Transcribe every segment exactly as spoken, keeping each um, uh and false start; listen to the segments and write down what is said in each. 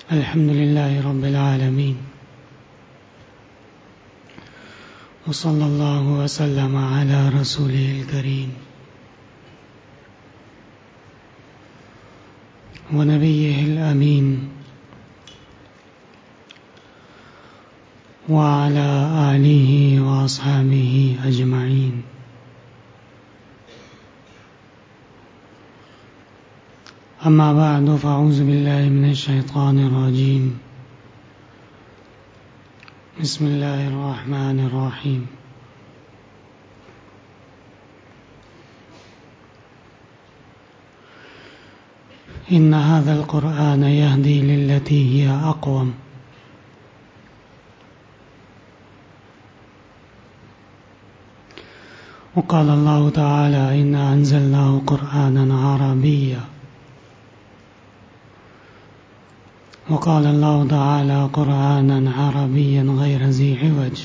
الحمد لله رب العالمين وصلى الله وسلم على رسوله الكريم ونبيه الأمين وعلى آله وأصحابه أجمعين. أما بعد فأعوذ بالله من الشيطان الرجيم. بسم الله الرحمن الرحيم. إن هذا القرآن يهدي للتي هي أقوم. وقال الله تعالى إنا أنزلناه قرآنا عربيا. وقال الله تعالى قرآنا عربيا غير ذي عوج.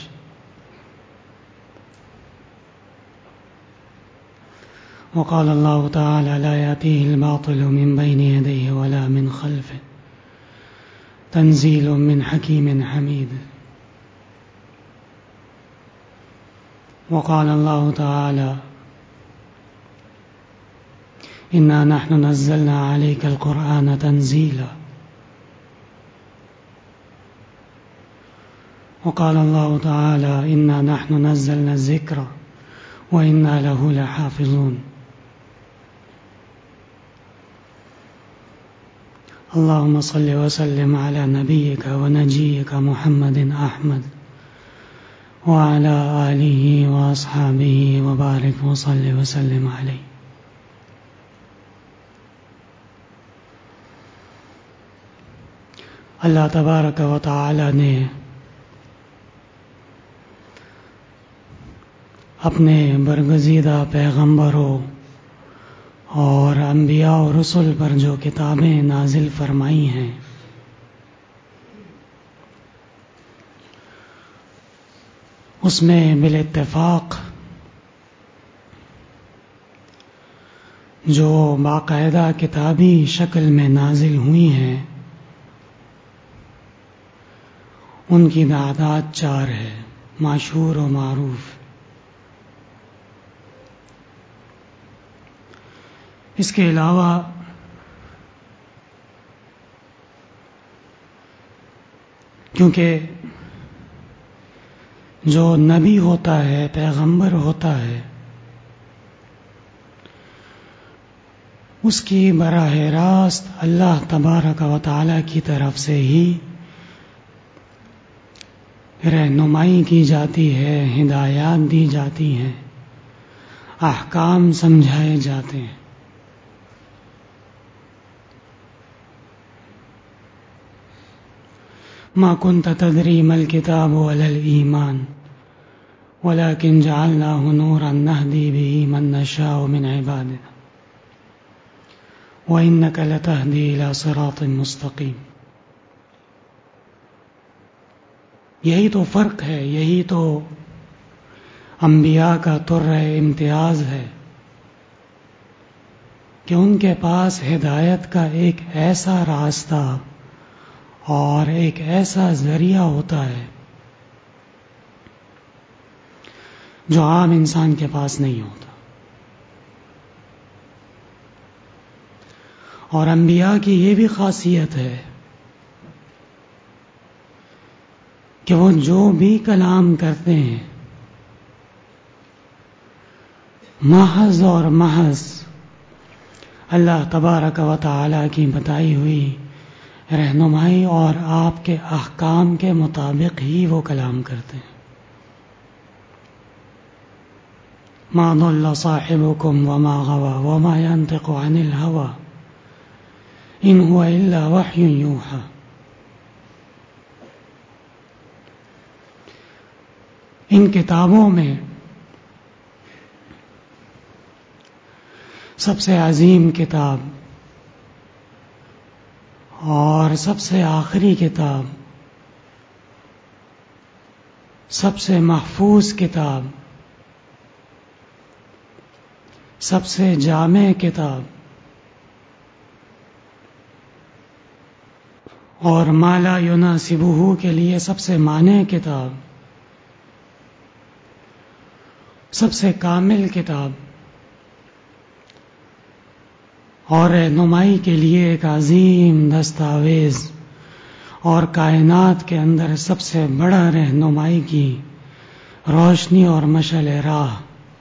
وقال الله تعالى لا يأتيه الباطل من بين يديه ولا من خلفه تنزيل من حكيم حميد. وقال الله تعالى إنا نحن نزلنا عليك القرآن تنزيلا. وقال الله تعالى إنا نحن نزلنا الذكر وإنا له لحافظون. اللهم صل وسلم على نبيك ونجيك محمد أحمد وعلى آله وأصحابه وبارك وصل وسلم عليه. اللہ تبارک و تعالی نے اپنے برگزیدہ پیغمبروں اور انبیاء و رسل پر جو کتابیں نازل فرمائی ہیں اس میں بالاتفاق جو باقاعدہ کتابی شکل میں نازل ہوئی ہیں ان کی تعداد چار ہے، مشہور و معروف. اس کے علاوہ کیونکہ جو نبی ہوتا ہے، پیغمبر ہوتا ہے، اس کی براہ راست اللہ تبارک و تعالی کی طرف سے ہی رہنمائی کی جاتی ہے، ہدایات دی جاتی ہیں، احکام سمجھائے جاتے ہیں. ما كنت تدري ما الكتاب ولا الإيمان ولكن جعلناه نورا نهدي به من نشاء من عبادنا وإنك لتهدي إلى صراط مستقيم. یہی تو فرق ہے، یہی تو انبیاء کا طرح امتیاز ہے کہ ان کے پاس ہدایت کا ایک ایسا راستہ اور ایک ایسا ذریعہ ہوتا ہے جو عام انسان کے پاس نہیں ہوتا. اور انبیاء کی یہ بھی خاصیت ہے کہ وہ جو بھی کلام کرتے ہیں محض اور محض اللہ تبارک و تعالی کی بتائی ہوئی رہنمائی اور آپ کے احکام کے مطابق ہی وہ کلام کرتے ہیں. ما ضل صاحبكم وما غوى وما ينطق عن الهوى إن هو إلا وحي يوحى. ان کتابوں میں سب سے عظیم کتاب اور سب سے آخری کتاب، سب سے محفوظ کتاب، سب سے جامع کتاب اور مالا یناسبہ کے لیے سب سے معنی کتاب، سب سے کامل کتاب، اور رہنمائی کے لیے ایک عظیم دستاویز، اور کائنات کے اندر سب سے بڑا رہنمائی کی روشنی اور مشعل راہ،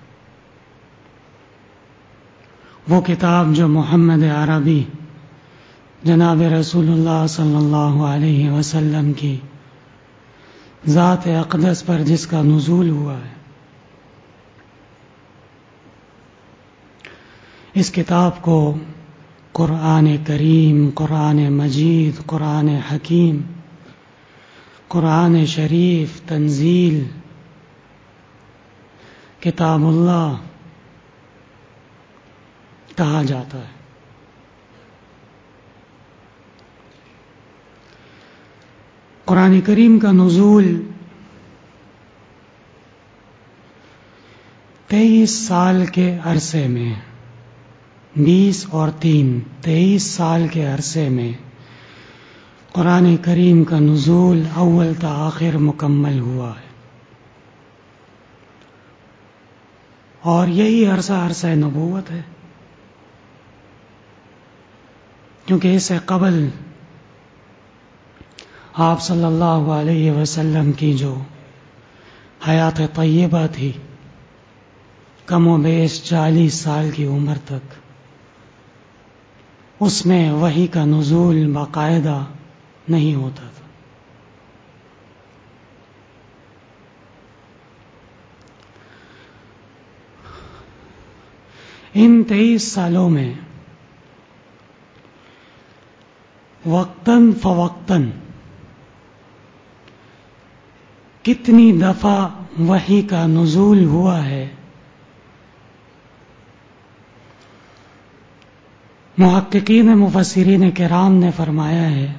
وہ کتاب جو محمد عربی جناب رسول اللہ صلی اللہ علیہ وسلم کی ذات اقدس پر جس کا نزول ہوا ہے. اس کتاب کو قرآن کریم، قرآن مجید، قرآن حکیم، قرآن شریف، تنزیل، کتاب اللہ کہا جاتا ہے. قرآن کریم کا نزول تیئیس سال کے عرصے میں، بیس اور تین تیئیس سال کے عرصے میں قرآن کریم کا نزول اول تا آخر مکمل ہوا ہے. اور یہی عرصہ عرصہ نبوت ہے، کیونکہ اس سے قبل آپ صلی اللہ علیہ وسلم کی جو حیات طیبہ تھی، کم و بیش چالیس سال کی عمر تک، اس میں وحی کا نزول باقاعدہ نہیں ہوتا تھا. ان تیئیس سالوں میں وقتاً فوقتاً کتنی دفعہ وحی کا نزول ہوا ہے، محققین مفسرین کرام نے فرمایا ہے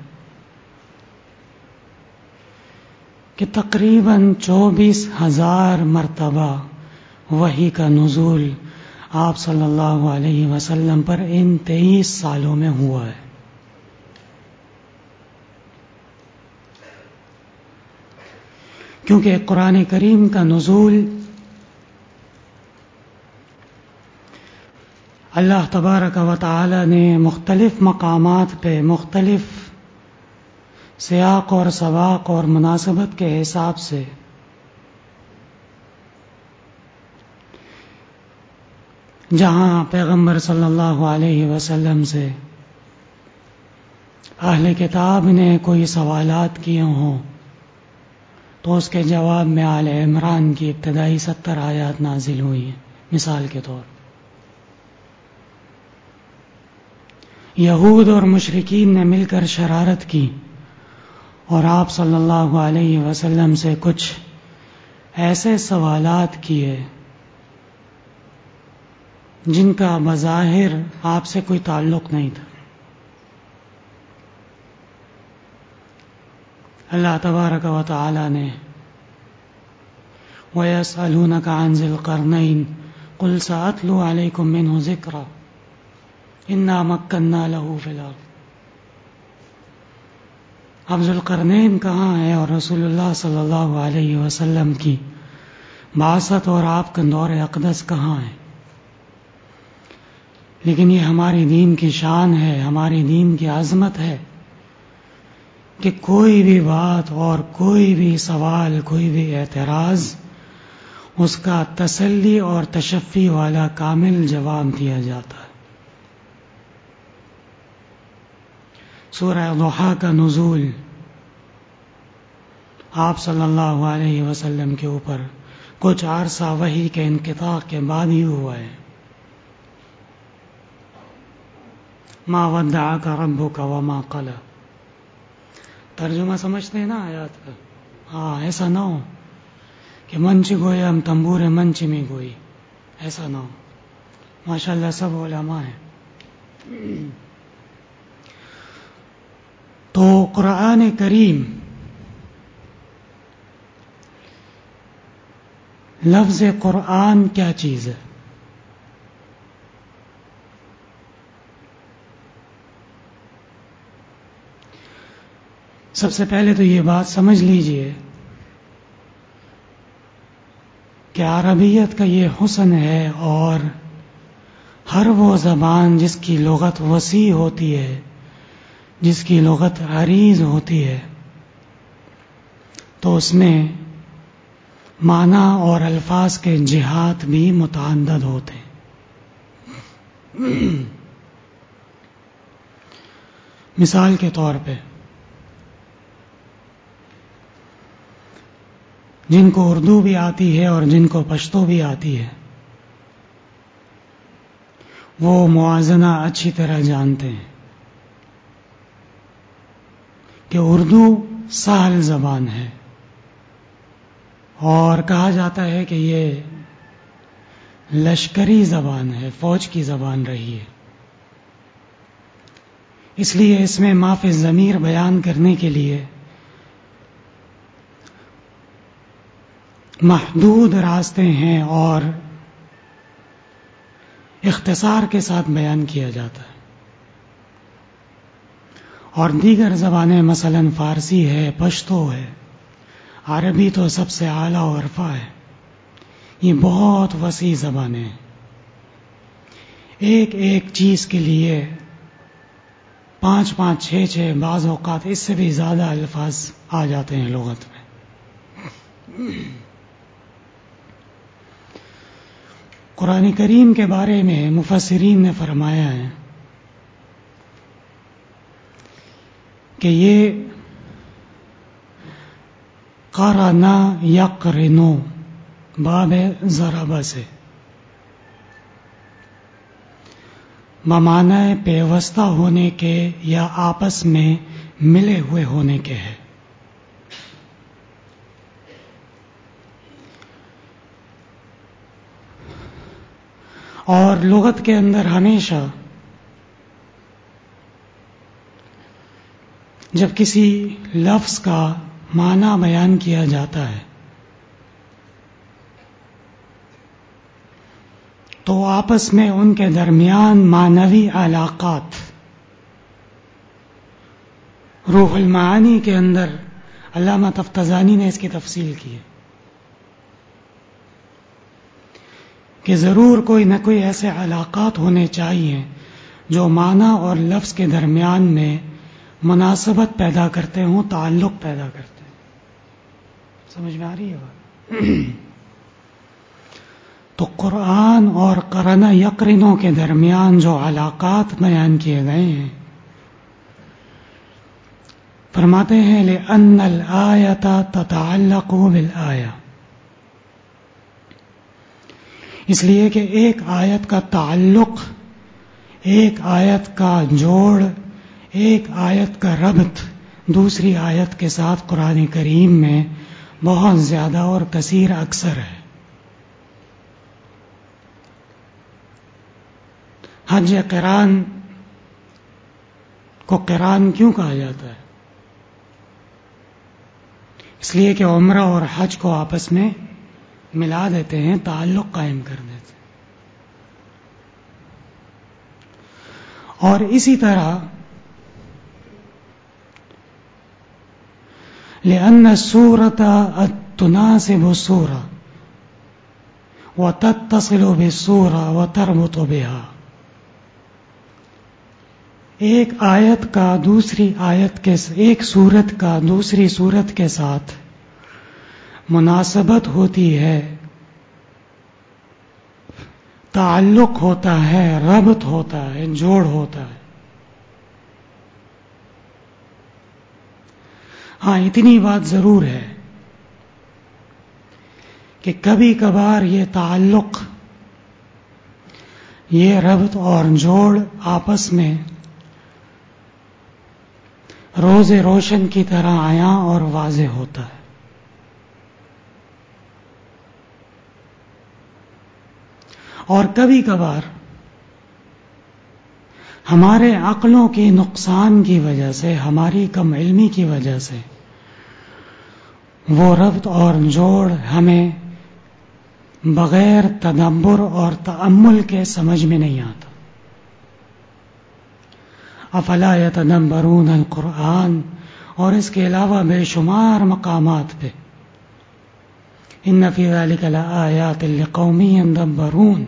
کہ تقریباً چوبیس ہزار مرتبہ وحی کا نزول آپ صلی اللہ علیہ وسلم پر ان تیئیس سالوں میں ہوا ہے. کیونکہ قرآن کریم کا نزول اللہ تبارک و تعالی نے مختلف مقامات پہ مختلف سیاق اور سباق اور مناسبت کے حساب سے جہاں پیغمبر صلی اللہ علیہ وسلم سے اہل کتاب نے کوئی سوالات کیے ہوں تو اس کے جواب میں آل عمران کی ابتدائی ستر آیات نازل ہوئی ہیں. مثال کے طور یہود اور مشرکین نے مل کر شرارت کی اور آپ صلی اللہ علیہ وسلم سے کچھ ایسے سوالات کیے جن کا بظاہر آپ سے کوئی تعلق نہیں تھا. اللہ تبارک و تعالی نے وَيَسْأَلُونَكَ عَنْ ذِي الْقَرْنَيْنِ قُلْ سَأَتْلُو عَلَيْكُمْ مِنْهُ ذِكْرًا إِنَّا مَكَّنَّا لَهُ فِي الْأَرْضِ. اب ذو القرنین کہاں ہے اور رسول اللہ صلی اللہ علیہ وسلم کی بعثت اور آپ کا دور اقدس کہاں ہے؟ لیکن یہ ہماری دین کی شان ہے، ہماری دین کی عظمت ہے کہ کوئی بھی بات اور کوئی بھی سوال، کوئی بھی اعتراض، اس کا تسلی اور تشفی والا کامل جواب دیا جاتا ہے. سورہ ضحیٰ کا نزول آپ صلی اللہ علیہ وسلم کے اوپر کچھ عرصہ وحی کے انقطاع کے بعد ہی ہوا ہے. ما ودعک ربک وما قلی. ترجمہ سمجھتے ہیں نا آیات کا؟ ہاں، ایسا نہ ہو کہ منچ گوئے ہم تنبور منچ میں گوئی، ایسا نہ ہو. ماشاءاللہ سب علماء ہیں. تو قرآن کریم لفظ قرآن کیا چیز ہے؟ سب سے پہلے تو یہ بات سمجھ لیجئے کہ عربیت کا یہ حسن ہے، اور ہر وہ زبان جس کی لغت وسیع ہوتی ہے، جس کی لغت عریض ہوتی ہے، تو اس میں معنی اور الفاظ کے جہات بھی متعدد ہوتے ہیں۔ مثال کے طور پہ جن کو اردو بھی آتی ہے اور جن کو پشتو بھی آتی ہے، وہ موازنہ اچھی طرح جانتے ہیں کہ اردو سہل زبان ہے، اور کہا جاتا ہے کہ یہ لشکری زبان ہے، فوج کی زبان رہی ہے، اس لیے اس میں ما فی الضمیر بیان کرنے کے لیے محدود راستے ہیں اور اختصار کے ساتھ بیان کیا جاتا ہے۔ اور دیگر زبانیں مثلا فارسی ہے، پشتو ہے، عربی تو سب سے اعلیٰ و ارفع ہے، یہ بہت وسیع زبانیں ہیں، ایک ایک چیز کے لیے پانچ پانچ چھ چھ بعض اوقات اس سے بھی زیادہ الفاظ آ جاتے ہیں لغت میں۔ قرآن کریم کے بارے میں مفسرین نے فرمایا ہے کہ یہ قرنا یقرنو باب ضربہ سے بمعنی پیوستہ ہونے کے یا آپس میں ملے ہوئے ہونے کے ہے۔ اور لغت کے اندر ہمیشہ جب کسی لفظ کا معنی بیان کیا جاتا ہے تو آپس میں ان کے درمیان معنوی علاقات، روح المعانی کے اندر علامہ تفتزانی نے اس کی تفصیل کی ہے کہ ضرور کوئی نہ کوئی ایسے علاقات ہونے چاہیے جو معنی اور لفظ کے درمیان میں مناسبت پیدا کرتے ہوں، تعلق پیدا کرتے ہیں۔ سمجھ میں آ رہی ہے بات؟ تو قرآن اور قرن یقرنوں کے درمیان جو علاقات بیان کیے گئے ہیں، فرماتے ہیں لِأَنَّ الْآيَةَ تَتَعَلَّقُ بِالْآيَةِ، اس لیے کہ ایک آیت کا تعلق، ایک آیت کا جوڑ، ایک آیت کا ربط دوسری آیت کے ساتھ قرآن کریم میں بہت زیادہ اور کثیر اکثر ہے۔ حج قران کو قران کیوں کہا جاتا ہے؟ اس لیے کہ عمرہ اور حج کو آپس میں ملا دیتے ہیں، تعلق قائم کر دیتے ہیں۔ اور اسی طرح لأن السورة تناسب السورة وتتصل بالسورة وتربط بها، ایک آیت کا دوسری آیت کے ایک سورت کا دوسری سورت کے ساتھ مناسبت ہوتی ہے، تعلق ہوتا ہے، ربط ہوتا ہے، جوڑ ہوتا ہے۔ ہاں اتنی بات ضرور ہے کہ کبھی کبھار یہ تعلق، یہ ربط اور جوڑ آپس میں روز روشن کی طرح عیاں اور واضح ہوتا ہے، اور کبھی کبھار ہمارے عقلوں کی نقصان کی وجہ سے، ہماری کم علمی کی وجہ سے وہ ربط اور جوڑ ہمیں بغیر تدبر اور تأمل کے سمجھ میں نہیں آتا۔ افلا یتدبرون القرآن اور اس کے علاوہ بے شمار مقامات پہ. ان فی ذلک لآیات لقوم یدبرون.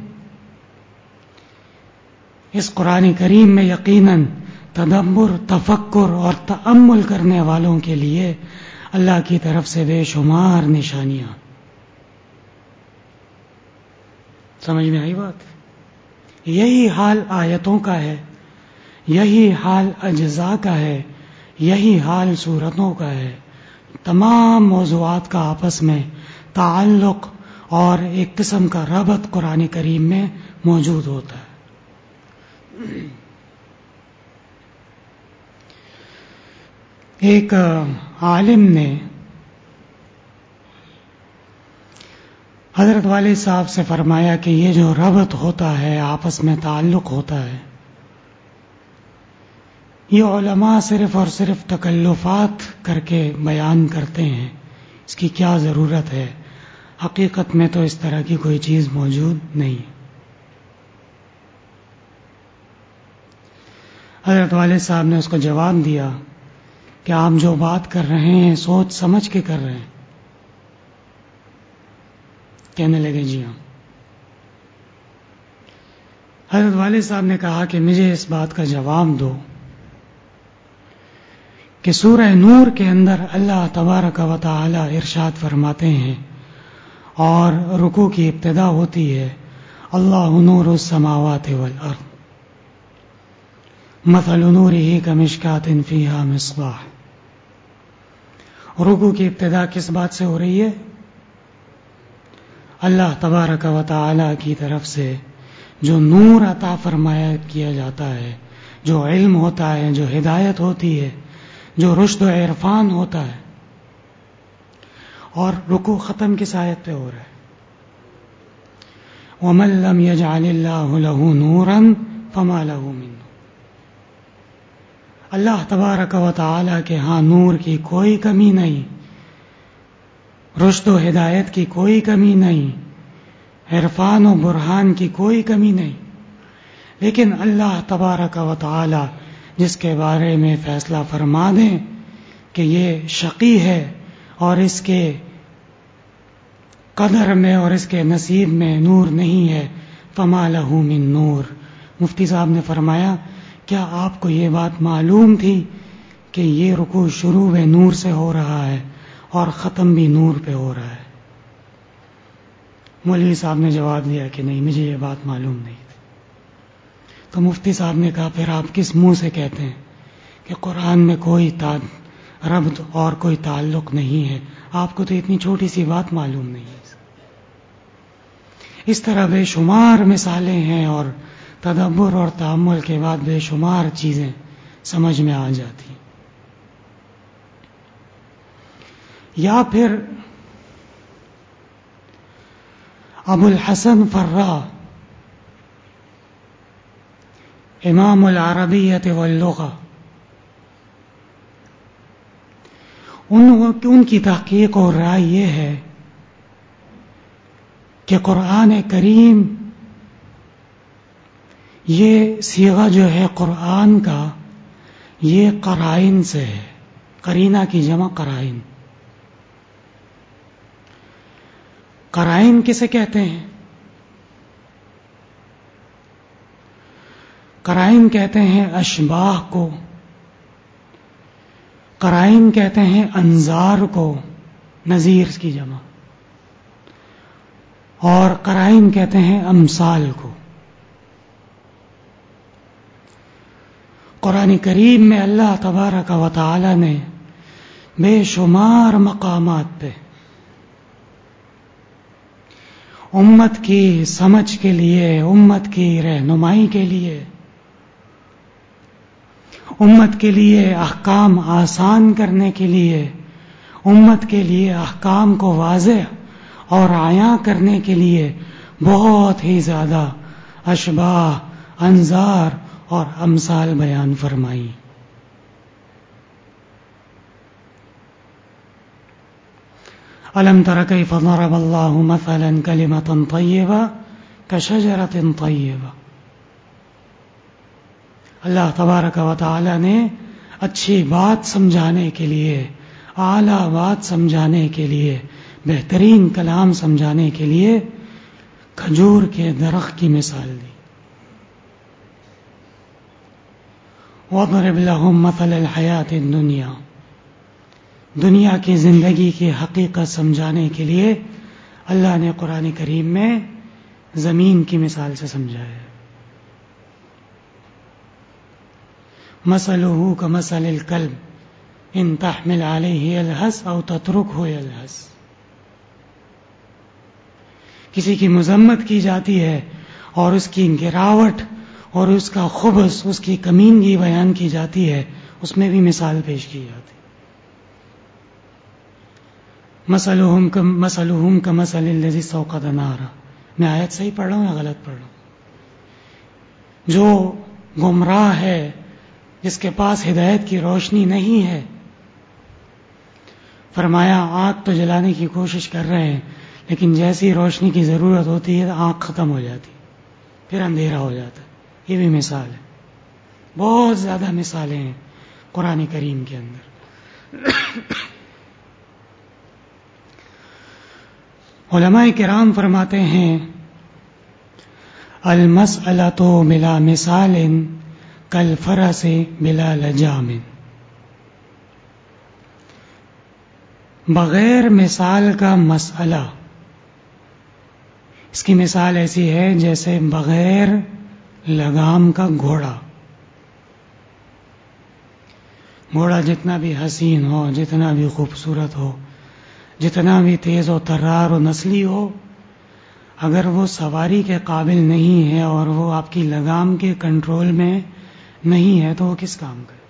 اس قرآن کریم میں یقیناً تدبر، تفکر اور تأمل کرنے والوں کے لیے اللہ کی طرف سے بے شمار نشانیاں. سمجھ میں آئی بات؟ یہی حال آیتوں کا ہے، یہی حال اجزاء کا ہے، یہی حال سورتوں کا ہے. تمام موضوعات کا آپس میں تعلق اور ایک قسم کا ربط قرآن کریم میں موجود ہوتا ہے. ایک عالم نے حضرت والد صاحب سے فرمایا کہ یہ جو ربط ہوتا ہے، آپس میں تعلق ہوتا ہے، یہ علماء صرف اور صرف تکلفات کر کے بیان کرتے ہیں، اس کی کیا ضرورت ہے؟ حقیقت میں تو اس طرح کی کوئی چیز موجود نہیں. حضرت والد صاحب نے اس کو جواب دیا کہ آپ جو بات کر رہے ہیں سوچ سمجھ کے کر رہے ہیں. کہنے لگے جی ہاں. حضرت والد صاحب نے کہا کہ مجھے اس بات کا جواب دو کہ سورہ نور کے اندر اللہ تبارک و تعالی ارشاد فرماتے ہیں اور رکوع کی ابتدا ہوتی ہے اللہ نور السماوات والارض مثل نورہ کمشکاۃ فیہا مصباح. رکوع کی ابتدا کس بات سے ہو رہی ہے؟ اللہ تبارک و تعالی کی طرف سے جو نور عطا فرمایا کیا جاتا ہے، جو علم ہوتا ہے، جو ہدایت ہوتی ہے، جو رشد و عرفان ہوتا ہے. اور رکوع ختم کس آیت پہ ہو رہا ہے؟ وَمَن لَّمْ يَجْعَلِ اللَّهُ لَهُ نُورًا فَمَا لَهُ مِن نُور. اللہ تبارک و تعالی کے ہاں نور کی کوئی کمی نہیں، رشد و ہدایت کی کوئی کمی نہیں، عرفان و برہان کی کوئی کمی نہیں. لیکن اللہ تبارک و تعالی جس کے بارے میں فیصلہ فرما دیں کہ یہ شقی ہے اور اس کے قدر میں اور اس کے نصیب میں نور نہیں ہے، فما لہ من نور. مفتی صاحب نے فرمایا کیا آپ کو یہ بات معلوم تھی کہ یہ رکوع شروع میں نور سے ہو رہا ہے اور ختم بھی نور پہ ہو رہا ہے؟ مولوی صاحب نے جواب دیا کہ نہیں، مجھے یہ بات معلوم نہیں تھی. تو مفتی صاحب نے کہا پھر آپ کس منہ سے کہتے ہیں کہ قرآن میں کوئی ربط اور کوئی تعلق نہیں ہے؟ آپ کو تو اتنی چھوٹی سی بات معلوم نہیں ہے. اس طرح بے شمار مثالیں ہیں اور تدبر اور تأمل کے بعد بے شمار چیزیں سمجھ میں آ جاتی. یا پھر ابو الحسن فرا امام العربیۃ واللغہ، ان کی تحقیق اور رائے یہ ہے کہ قرآن کریم یہ صیغہ جو ہے قرآن کا، یہ قرائن سے ہے. قرینہ کی جمع قرائن. قرائن کسے کہتے ہیں؟ قرائن کہتے ہیں اشباہ کو، قرائن کہتے ہیں انظار کو، نظیر کی جمع، اور قرائن کہتے ہیں امثال کو. قرآن کریم میں اللہ تبارک و تعالی نے بے شمار مقامات پہ امت کی سمجھ کے لیے، امت کی رہنمائی کے لیے، امت کے لیے احکام آسان کرنے کے لیے، امت کے لیے احکام کو واضح اور عیاں کرنے کے لیے بہت ہی زیادہ اشباہ، انظار اور امثال بیان فرمائی. الم تر کیف ضرب اللہ مثلا کلمۃ طیبہ کشجرۃ طیبہ. اللہ تبارک و تعالی نے اچھی بات سمجھانے کے لیے، اعلیٰ بات سمجھانے کے لیے، بہترین کلام سمجھانے کے لیے کھجور کے درخت کی مثال دی. وَاضْرِبْ لَهُم مَثَلَ الْحَيَاةِ الدُّنْيَا، دنیا کی زندگی کی حقیقت سمجھانے کے لیے اللہ نے قرآن کریم میں زمین کی مثال سے سمجھایا ہے. مَثَلُهُ كَمَثَلِ الْكَلْبِ إِن تَحْمِلْ عَلَيْهِ يَلْهَثْ أَوْ تَتْرُكْهُ يَلْهَثْ. کسی کی مذمت کی جاتی ہے اور اس کی گراوٹ اور اس کا خبث، اس کی کمینگی بیان کی جاتی ہے، اس میں بھی مثال پیش کی جاتی ہے. مثلہم مثلہم کمثل الذی استوقد نارا. میں آیت صحیح پڑھ رہا ہوں یا غلط پڑھ رہا ہوں؟ جو گمراہ ہے، جس کے پاس ہدایت کی روشنی نہیں ہے، فرمایا آگ تو جلانے کی کوشش کر رہے ہیں، لیکن جیسی روشنی کی ضرورت ہوتی ہے آگ ختم ہو جاتی، پھر اندھیرا ہو جاتا ہے. یہ بھی مثال ہے. بہت زیادہ مثالیں ہیں قرآن کریم کے اندر. علماء کرام فرماتے ہیں المسألۃ بلا مثال کالفرس بلا لجام. بغیر مثال کا مسئلہ، اس کی مثال ایسی ہے جیسے بغیر لگام کا گھوڑا. گھوڑا جتنا بھی حسین ہو، جتنا بھی خوبصورت ہو، جتنا بھی تیز و ترار و نسلی ہو، اگر وہ سواری کے قابل نہیں ہے اور وہ آپ کی لگام کے کنٹرول میں نہیں ہے تو وہ کس کام کا؟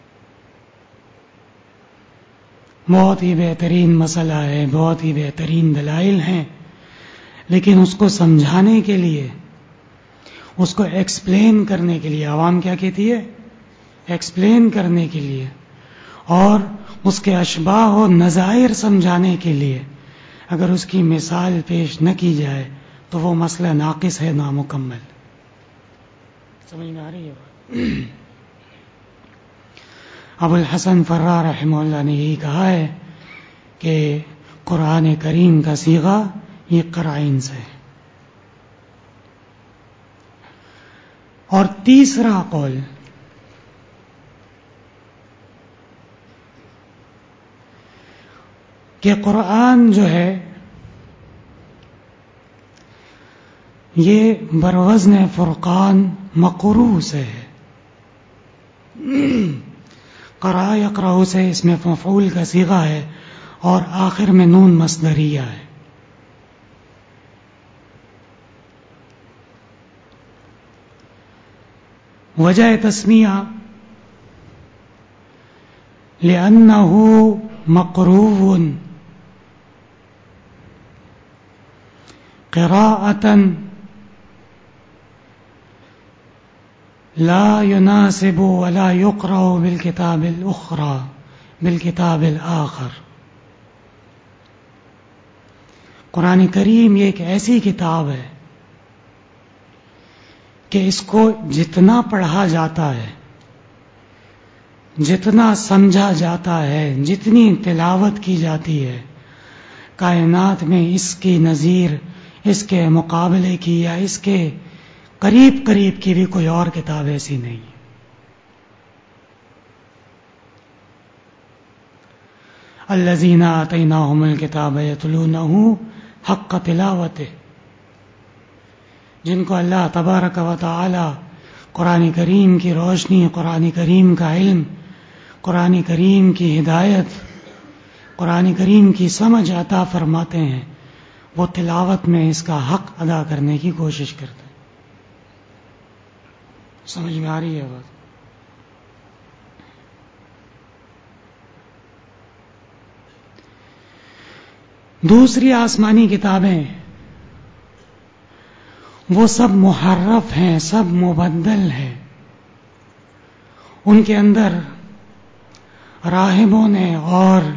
بہت ہی بہترین مسئلہ ہے، بہت ہی بہترین دلائل ہیں، لیکن اس کو سمجھانے کے لیے، اس کو ایکسپلین کرنے کے لیے، عوام کیا کہتی ہے؟ ایکسپلین کرنے کے لیے، اور اس کے اشباہ و نظائر سمجھانے کے لیے اگر اس کی مثال پیش نہ کی جائے تو وہ مسئلہ ناقص ہے، نامکمل. سمجھ میں آ رہی ہے بات؟ ابو الحسن فرار رحمہ اللہ نے یہی کہا ہے کہ قرآن کریم کا صیغہ یہ قرائن سے ہے. اور تیسرا قول کہ قرآن جو ہے یہ بروزن فرقان مقروء سے ہے. قرأ یقرأ سے اس میں مفعول کا صیغہ ہے اور آخر میں نون مصدریہ ہے. وجہ تسمیہ لأنه مقروء قراءة لا يناسب ولا يقرأ بالكتاب الأخرى بالكتاب الآخر. قرآن کریم یہ ایک ایسی کتاب ہے کہ اس کو جتنا پڑھا جاتا ہے، جتنا سمجھا جاتا ہے، جتنی تلاوت کی جاتی ہے، کائنات میں اس کی نظیر، اس کے مقابلے کی یا اس کے قریب قریب کی بھی کوئی اور کتاب ایسی نہیں. الذین آتیناہم الکتاب یتلونہ حق تلاوتہ، جن کو اللہ تبارک و تعالی قرآن کریم کی روشنی، قرآن کریم کا علم، قرآن کریم کی ہدایت، قرآن کریم کی سمجھ عطا فرماتے ہیں، وہ تلاوت میں اس کا حق ادا کرنے کی کوشش کرتے ہیں. سمجھ میں آ رہی ہے بات؟ دوسری آسمانی کتابیں وہ سب محرف ہیں، سب مبدل ہیں. ان کے اندر راہبوں نے اور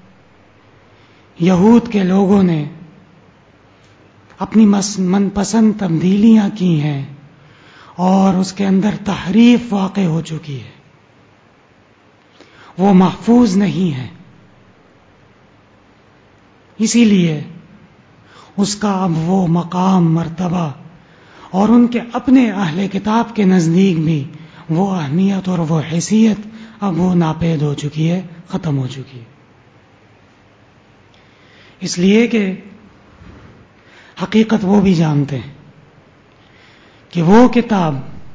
یہود کے لوگوں نے اپنی من پسند تبدیلیاں کی ہیں اور اس کے اندر تحریف واقع ہو چکی ہے. وہ محفوظ نہیں ہے. اسی لیے اس کا اب وہ مقام، مرتبہ اور ان کے اپنے اہل کتاب کے نزدیک بھی وہ اہمیت اور وہ حیثیت اب وہ ناپید ہو چکی ہے، ختم ہو چکی ہے. اس لیے کہ حقیقت وہ بھی جانتے ہیں کہ وہ کتاب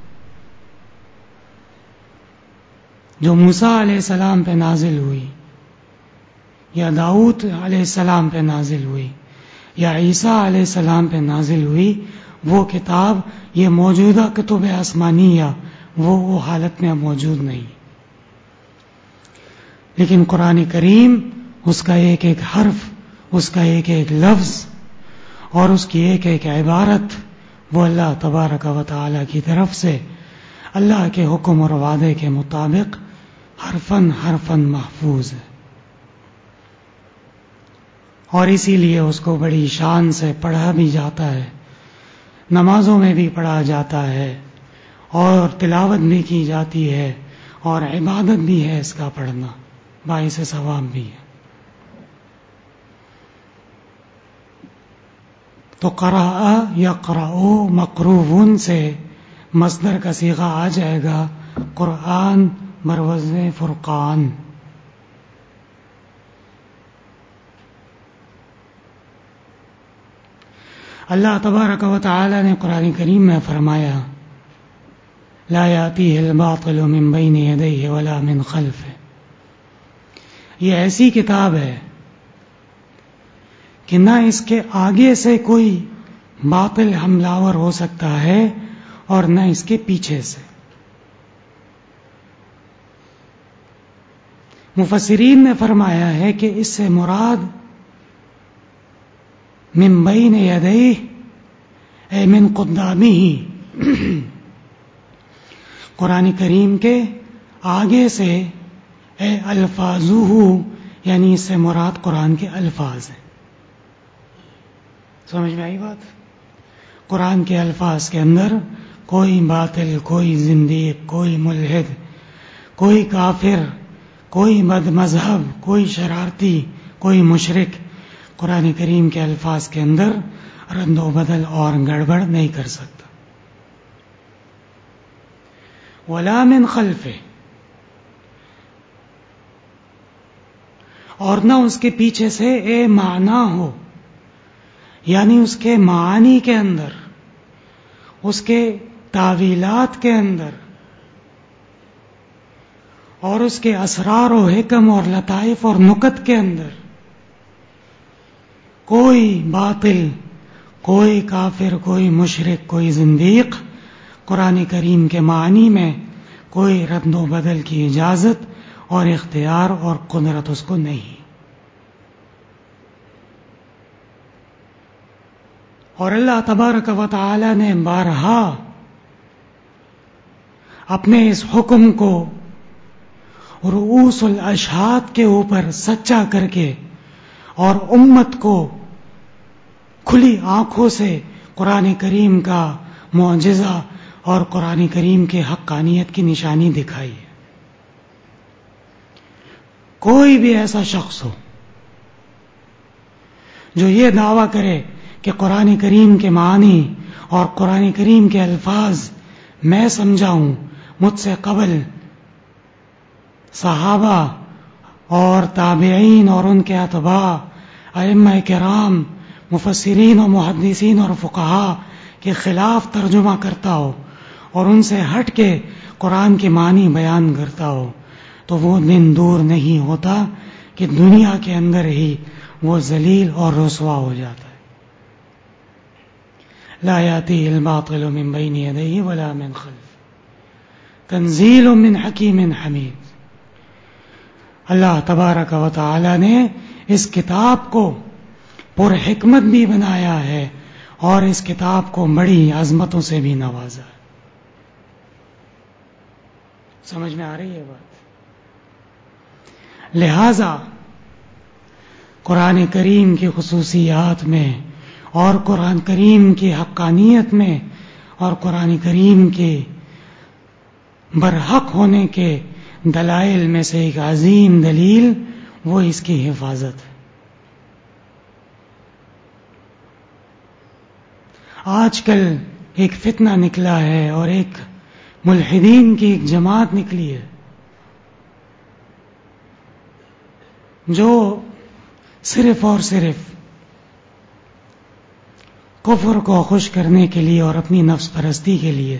جو موسیٰ علیہ السلام پہ نازل ہوئی، یا داؤد علیہ السلام پہ نازل ہوئی، یا عیسیٰ علیہ السلام پہ نازل ہوئی، وہ کتاب یہ موجودہ کتب آسمانیہ وہ وہ حالت میں موجود نہیں. لیکن قرآن کریم، اس کا ایک ایک حرف، اس کا ایک ایک لفظ اور اس کی ایک ایک عبارت وہ اللہ تبارک و تعالی کی طرف سے اللہ کے حکم اور وعدے کے مطابق حرفاً حرفاً محفوظ ہے. اور اسی لیے اس کو بڑی شان سے پڑھا بھی جاتا ہے، نمازوں میں بھی پڑھا جاتا ہے اور تلاوت بھی کی جاتی ہے اور عبادت بھی ہے اس کا پڑھنا، باعث ثواب بھی ہے. تو قرأ یقرأ مقروون سے مصدر کا صیغہ آ جائے گا قرآن بروزن فرقان. اللہ تبارک و تعالی نے قرآن کریم میں فرمایا لا یاتیہ الباطل من بین یدیہ ولا من خلفہ. یہ ایسی کتاب ہے کہ نہ اس کے آگے سے کوئی باطل حملہ ہو سکتا ہے اور نہ اس کے پیچھے سے. مفسرین نے فرمایا ہے کہ اس سے مراد من بین یدیہ اے من قدامہ، قرآن کریم کے آگے سے، اے الفاظہ یعنی اس سے مراد قرآن کے الفاظ ہیں. سمجھ میں آئی بات؟ قرآن کے الفاظ کے اندر کوئی باطل، کوئی زندیق، کوئی ملحد، کوئی کافر، کوئی بد مذہب، کوئی شرارتی، کوئی مشرک قرآن کریم کے الفاظ کے اندر رد و بدل اور گڑبڑ نہیں کر سکتا. ولا من خلفہ، اور نہ اس کے پیچھے سے اے معنی ہو، یعنی اس کے معانی کے اندر، اس کے تعویلات کے اندر اور اس کے اسرار و حکم اور لطائف اور نکت کے اندر کوئی باطل، کوئی کافر، کوئی مشرک، کوئی زندیق قرآن کریم کے معنی میں کوئی رد و بدل کی اجازت اور اختیار اور قدرت اس کو نہیں. اور اللہ تبارک و تعالی نے بارہا اپنے اس حکم کو رؤوس الاشہاد کے اوپر سچا کر کے اور امت کو کھلی آنکھوں سے قرآن کریم کا معجزہ اور قرآن کریم کے حقانیت کی نشانی دکھائی ہے. کوئی بھی ایسا شخص ہو جو یہ دعویٰ کرے کہ قرآن کریم کے معنی اور قرآن کریم کے الفاظ میں سمجھاؤں، مجھ سے قبل صحابہ اور تابعین اور ان کے اتباع، ائمہ کرام، مفسرین و محدثین اور فقہا کے خلاف ترجمہ کرتا ہو اور ان سے ہٹ کے قرآن کے معنی بیان کرتا ہو، تو وہ دن دور نہیں ہوتا کہ دنیا کے اندر ہی وہ ذلیل اور رسوا ہو جاتا ہے. لا یاتیہ الباطل من بین یدیہ ولا من خلفہ تنزیل من حکیم حمید. اللہ تبارک و تعالی نے اس کتاب کو پر حکمت بھی بنایا ہے اور اس کتاب کو بڑی عظمتوں سے بھی نوازا ہے. سمجھ میں آ رہی ہے بات؟ لہذا قرآن کریم کی خصوصیات میں اور قرآن کریم کی حقانیت میں اور قرآن کریم کے برحق ہونے کے دلائل میں سے ایک عظیم دلیل وہ اس کی حفاظت ہے. آج کل ایک فتنہ نکلا ہے اور ایک ملحدین کی ایک جماعت نکلی ہے جو صرف اور صرف کفر کو خوش کرنے کے لیے اور اپنی نفس پرستی کے لیے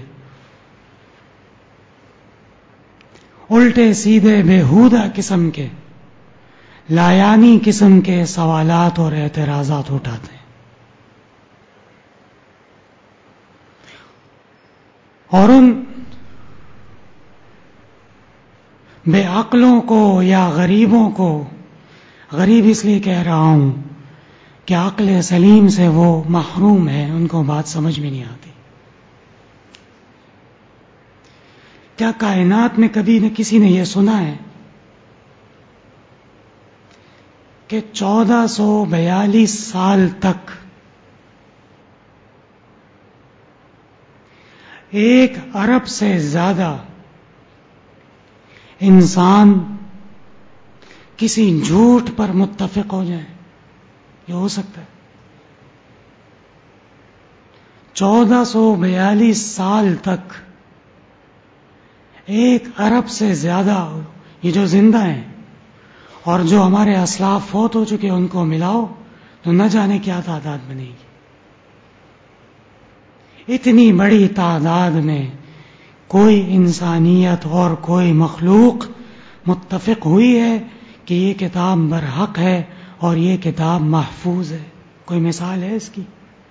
الٹے سیدھے بےہودہ قسم کے لایانی قسم کے سوالات اور اعتراضات اٹھاتے ہیں. اور ان بے عقلوں کو یا غریبوں کو، غریب اس لیے کہہ رہا ہوں کہ عقل سلیم سے وہ محروم ہے، ان کو بات سمجھ میں نہیں آتی. کیا کائنات میں کبھی نہ کسی نے یہ سنا ہے کہ چودہ سو بیالیس سال تک ایک ارب سے زیادہ انسان کسی جھوٹ پر متفق ہو جائیں؟ یہ ہو سکتا ہے؟ چودہ سو بیالیس سال تک ایک ارب سے زیادہ یہ جو زندہ ہیں اور جو ہمارے اسلاف فوت ہو چکے ان کو ملاؤ تو نہ جانے کیا تعداد بنے گی. اتنی بڑی تعداد میں کوئی انسانیت اور کوئی مخلوق متفق ہوئی ہے کہ یہ کتاب برحق ہے اور یہ کتاب محفوظ ہے. کوئی مثال ہے اس کی؟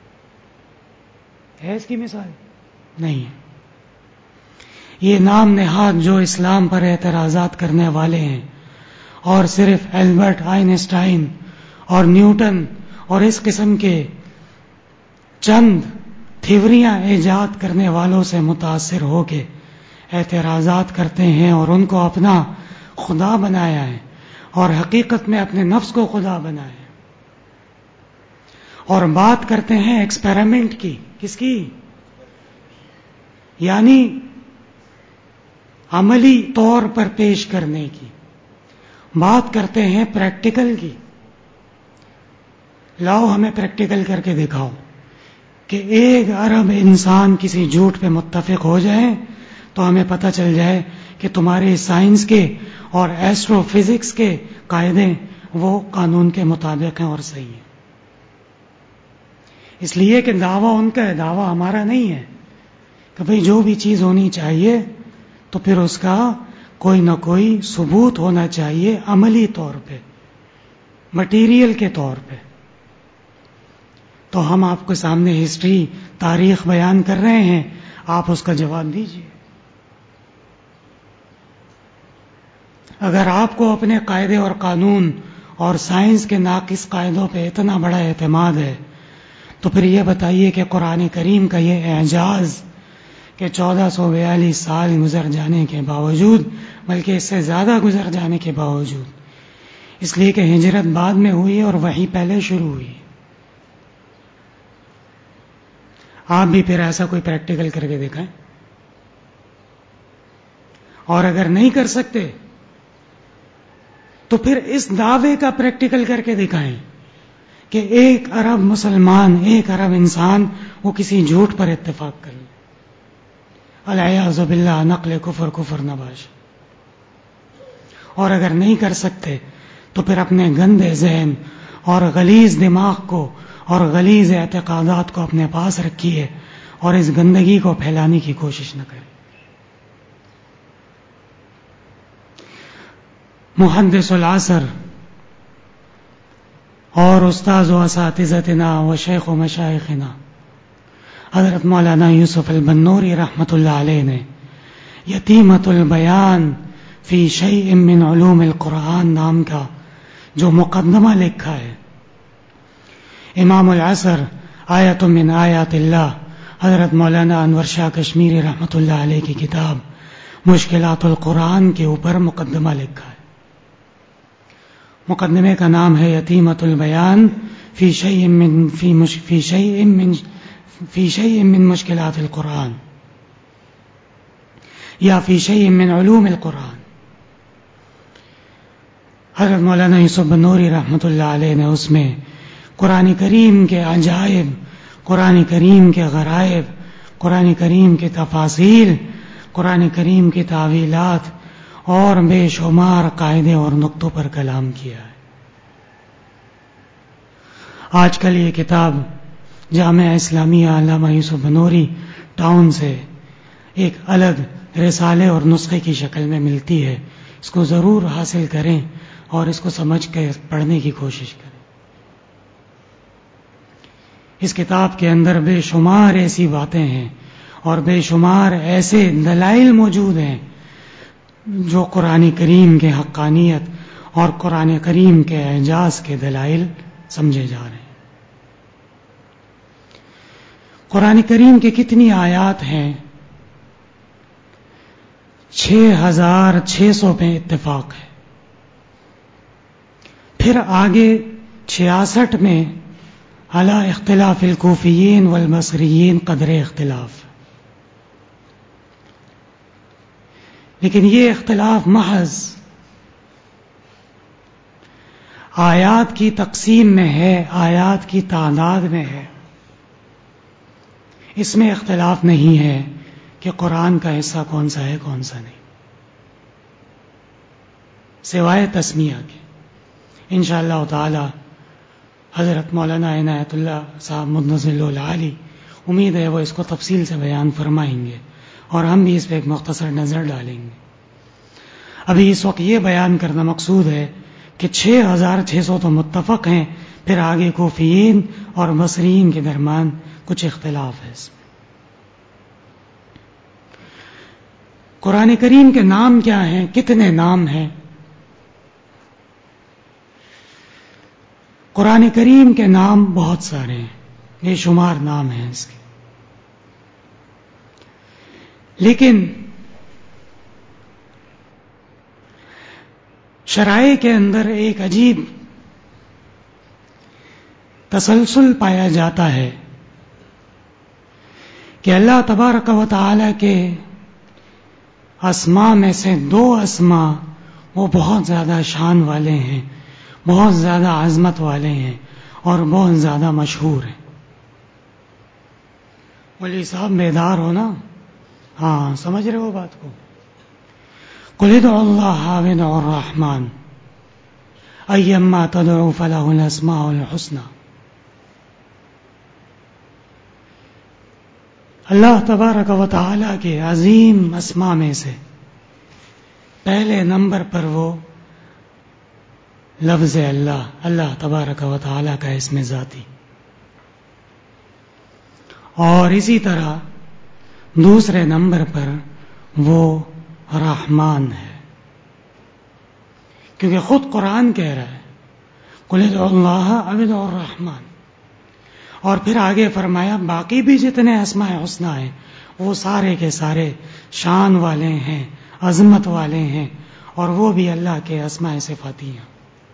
ہے اس کی مثال؟ نہیں ہے. یہ نام نہاد جو اسلام پر اعتراضات کرنے والے ہیں اور صرف البرٹ آئنسٹائن اور نیوٹن اور اس قسم کے چند تھیوریاں ایجاد کرنے والوں سے متاثر ہو کے اعتراضات کرتے ہیں اور ان کو اپنا خدا بنایا ہے اور حقیقت میں اپنے نفس کو خدا بنایا ہے. اور بات کرتے ہیں ایکسپیریمنٹ کی. کس کی؟ یعنی عملی طور پر پیش کرنے کی. بات کرتے ہیں پریکٹیکل کی. لاؤ ہمیں پریکٹیکل کر کے دکھاؤ کہ ایک ارب انسان کسی جھوٹ پہ متفق ہو جائیں تو ہمیں پتہ چل جائے کہ تمہارے سائنس کے اور ایسٹرو فزکس کے قاعدے وہ قانون کے مطابق ہیں اور صحیح ہیں. اس لیے کہ دعویٰ ان کا ہے، دعویٰ ہمارا نہیں ہے کہ بھئی جو بھی چیز ہونی چاہیے تو پھر اس کا کوئی نہ کوئی ثبوت ہونا چاہیے عملی طور پہ، مٹیریل کے طور پہ. تو ہم آپ کے سامنے ہسٹری، تاریخ بیان کر رہے ہیں، آپ اس کا جواب دیجیے. اگر آپ کو اپنے قاعدے اور قانون اور سائنس کے ناقص قاعدوں پہ اتنا بڑا اعتماد ہے تو پھر یہ بتائیے کہ قرآن کریم کا یہ اعجاز کہ چودہ سو بیالیس سال گزر جانے کے باوجود، بلکہ اس سے زیادہ گزر جانے کے باوجود، اس لیے کہ ہجرت بعد میں ہوئی اور وحی پہلے شروع ہوئی. آپ بھی پھر ایسا کوئی پریکٹیکل کر کے دکھائیں. اور اگر نہیں کر سکتے تو پھر اس دعوے کا پریکٹیکل کر کے دکھائیں کہ ایک ارب مسلمان، ایک ارب انسان وہ کسی جھوٹ پر اتفاق کر لے. العیاذ باللہ، نقل کفر کفر نباش. اور اگر نہیں کر سکتے تو پھر اپنے گندے ذہن اور غلیظ دماغ کو اور غلیظ اعتقادات کو اپنے پاس رکھیے اور اس گندگی کو پھیلانے کی کوشش نہ کریں. محدث العصر اور استاذ و اساتذتنا و شیخ و مشائخنا حضرت مولانا یوسف البنوری رحمۃ اللہ علیہ نے یتیمۃ البیان فی شیء من علوم القرآن نام کا جو مقدمہ لکھا ہے. امام العصر آیت من آیات اللہ حضرت مولانا انور شاہ کشمیری رحمۃ اللہ علیہ کی کتاب مشکلات القرآن کے اوپر مقدمہ لکھا ہے. مقدمے کا نام ہے یتیمۃ البیان فی شیء من فی مش فی شیء من فی شیء من مشکلات القرآن یا فی شیء من علوم القرآن. حضرت مولانا یوسف بنوری رحمۃ اللہ علیہ نے اس میں قرآن کریم کے عجائب، قرآن کریم کے غرائب، قرآن کریم کے تفاصیل، قرآن کریم کی تعویلات اور بے شمار قاعدے اور نقطوں پر کلام کیا ہے۔ آج کل یہ کتاب جامعہ اسلامیہ علامہ یوسف بنوری ٹاؤن سے ایک الگ رسالے اور نسخے کی شکل میں ملتی ہے، اس کو ضرور حاصل کریں اور اس کو سمجھ کے پڑھنے کی کوشش کریں۔ اس کتاب کے اندر بے شمار ایسی باتیں ہیں اور بے شمار ایسے دلائل موجود ہیں جو قرآن کریم کے حقانیت اور قرآن کریم کے اعجاز کے دلائل سمجھے جا رہے ہیں۔ قرآن کریم کے کتنی آیات ہیں؟ چھ ہزار چھ سو پہ اتفاق ہے، پھر آگے چھیاسٹھ میں علی اختلاف الکوفیین والبصریین قدر اختلاف، لیکن یہ اختلاف محض آیات کی تقسیم میں ہے، آیات کی تعداد میں ہے، اس میں اختلاف نہیں ہے کہ قرآن کا حصہ کون سا ہے کون سا نہیں، سوائے تسمیہ کے۔ انشاءاللہ تعالی حضرت مولانا عنایت اللہ صاحب مدنزل العالی امید ہے وہ اس کو تفصیل سے بیان فرمائیں گے اور ہم بھی اس پہ ایک مختصر نظر ڈالیں گے۔ ابھی اس وقت یہ بیان کرنا مقصود ہے کہ چھ ہزار چھ سو تو متفق ہیں، پھر آگے کوفیین اور بصریین کے درمیان کچھ اختلاف ہے۔ اس میں قرآن کریم کے نام کیا ہیں؟ کتنے نام ہیں؟ قرآن کریم کے نام بہت سارے ہیں، بے شمار نام ہیں اس کے، لیکن شرائع کے اندر ایک عجیب تسلسل پایا جاتا ہے کہ اللہ تبارک و تعالی کے اسماء میں سے دو اسماء وہ بہت زیادہ شان والے ہیں، بہت زیادہ عظمت والے ہیں اور بہت زیادہ مشہور ہیں۔ ولی صاحب بیدار ہو نا؟ ہاں سمجھ رہے ہو بات کو؟ قل ادعوا اللہ او ادعوا الرحمن ایما تدعوا فلہ الاسماء الحسنی۔ اللہ تبارک و تعالی کے عظیم اسماء میں سے پہلے نمبر پر وہ لفظ اللہ، اللہ تبارک و تعالی کا اسم ذاتی، اور اسی طرح دوسرے نمبر پر وہ رحمان ہے، کیونکہ خود قرآن کہہ رہا ہے قل ادعوا اللہ او ادعوا الرحمن، اور پھر آگے فرمایا باقی بھی جتنے اسماء حسنی ہیں وہ سارے کے سارے شان والے ہیں، عظمت والے ہیں، اور وہ بھی اللہ کے اسماء صفاتی ہیں۔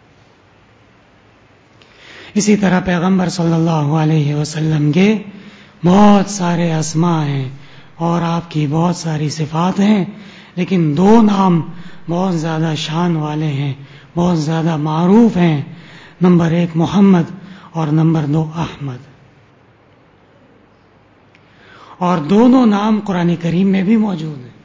اسی طرح پیغمبر صلی اللہ علیہ وسلم کے بہت سارے اسماء ہیں اور آپ کی بہت ساری صفات ہیں، لیکن دو نام بہت زیادہ شان والے ہیں، بہت زیادہ معروف ہیں، نمبر ایک محمد اور نمبر دو احمد، اور دونوں نام قرآن کریم میں بھی موجود ہیں۔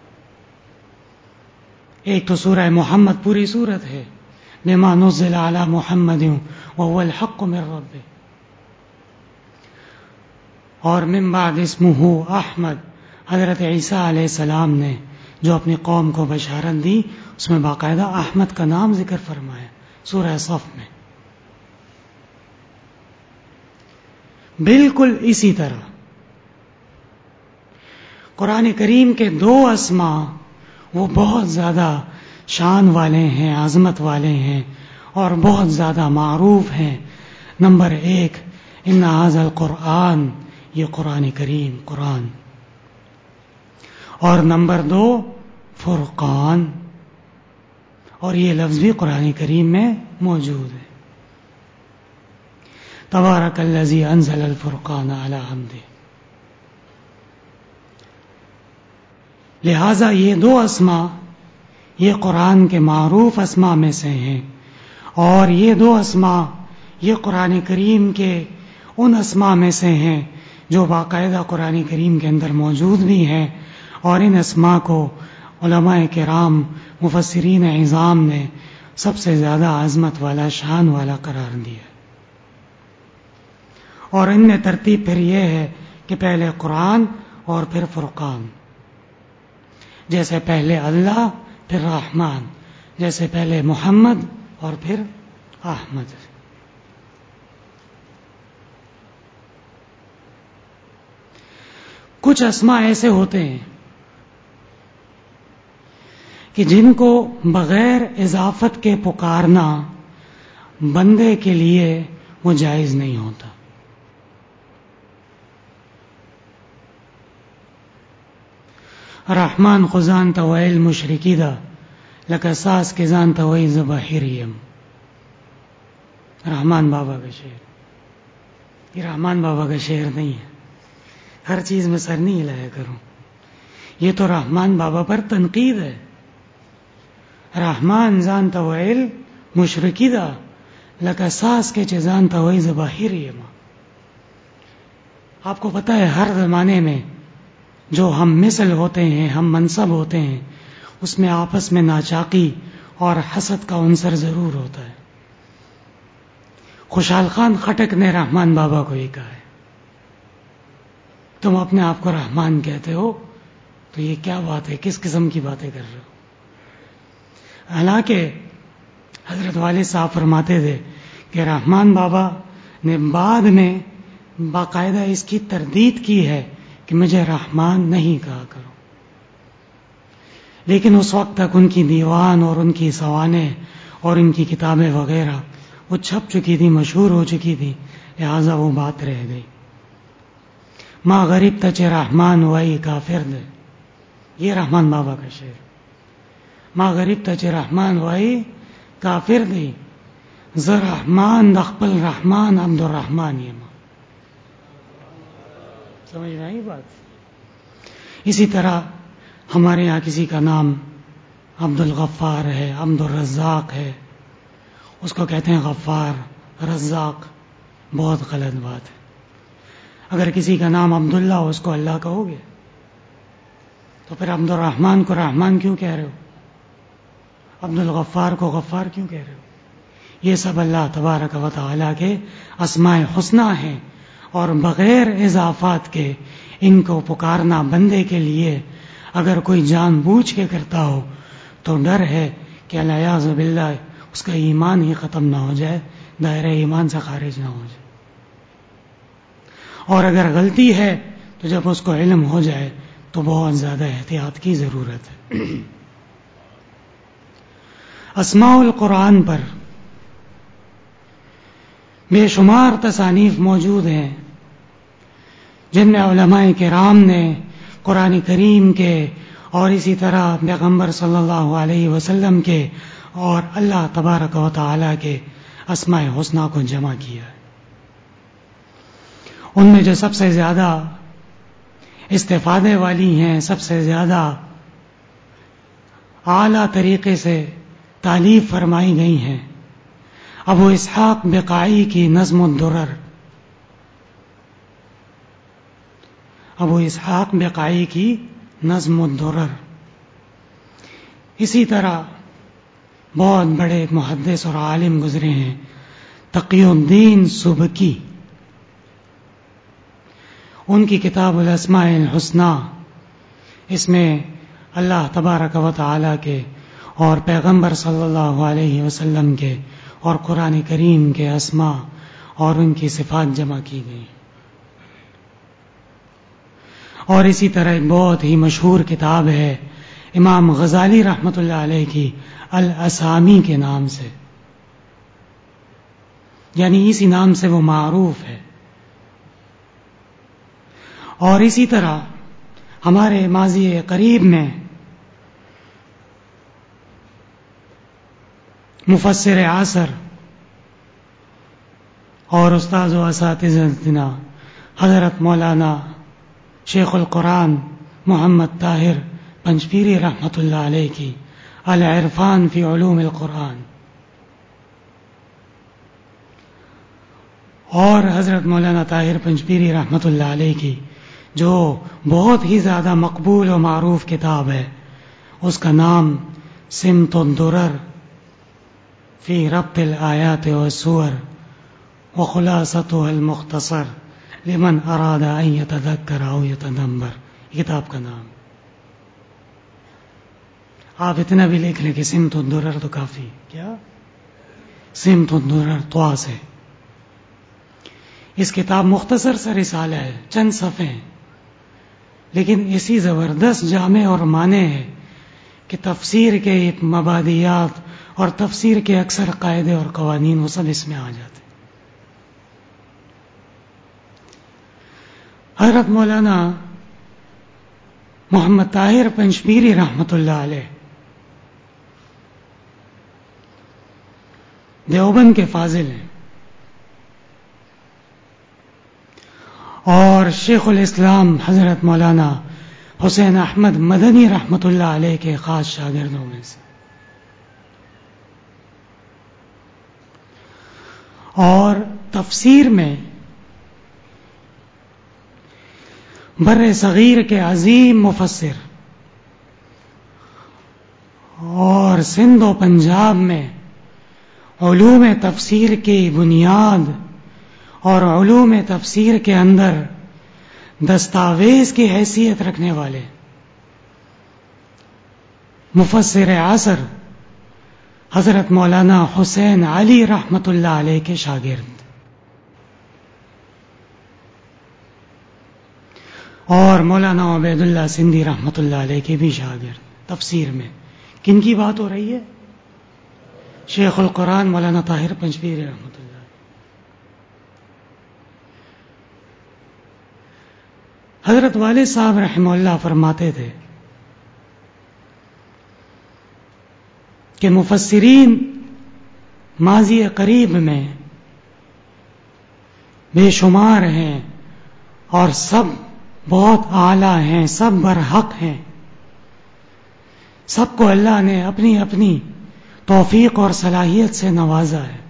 ایک تو سورہ محمد پوری سورت ہے، بما نزل علی محمد وهو الحق من ربہ، اور من بعد اسمہ احمد، حضرت عیسیٰ علیہ السلام نے جو اپنی قوم کو بشارت دی اس میں باقاعدہ احمد کا نام ذکر فرمایا سورہ صف میں۔ بالکل اسی طرح قرآن کریم کے دو اسماء وہ بہت زیادہ شان والے ہیں، عظمت والے ہیں اور بہت زیادہ معروف ہیں۔ نمبر ایک ان ھذا القرآن، یہ قرآن کریم قرآن، اور نمبر دو فرقان، اور یہ لفظ بھی قرآن کریم میں موجود ہے، تبارک الذی انزل الفرقان علی عبدہ۔ لہذا یہ دو اسماء یہ قرآن کے معروف اسماء میں سے ہیں، اور یہ دو اسماء یہ قرآن کریم کے ان اسماء میں سے ہیں جو باقاعدہ قرآن کریم کے اندر موجود بھی ہیں، اور ان اسماء کو علماء کرام مفسرین اعظام نے سب سے زیادہ عظمت والا شان والا قرار دیا، اور ان میں ترتیب پھر یہ ہے کہ پہلے قرآن اور پھر فرقان، جیسے پہلے اللہ پھر رحمان، جیسے پہلے محمد اور پھر احمد۔ کچھ اسماء ایسے ہوتے ہیں کہ جن کو بغیر اضافت کے پکارنا بندے کے لیے وہ جائز نہیں ہوتا۔ رحمان خزان توائل مشرکی دا لکساس کے زان توئی زباہریم، رحمان بابا کا شعر۔ یہ رحمان بابا کا شعر نہیں ہے، ہر چیز میں سر نہیں ہلایا کروں، یہ تو رحمان بابا پر تنقید ہے۔ رحمان زان توائل مشرکی دا لکساس کے چزان توئی زباہریم۔ آپ کو پتہ ہے ہر زمانے میں جو ہم مثل ہوتے ہیں، ہم منصب ہوتے ہیں، اس میں آپس میں ناچاقی اور حسد کا عنصر ضرور ہوتا ہے۔ خوشحال خان خٹک نے رحمان بابا کو یہ کہا ہے، تم اپنے آپ کو رحمان کہتے ہو تو یہ کیا بات ہے، کس قسم کی باتیں کر رہے ہو؟ حالانکہ حضرت والد صاحب فرماتے تھے کہ رحمان بابا نے بعد میں باقاعدہ اس کی تردید کی ہے کہ مجھے رحمان نہیں کہا کرو، لیکن اس وقت تک ان کی دیوان اور ان کی سوانح اور ان کی کتابیں وغیرہ وہ چھپ چکی تھی، مشہور ہو چکی تھی، لہذا وہ بات رہ گئی۔ ماں غریب تچ رحمان وائی کافر دے، یہ رحمان بابا کا شعر۔ ماں غریب تچ رحمان وائی کافر دی، ز رحمان دخپل رحمان عبد الرحمان، یہ ماں سمجھ میں آئی بات؟ اسی طرح ہمارے یہاں کسی کا نام عبد الغفار ہے، عبد الرزاق ہے، اس کو کہتے ہیں غفار رزاق، بہت غلط بات ہے۔ اگر کسی کا نام عبداللہ ہو اس کو اللہ کہو گے تو پھر عبد الرحمان کو رحمان کیوں کہہ رہے ہو؟ عبد الغفار کو غفار کیوں کہہ رہے ہو؟ یہ سب اللہ تبارک و تعالیٰ کے اسماء حسنی ہیں، اور بغیر اضافات کے ان کو پکارنا بندے کے لیے اگر کوئی جان بوجھ کے کرتا ہو تو ڈر ہے کہ الیاذ باللہ اس کا ایمان ہی ختم نہ ہو جائے، دائرہ ایمان سے خارج نہ ہو جائے۔ اور اگر غلطی ہے تو جب اس کو علم ہو جائے تو بہت زیادہ احتیاط کی ضرورت ہے۔ اسماء القرآن پر بے شمار تصانیف موجود ہیں جن میں علماء کرام نے قرآن کریم کے اور اسی طرح پیغمبر صلی اللہ علیہ وسلم کے اور اللہ تبارک و تعالیٰ کے اسماء حسنی کو جمع کیا ہے۔ ان میں جو سب سے زیادہ استفادے والی ہیں، سب سے زیادہ اعلیٰ طریقے سے تالیف فرمائی گئی ہیں، ابو اسحاق بقائی کی نظم الدرر، ابو اسحاق بقائی کی نظم الدرر، اسی طرح بہت بڑے محدث اور عالم گزرے ہیں تقی الدین سبکی، ان کی کتاب الاسماء الحسنی، اس میں اللہ تبارک و تعالیٰ کے اور پیغمبر صلی اللہ علیہ وسلم کے اور قرآن کریم کے اسماء اور ان کی صفات جمع کی گئی۔ اور اسی طرح ایک بہت ہی مشہور کتاب ہے امام غزالی رحمۃ اللہ علیہ کی الاسامی کے نام سے، یعنی اسی نام سے وہ معروف ہے۔ اور اسی طرح ہمارے ماضی قریب میں مفسر عصر اور استاذ و اساتذہ حضرت مولانا شیخ القرآن محمد طاہر پنجپیری رحمۃ اللہ علیہ کی العرفان فی علوم القرآن، اور حضرت مولانا طاہر پنجپیری رحمۃ اللہ علیہ کی جو بہت ہی زیادہ مقبول و معروف کتاب ہے، اس کا نام سمت الدرر فی ربط الآیات والسور وخلاصتها المختصر لمن اراد ان یتذکر او یتدبر، کتاب کا نام. آپ اتنا بھی لکھ لیں کہ سمت الدرر تو کافی. کیا سمت الدرر طوا سے. اس کتاب مختصر سا رسالہ ہے، چند صفحے ہیں، لیکن اسی زبردست جامع اور معنی ہے کہ تفسیر کے مبادیات اور تفسیر کے اکثر قاعدے اور قوانین وہ سب اس میں آ جاتے. حضرت مولانا محمد طاہر پنجپیری رحمۃ اللہ علیہ دیوبند کے فاضل ہیں اور شیخ الاسلام حضرت مولانا حسین احمد مدنی رحمۃ اللہ علیہ کے خاص شاگردوں میں سے. اور تفسیر میں بر صغیر کے عظیم مفسر اور سندھ و پنجاب میں علوم تفسیر کی بنیاد اور علوم تفسیر کے اندر دستاویز کی حیثیت رکھنے والے مفسر عصر حضرت مولانا حسین علی رحمۃ اللہ علیہ کے شاگرد، اور مولانا عبید اللہ سندھی رحمۃ اللہ علیہ کے بھی شاگرد. تفسیر میں کن کی بات ہو رہی ہے؟ شیخ القرآن مولانا طاہر پنجپیری رحمۃ اللہ. حضرت والد صاحب رحمہ اللہ فرماتے تھے کہ مفسرین ماضی قریب میں بے شمار ہیں اور سب بہت اعلیٰ ہیں، سب برحق ہیں، سب کو اللہ نے اپنی اپنی توفیق اور صلاحیت سے نوازا ہے.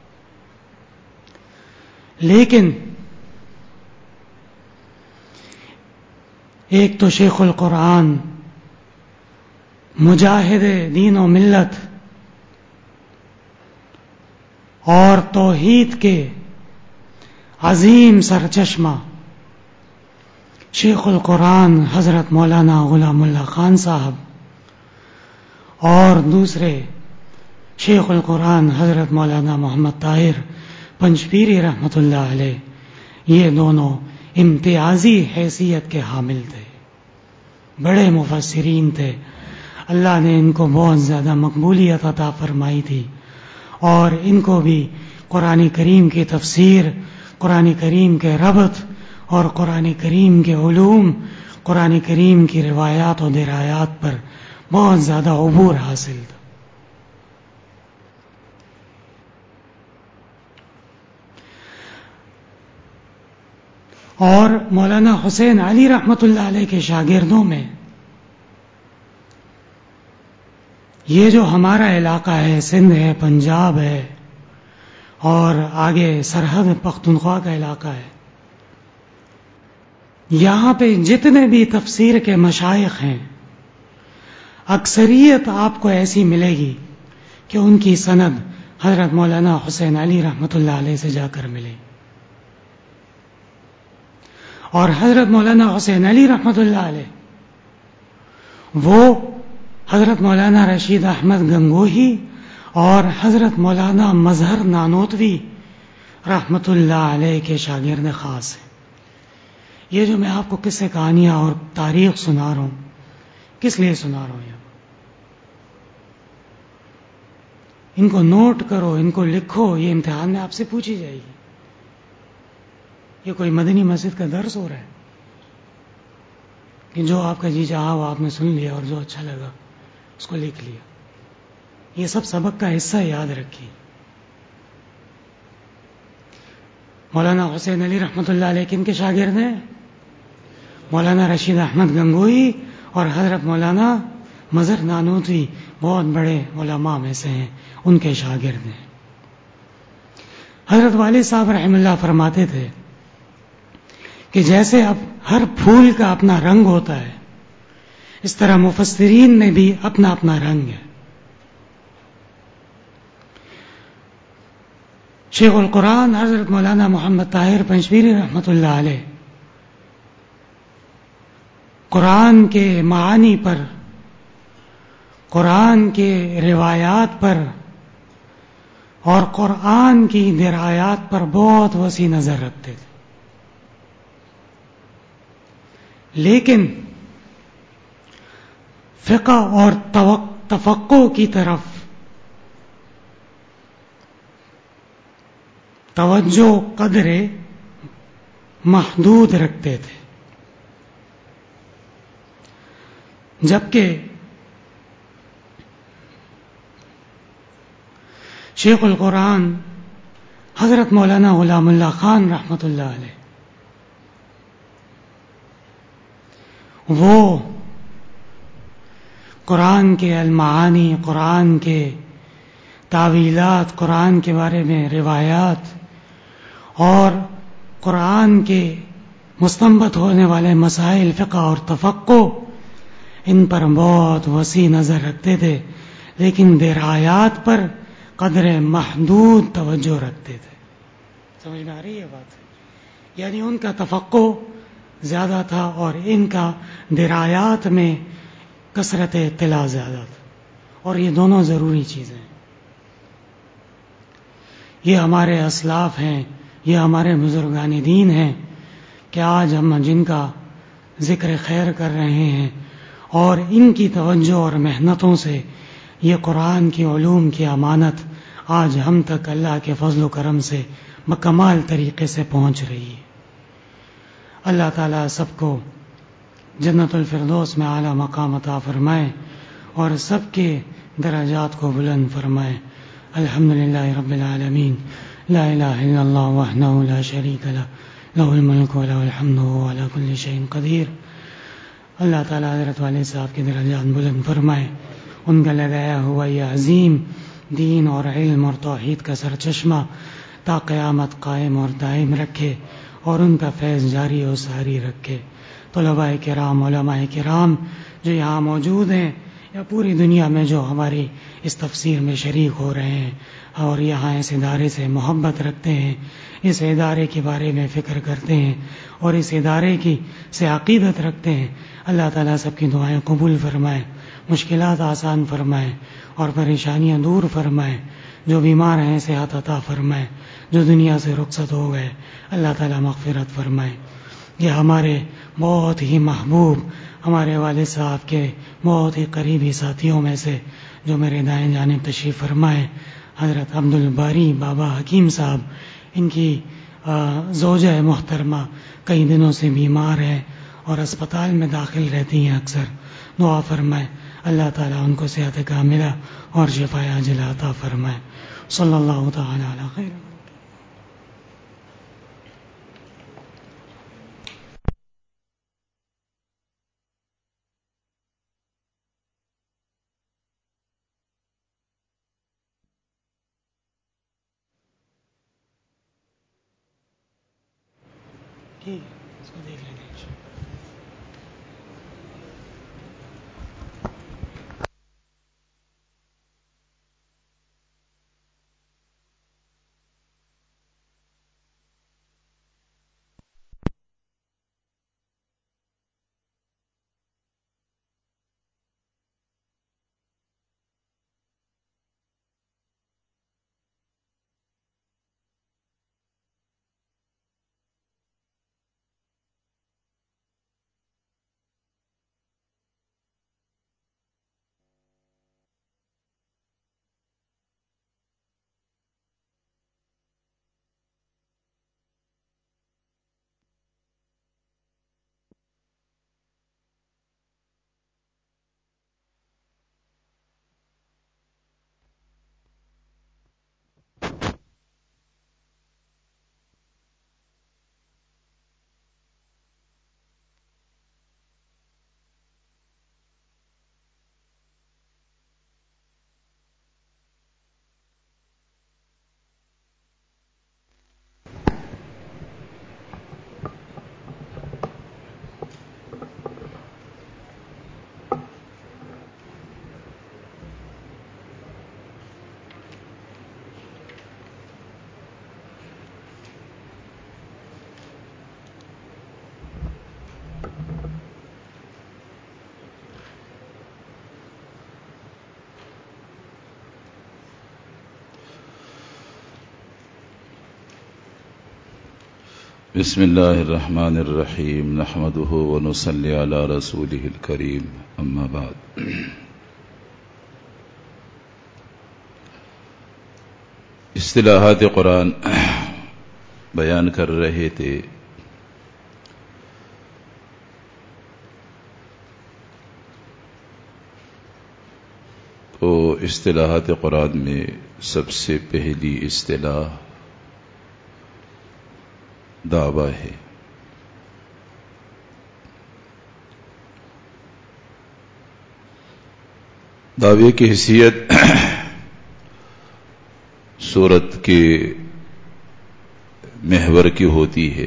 لیکن ایک تو شیخ القرآن مجاہد دین و ملت اور توحید کے عظیم سرچشمہ شیخ القرآن حضرت مولانا غلام اللہ خان صاحب، اور دوسرے شیخ القرآن حضرت مولانا محمد طاہر پنجپیری رحمۃ اللہ علیہ، یہ دونوں امتیازی حیثیت کے حامل تھے، بڑے مفسرین تھے. اللہ نے ان کو بہت زیادہ مقبولیت عطا فرمائی تھی، اور ان کو بھی قرآن کریم کی تفسیر، قرآن کریم کے ربط اور قرآن کریم کے علوم، قرآن کریم کی روایات و درایات پر بہت زیادہ عبور حاصل تھا. اور مولانا حسین علی رحمۃ اللہ علیہ کے شاگردوں میں یہ جو ہمارا علاقہ ہے، سندھ ہے، پنجاب ہے، اور آگے سرحد پختونخوا کا علاقہ ہے، یہاں پہ جتنے بھی تفسیر کے مشائخ ہیں، اکثریت آپ کو ایسی ملے گی کہ ان کی سند حضرت مولانا حسین علی رحمۃ اللہ علیہ سے جا کر ملے. اور حضرت مولانا حسین علی رحمۃ اللہ علیہ وہ حضرت مولانا رشید احمد گنگوہی اور حضرت مولانا مظہر نانوتوی رحمۃ اللہ علیہ کے شاگرد خاص ہیں. یہ جو میں آپ کو قصے کہانیاں اور تاریخ سنا رہا ہوں، کس لیے سنا رہا ہوں؟ یہ ان کو نوٹ کرو، ان کو لکھو، یہ امتحان میں آپ سے پوچھی جائے گی. یہ کوئی مدنی مسجد کا درس ہو رہا ہے کہ جو آپ کا جی چاہا وہ آپ نے سن لیا اور جو اچھا لگا اس کو لکھ لیا. یہ سب سبق کا حصہ یاد رکھیے. مولانا حسین علی رحمۃ اللہ علیہ کن کے شاگرد ہیں؟ مولانا رشید احمد گنگوہی اور حضرت مولانا مظہر نانوتوی بہت بڑے علماء میں سے ہیں، ان کے شاگرد ہیں. حضرت والد صاحب رحم اللہ فرماتے تھے کہ جیسے اب ہر پھول کا اپنا رنگ ہوتا ہے، اس طرح مفسرین میں بھی اپنا اپنا رنگ ہے. شیخ القرآن حضرت مولانا محمد طاہر پنجویری رحمۃ اللہ علیہ قرآن کے معانی پر، قرآن کے روایات پر اور قرآن کی درایات پر بہت وسیع نظر رکھتے تھے، لیکن فقہ اور تفقہ کی طرف توجہ قدرے محدود رکھتے تھے. جبکہ شیخ القرآن حضرت مولانا غلام اللہ خان رحمۃ اللہ علیہ وہ قرآن کے المعانی، قرآن کے تعویلات، قرآن کے بارے میں روایات اور قرآن کے مستنبط ہونے والے مسائل فقہ اور تفقہ، ان پر بہت وسیع نظر رکھتے تھے، لیکن درایات پر قدر محدود توجہ رکھتے تھے. سمجھ میں آ رہی ہے بات؟ یعنی ان کا تفقہ زیادہ تھا اور ان کا درایات میں کثرت اطلاع زیادہ تھا، اور یہ دونوں ضروری چیزیں ہیں. یہ ہمارے اسلاف ہیں، یہ ہمارے بزرگان دین ہیں کہ آج ہم جن کا ذکر خیر کر رہے ہیں، اور ان کی توجہ اور محنتوں سے یہ قرآن کی علوم کی امانت آج ہم تک اللہ کے فضل و کرم سے مکمل طریقے سے پہنچ رہی ہے. اللہ تعالیٰ سب کو جنت الفردوس میں اعلیٰ مقام عطا فرمائے اور سب کے درجات کو بلند فرمائے. الحمدللہ رب العالمین، لا الہ الا اللہ وحدہ لا شریک لہ، لہ الملک و لہ الحمد وہو علی کل شیء قدیر. اللہ تعالیٰ حضرت والد صاحب کے درجات بلند فرمائے، ان کا لگایا ہوا یہ عظیم دین اور علم اور توحید کا سرچشمہ تا قیامت قائم اور دائم رکھے، اور ان کا فیض جاری و ساری رکھے. طلباء کرام، علماء کرام جو یہاں موجود ہیں یا پوری دنیا میں جو ہماری اس تفسیر میں شریک ہو رہے ہیں اور یہاں اس ادارے سے محبت رکھتے ہیں، اس ادارے کے بارے میں فکر کرتے ہیں اور اس ادارے کی سے عقیدت رکھتے ہیں، اللہ تعالیٰ سب کی دعائیں قبول فرمائے، مشکلات آسان فرمائے اور پریشانیاں دور فرمائے. جو بیمار ہیں صحت عطا فرمائے، جو دنیا سے رخصت ہو گئے اللہ تعالیٰ مغفرت فرمائے. یہ ہمارے بہت ہی محبوب، ہمارے والد صاحب کے بہت ہی قریبی ساتھیوں میں سے جو میرے دائیں جانب تشریف فرمائے، حضرت عبد الباری بابا حکیم صاحب، ان کی زوجہ محترمہ کئی دنوں سے بیمار ہے اور اسپتال میں داخل رہتی ہیں اکثر. دعا فرمائے اللہ تعالیٰ ان کو صحت کاملہ اور شفا عاجلہ عطا فرمائے. صلی اللہ تعالی علی خیر. ٹھیک ہے، اس کو دیکھ لیں گے. بسم اللہ الرحمن الرحیم نحمده ونصلی علی رسوله الکریم اما بعد اصطلاحات قرآن بیان کر رہے تھے. تو اصطلاحات قرآن میں سب سے پہلی اصطلاح دعویٰ ہے. دعوے کی حیثیت سورت کے محور کی ہوتی ہے،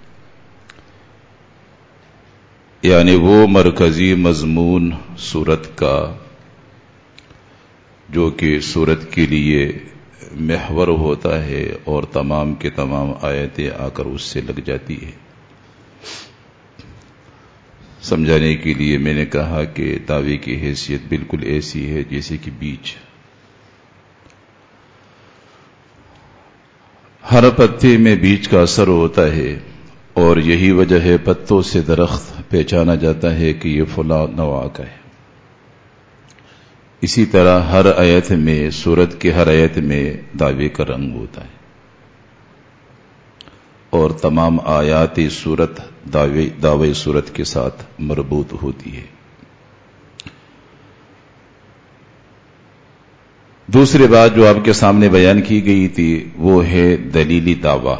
یعنی وہ مرکزی مضمون سورت کا جو کہ سورت کے لیے محور ہوتا ہے اور تمام کے تمام آیتیں آ کر اس سے لگ جاتی ہے. سمجھانے کے لیے میں نے کہا کہ دعوے کی حیثیت بالکل ایسی ہے جیسے کہ بیج. ہر پتے میں بیج کا اثر ہوتا ہے اور یہی وجہ ہے پتوں سے درخت پہچانا جاتا ہے کہ یہ فلاں نوع کا ہے. اسی طرح ہر آیت میں سورت کے ہر آیت میں دعوے کا رنگ ہوتا ہے اور تمام آیات سورت دعوے دعوے سورت کے ساتھ مربوط ہوتی ہے. دوسری بات جو آپ کے سامنے بیان کی گئی تھی وہ ہے دلیلی دعویٰ.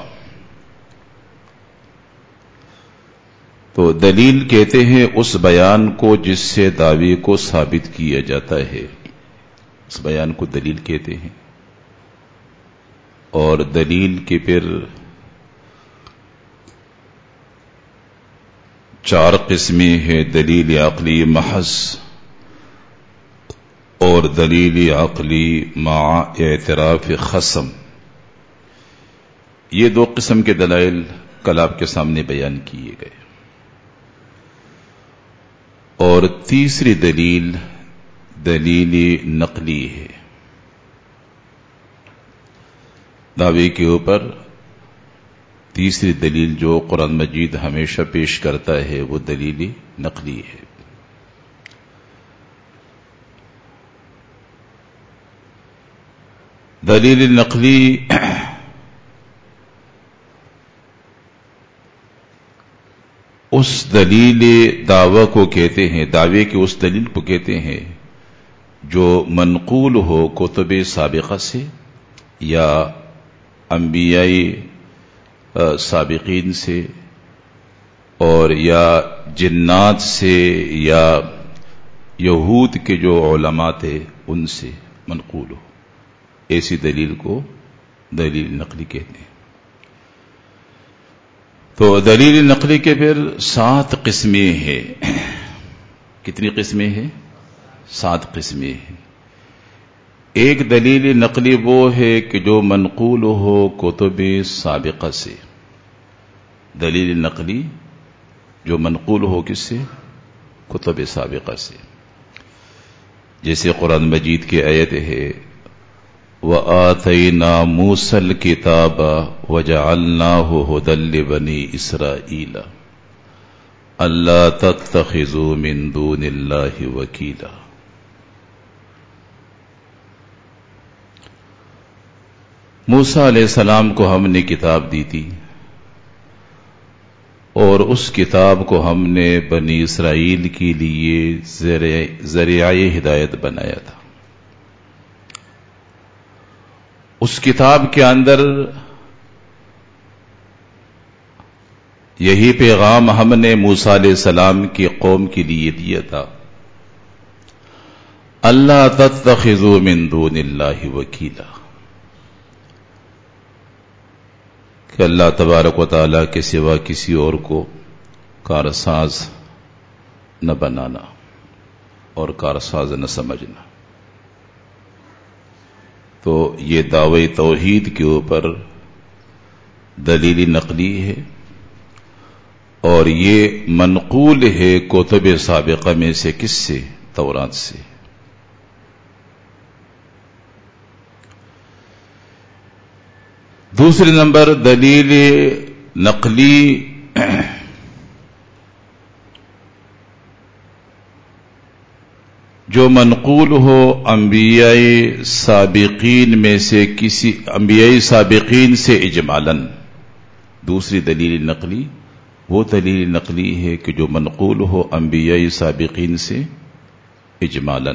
تو دلیل کہتے ہیں اس بیان کو جس سے دعوے کو ثابت کیا جاتا ہے، اس بیان کو دلیل کہتے ہیں. اور دلیل کے پھر چار قسمیں ہیں: دلیل عقلی محض اور دلیل عقلی مع اعتراف خصم. یہ دو قسم کے دلائل کل آپ کے سامنے بیان کیے گئے. اور تیسری دلیل دلیل نقلی ہے. دعوے کے اوپر تیسری دلیل جو قرآن مجید ہمیشہ پیش کرتا ہے وہ دلیل نقلی ہے. دلیل نقلی اس دلیل دعوی کو کہتے ہیں، دعوے کی اس دلیل کو کہتے ہیں جو منقول ہو کتب سابقہ سے یا انبیائی سابقین سے اور یا جنات سے یا یہود کے جو علماء تھے ان سے منقول ہو. ایسی دلیل کو دلیل نقلی کہتے ہیں. تو دلیل نقلی کے پھر سات قسمیں ہیں. کتنی قسمیں ہیں؟ سات قسمیں ہیں. ایک دلیل نقلی وہ ہے کہ جو منقول ہو کتب سابقہ سے. دلیل نقلی جو منقول ہو کس سے؟ کتب سابقہ سے. جیسے قرآن مجید کی آیت ہے وَآتَيْنَا مُوسَى الْكِتَابَ وَجَعَلْنَاهُ هُدًى لِبَنِي إِسْرَائِيلَ أَلَّا تَتَّخِذُوا مِن دُونِ اللَّهِ وَكِيلًا. موسیٰ علیہ السلام کو ہم نے کتاب دی تھی اور اس کتاب کو ہم نے بنی اسرائیل کے لیے ذریعہ ہدایت بنایا تھا. اس کتاب کے اندر یہی پیغام ہم نے موسیٰ علیہ السلام کی قوم کے لیے دیا تھا اللہ تتخذوا من دون اللہ وکیلا، کہ اللہ تبارک و تعالیٰ کے سوا کسی اور کو کارساز نہ بنانا اور کارساز نہ سمجھنا. تو یہ دعوی توحید کے اوپر دلیل نقلی ہے اور یہ منقول ہے کتب سابقہ میں سے. کس سے؟ تورات سے. دوسرے نمبر دلیل نقلی جو منقول ہو انبیاء سابقین میں سے کسی انبیاء سابقین سے اجمالاً. دوسری دلیل نقلی وہ دلیل نقلی ہے کہ جو منقول ہو انبیاء سابقین سے اجمالاً.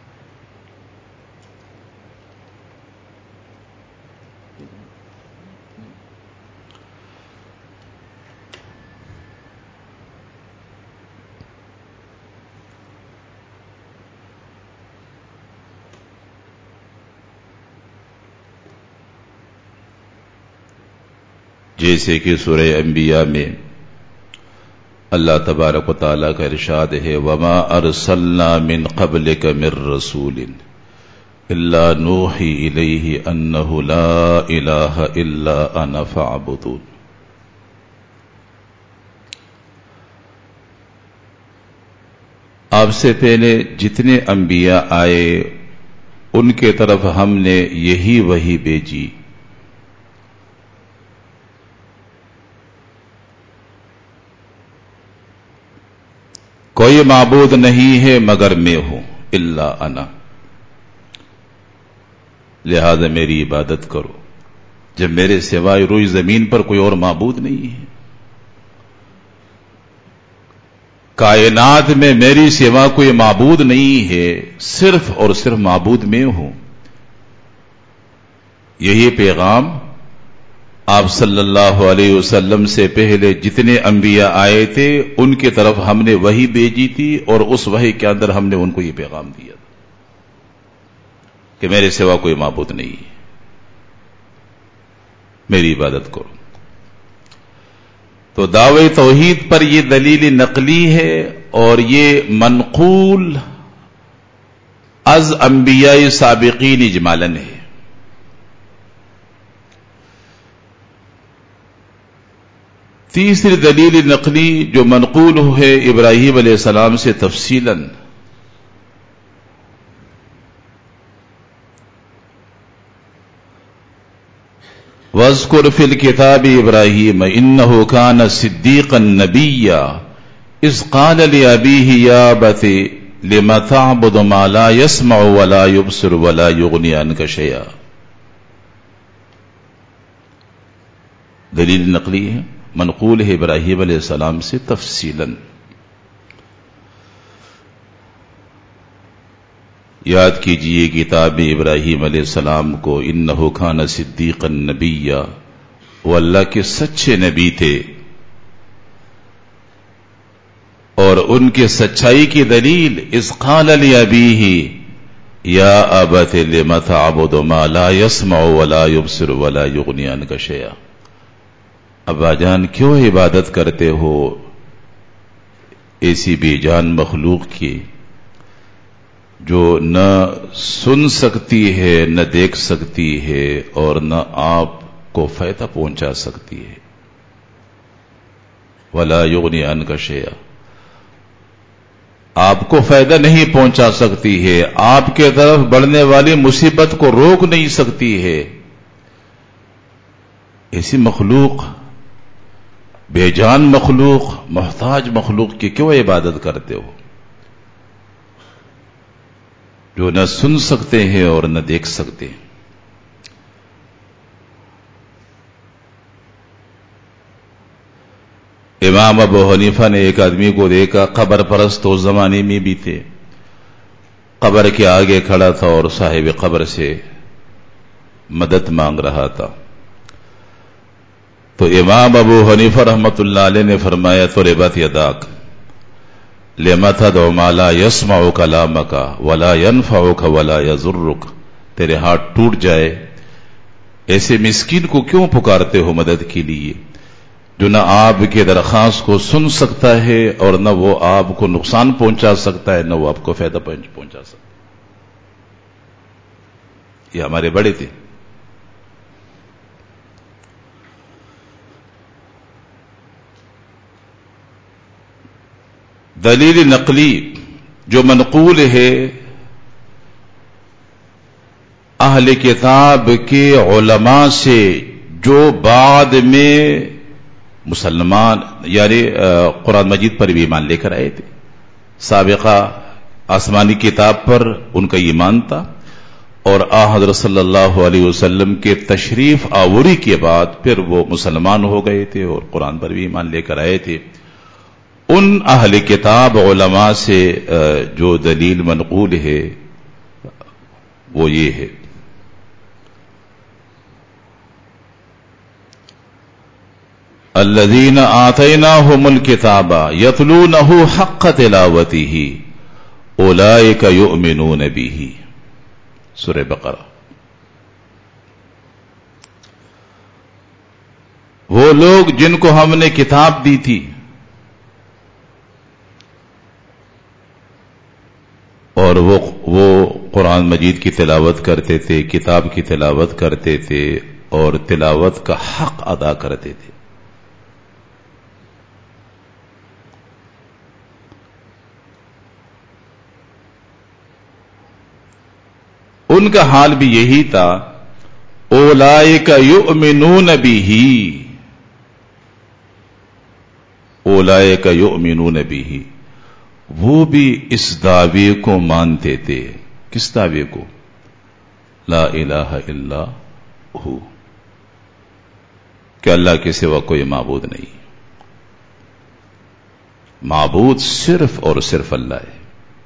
جیسے کہ سورہ انبیاء میں اللہ تبارک و تعالیٰ کا ارشاد ہے وَمَا أَرْسَلْنَا مِن قَبْلِكَ مِن رَّسُولٍ إِلَّا نُوحِي إِلَيْهِ أَنَّهُ لَا إِلَٰهَ إِلَّا أَنَا فَاعْبُدُونِ. آپ سے پہلے جتنے انبیاء آئے ان کے طرف ہم نے یہی وحی بھیجی کوئی معبود نہیں ہے مگر میں ہوں الا انا، لہذا میری عبادت کرو. جب میرے سوائے روئی زمین پر کوئی اور معبود نہیں ہے، کائنات میں میری سوا کوئی معبود نہیں ہے، صرف اور صرف معبود میں ہوں. یہی پیغام آپ صلی اللہ علیہ وسلم سے پہلے جتنے انبیاء آئے تھے ان کی طرف ہم نے وحی بھیجی تھی، اور اس وحی کے اندر ہم نے ان کو یہ پیغام دیا تھا کہ میرے سوا کوئی معبود نہیں ہے، میری عبادت کرو. تو دعوی توحید پر یہ دلیل نقلی ہے، اور یہ منقول از انبیاء سابقین اجمالاً ہے. تیسری دلیل نقلی جو منقول ہے ابراہیم علیہ السلام سے تفصیلاً، وَاذْكُرْ فِي الْكِتَابِ إِبْرَاهِيمَ إِنَّهُ كَانَ صِدِّيقًا نَبِيًّا إِذْ قَالَ لِأَبِيهِ يَا أَبَتِ لِمَ تَعْبُدُ مَا لَا يَسْمَعُ وَلَا يُبْصِرُ وَلَا يُغْنِي عَنْكَ شَيْئًا. دلیل نقلی ہے، منقول ہے ابراہیم علیہ السلام سے تفصیلاً. یاد کیجئے کتاب ابراہیم علیہ السلام کو، انہ کان صدیقا نبیا، وہ اللہ کے سچے نبی تھے، اور ان کے سچائی کی دلیل اذ قال لأبیہ یا ابت لم تعبد ما لا يسمع ولا يبصر ولا یغنی عنک شیئا. ابا جان کیوں عبادت کرتے ہو ایسی بے جان مخلوق کی جو نہ سن سکتی ہے، نہ دیکھ سکتی ہے، اور نہ آپ کو فائدہ پہنچا سکتی ہے. ولا یغنی عنک شیئا، آپ کو فائدہ نہیں پہنچا سکتی ہے، آپ کے طرف بڑھنے والی مصیبت کو روک نہیں سکتی ہے. ایسی مخلوق، بے جان مخلوق، محتاج مخلوق کی کیوں عبادت کرتے ہو جو نہ سن سکتے ہیں اور نہ دیکھ سکتے ہیں. امام ابو حنیفہ نے ایک آدمی کو دیکھا، قبر پرست اس زمانے میں بھی تھے، قبر کے آگے کھڑا تھا اور صاحب قبر سے مدد مانگ رہا تھا. تو امام ابو حنیفہ رحمت اللہ علیہ نے فرمایا تربت یداک لما تدعو ما لا يسمع كلامك ولا ينفعك ولا يضرك، تیرے ہاتھ ٹوٹ جائے، ایسے مسکین کو کیوں پکارتے ہو مدد کے لیے جو نہ آپ کے درخواست کو سن سکتا ہے اور نہ وہ آپ کو نقصان پہنچا سکتا ہے، نہ وہ آپ کو فائدہ پہنچا سکتا ہے. یہ ہمارے بڑے تھے. دلیل نقلی جو منقول ہے اہل کتاب کے علماء سے جو بعد میں مسلمان یعنی قرآن مجید پر بھی ایمان لے کر آئے تھے. سابقہ آسمانی کتاب پر ان کا ایمان تھا، اور آ حضرت صلی اللہ علیہ وسلم کے تشریف آوری کے بعد پھر وہ مسلمان ہو گئے تھے اور قرآن پر بھی ایمان لے کر آئے تھے. ان اہل کتاب علماء سے جو دلیل منقول ہے وہ یہ ہے، الذین آتیناہم الکتاب یتلونہ حق تلاوتہ اولئک یؤمنون بہ. سورہ بقرہ. وہ لوگ جن کو ہم نے کتاب دی تھی اور وہ وہ قرآن مجید کی تلاوت کرتے تھے، کتاب کی تلاوت کرتے تھے اور تلاوت کا حق ادا کرتے تھے. ان کا حال بھی یہی تھا، اولئک یؤمنون بہ، اولئک یؤمنون بہ، وہ بھی اس دعوے کو مانتے تھے. کس دعوے کو؟ لا الہ الا ہو، کہ اللہ کے سوا کوئی معبود نہیں، معبود صرف اور صرف اللہ ہے.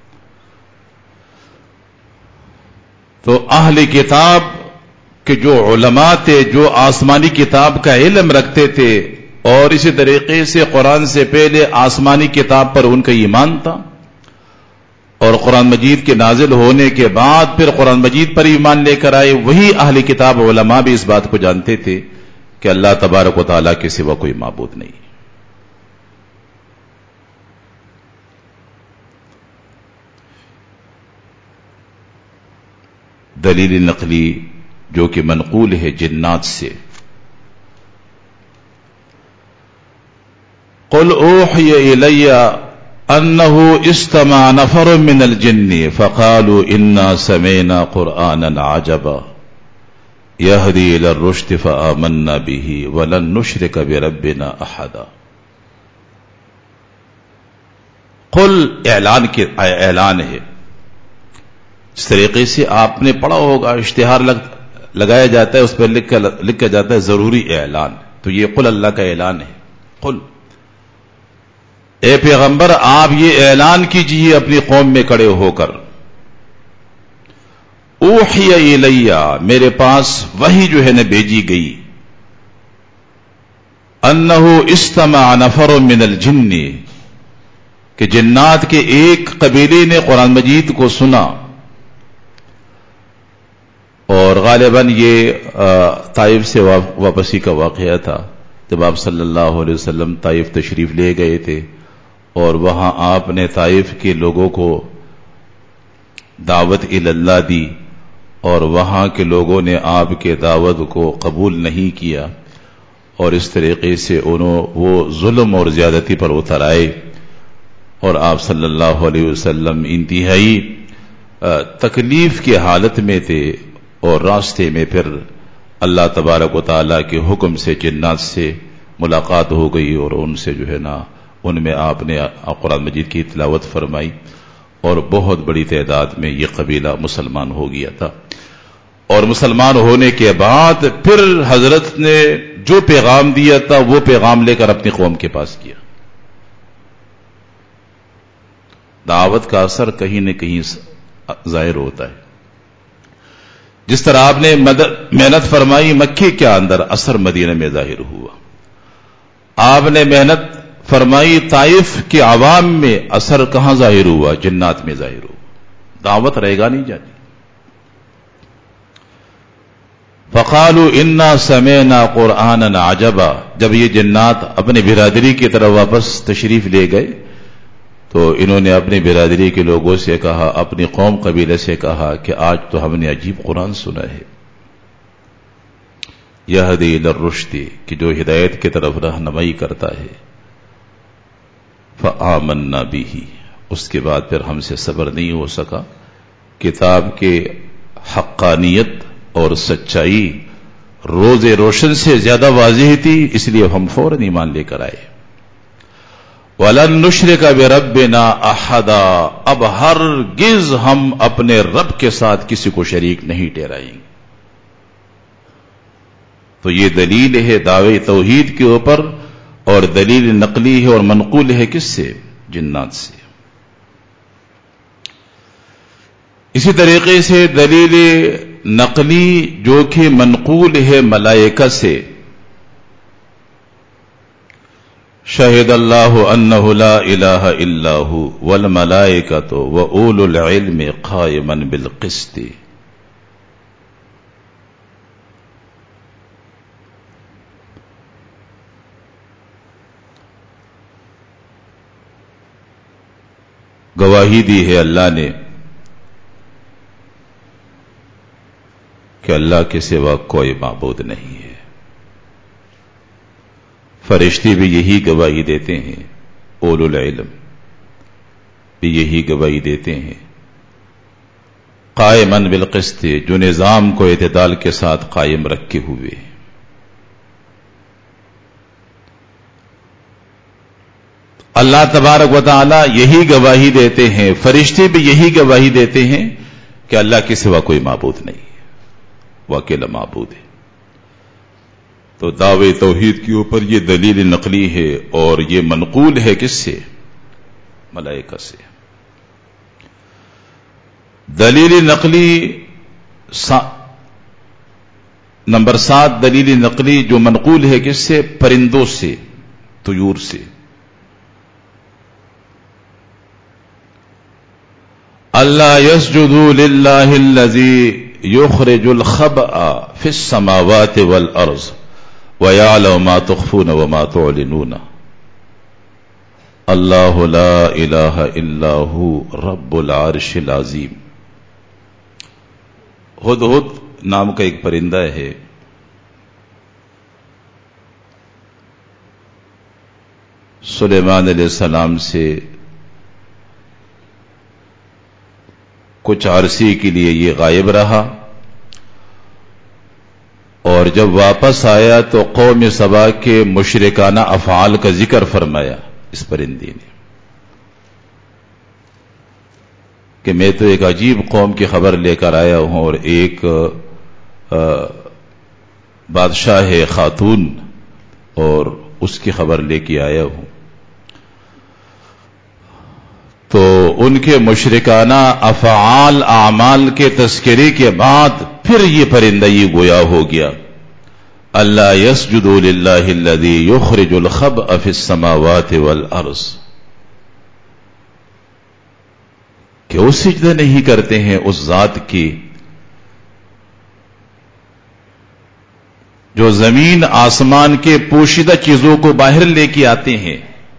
تو اہل کتاب کے جو علماء تھے، جو آسمانی کتاب کا علم رکھتے تھے اور اسی طریقے سے قرآن سے پہلے آسمانی کتاب پر ان کا ایمان تھا، اور قرآن مجید کے نازل ہونے کے بعد پھر قرآن مجید پر ایمان لے کر آئے، وہی اہل کتاب علماء بھی اس بات کو جانتے تھے کہ اللہ تبارک و تعالیٰ کے سوا کوئی معبود نہیں. دلیل نقلی جو کہ منقول ہے جنات سے، قل اوحی الی انہ استمع نفر من الجن فقالوا انا سمعنا قرآنا عجبا یہدی الی الرشد فآمنا به ولن نشرک بربنا احدا. قل اعلان کے اعلان ہے. اس طریقے سے آپ نے پڑھا ہوگا، اشتہار لگ لگایا جاتا ہے، اس پر لکھ لکھا جاتا ہے ضروری اعلان. تو یہ قل اللہ کا اعلان ہے. قل، اے پیغمبر آپ یہ اعلان کیجئے اپنی قوم میں کھڑے ہو کر، اوحی الی، میرے پاس وحی جو ہے نا بھیجی گئی، انہ استمع نفر من الجن، کہ جنات کے ایک قبیلے نے قرآن مجید کو سنا. اور غالباً یہ طائف سے واپسی کا واقعہ تھا، جب آپ صلی اللہ علیہ وسلم طائف تشریف لے گئے تھے اور وہاں آپ نے طائف کے لوگوں کو دعوت اللہ دی، اور وہاں کے لوگوں نے آپ کے دعوت کو قبول نہیں کیا، اور اس طریقے سے انہوں وہ ظلم اور زیادتی پر اتر آئے، اور آپ صلی اللہ علیہ وسلم انتہائی تکلیف کی حالت میں تھے. اور راستے میں پھر اللہ تبارک و تعالیٰ کے حکم سے جنات سے ملاقات ہو گئی، اور ان سے جو ہے نا ان میں آپ نے قرآن مجید کی تلاوت فرمائی، اور بہت بڑی تعداد میں یہ قبیلہ مسلمان ہو گیا تھا. اور مسلمان ہونے کے بعد پھر حضرت نے جو پیغام دیا تھا وہ پیغام لے کر اپنی قوم کے پاس کیا. دعوت کا اثر کہیں نہ کہیں ظاہر ہوتا ہے. جس طرح آپ نے محنت فرمائی مکے کے اندر، اثر مدینہ میں ظاہر ہوا. آپ نے محنت فرمائی طائف کے عوام میں، اثر کہاں ظاہر ہوا؟ جنات میں ظاہر ہوا. دعوت رہے گا نہیں جاتی. فقالوا انا سمعنا قرآنا عجبا، جب یہ جنات اپنی برادری کی طرف واپس تشریف لے گئے تو انہوں نے اپنی برادری کے لوگوں سے کہا، اپنی قوم قبیلے سے کہا کہ آج تو ہم نے عجیب قرآن سنا ہے، یہدی الی الرشد، کہ جو ہدایت کی طرف رہنمائی کرتا ہے. فآمنا بہ، اس کے بعد پھر ہم سے صبر نہیں ہو سکا کتاب کے حقانیت اور سچائی روز روشن سے زیادہ واضح تھی، اس لیے ہم فوراً ایمان لے کر آئے. وَلَن نُشْرِكَ بِرَبِّنَا أَحَدًا، اب ہرگز ہم اپنے رب کے ساتھ کسی کو شریک نہیں ٹھہرائیں گے. تو یہ دلیل ہے دعوے توحید کے اوپر، اور دلیل نقلی ہے اور منقول ہے کس سے؟ جنات سے. اسی طریقے سے دلیل نقلی جو کہ منقول ہے ملائکہ سے، شہد اللہ انہ لا الہ الا ہو والملائکۃ واولو العلم قائما بالقسط. گواہی دی ہے اللہ نے کہ اللہ کے سوا کوئی معبود نہیں ہے. فرشتے بھی یہی گواہی دیتے ہیں، اولو العلم بھی یہی گواہی دیتے ہیں. قائما بالقسط، جو نظام کو اعتدال کے ساتھ قائم رکھے ہوئے. اللہ تبارک و تعالی یہی گواہی دیتے ہیں، فرشتے بھی یہی گواہی دیتے ہیں کہ اللہ کے سوا کوئی معبود نہیں ہے، وہ اکیلا معبود ہے. تو دعوے توحید کے اوپر یہ دلیل نقلی ہے، اور یہ منقول ہے کس سے؟ ملائکہ سے. دلیل نقلی سا نمبر سات دلیل نقلی جو منقول ہے کس سے؟ پرندوں سے، طیور سے. اللہ یسجدوا للہ الذی یخرج الخبأ فی السماوات والارض وَيَعْلَمُ مَا تُخْفُونَ وَمَا تُعْلِنُونَ. اللہ لا الہ الا ہو رب العرش العظیم. ہدہد نام کا ایک پرندہ ہے، سلیمان علیہ السلام سے کچھ عرصے کے لیے یہ غائب رہا، اور جب واپس آیا تو قوم سبا کے مشرکانہ افعال کا ذکر فرمایا اس پرندے نے کہ میں تو ایک عجیب قوم کی خبر لے کر آیا ہوں، اور ایک بادشاہ خاتون اور اس کی خبر لے کے آیا ہوں. تو ان کے مشرکانہ افعال اعمال کے تذکرے کے بعد پھر یہ پرندہ یہ گویا ہو گیا. اللہ یسجدوا للہ الذی یخرج الخبأ فی السماوات والارض، کہ وہ سجدہ نہیں کرتے ہیں اس ذات کی جو زمین آسمان کے پوشیدہ چیزوں کو باہر لے کے آتے ہیں.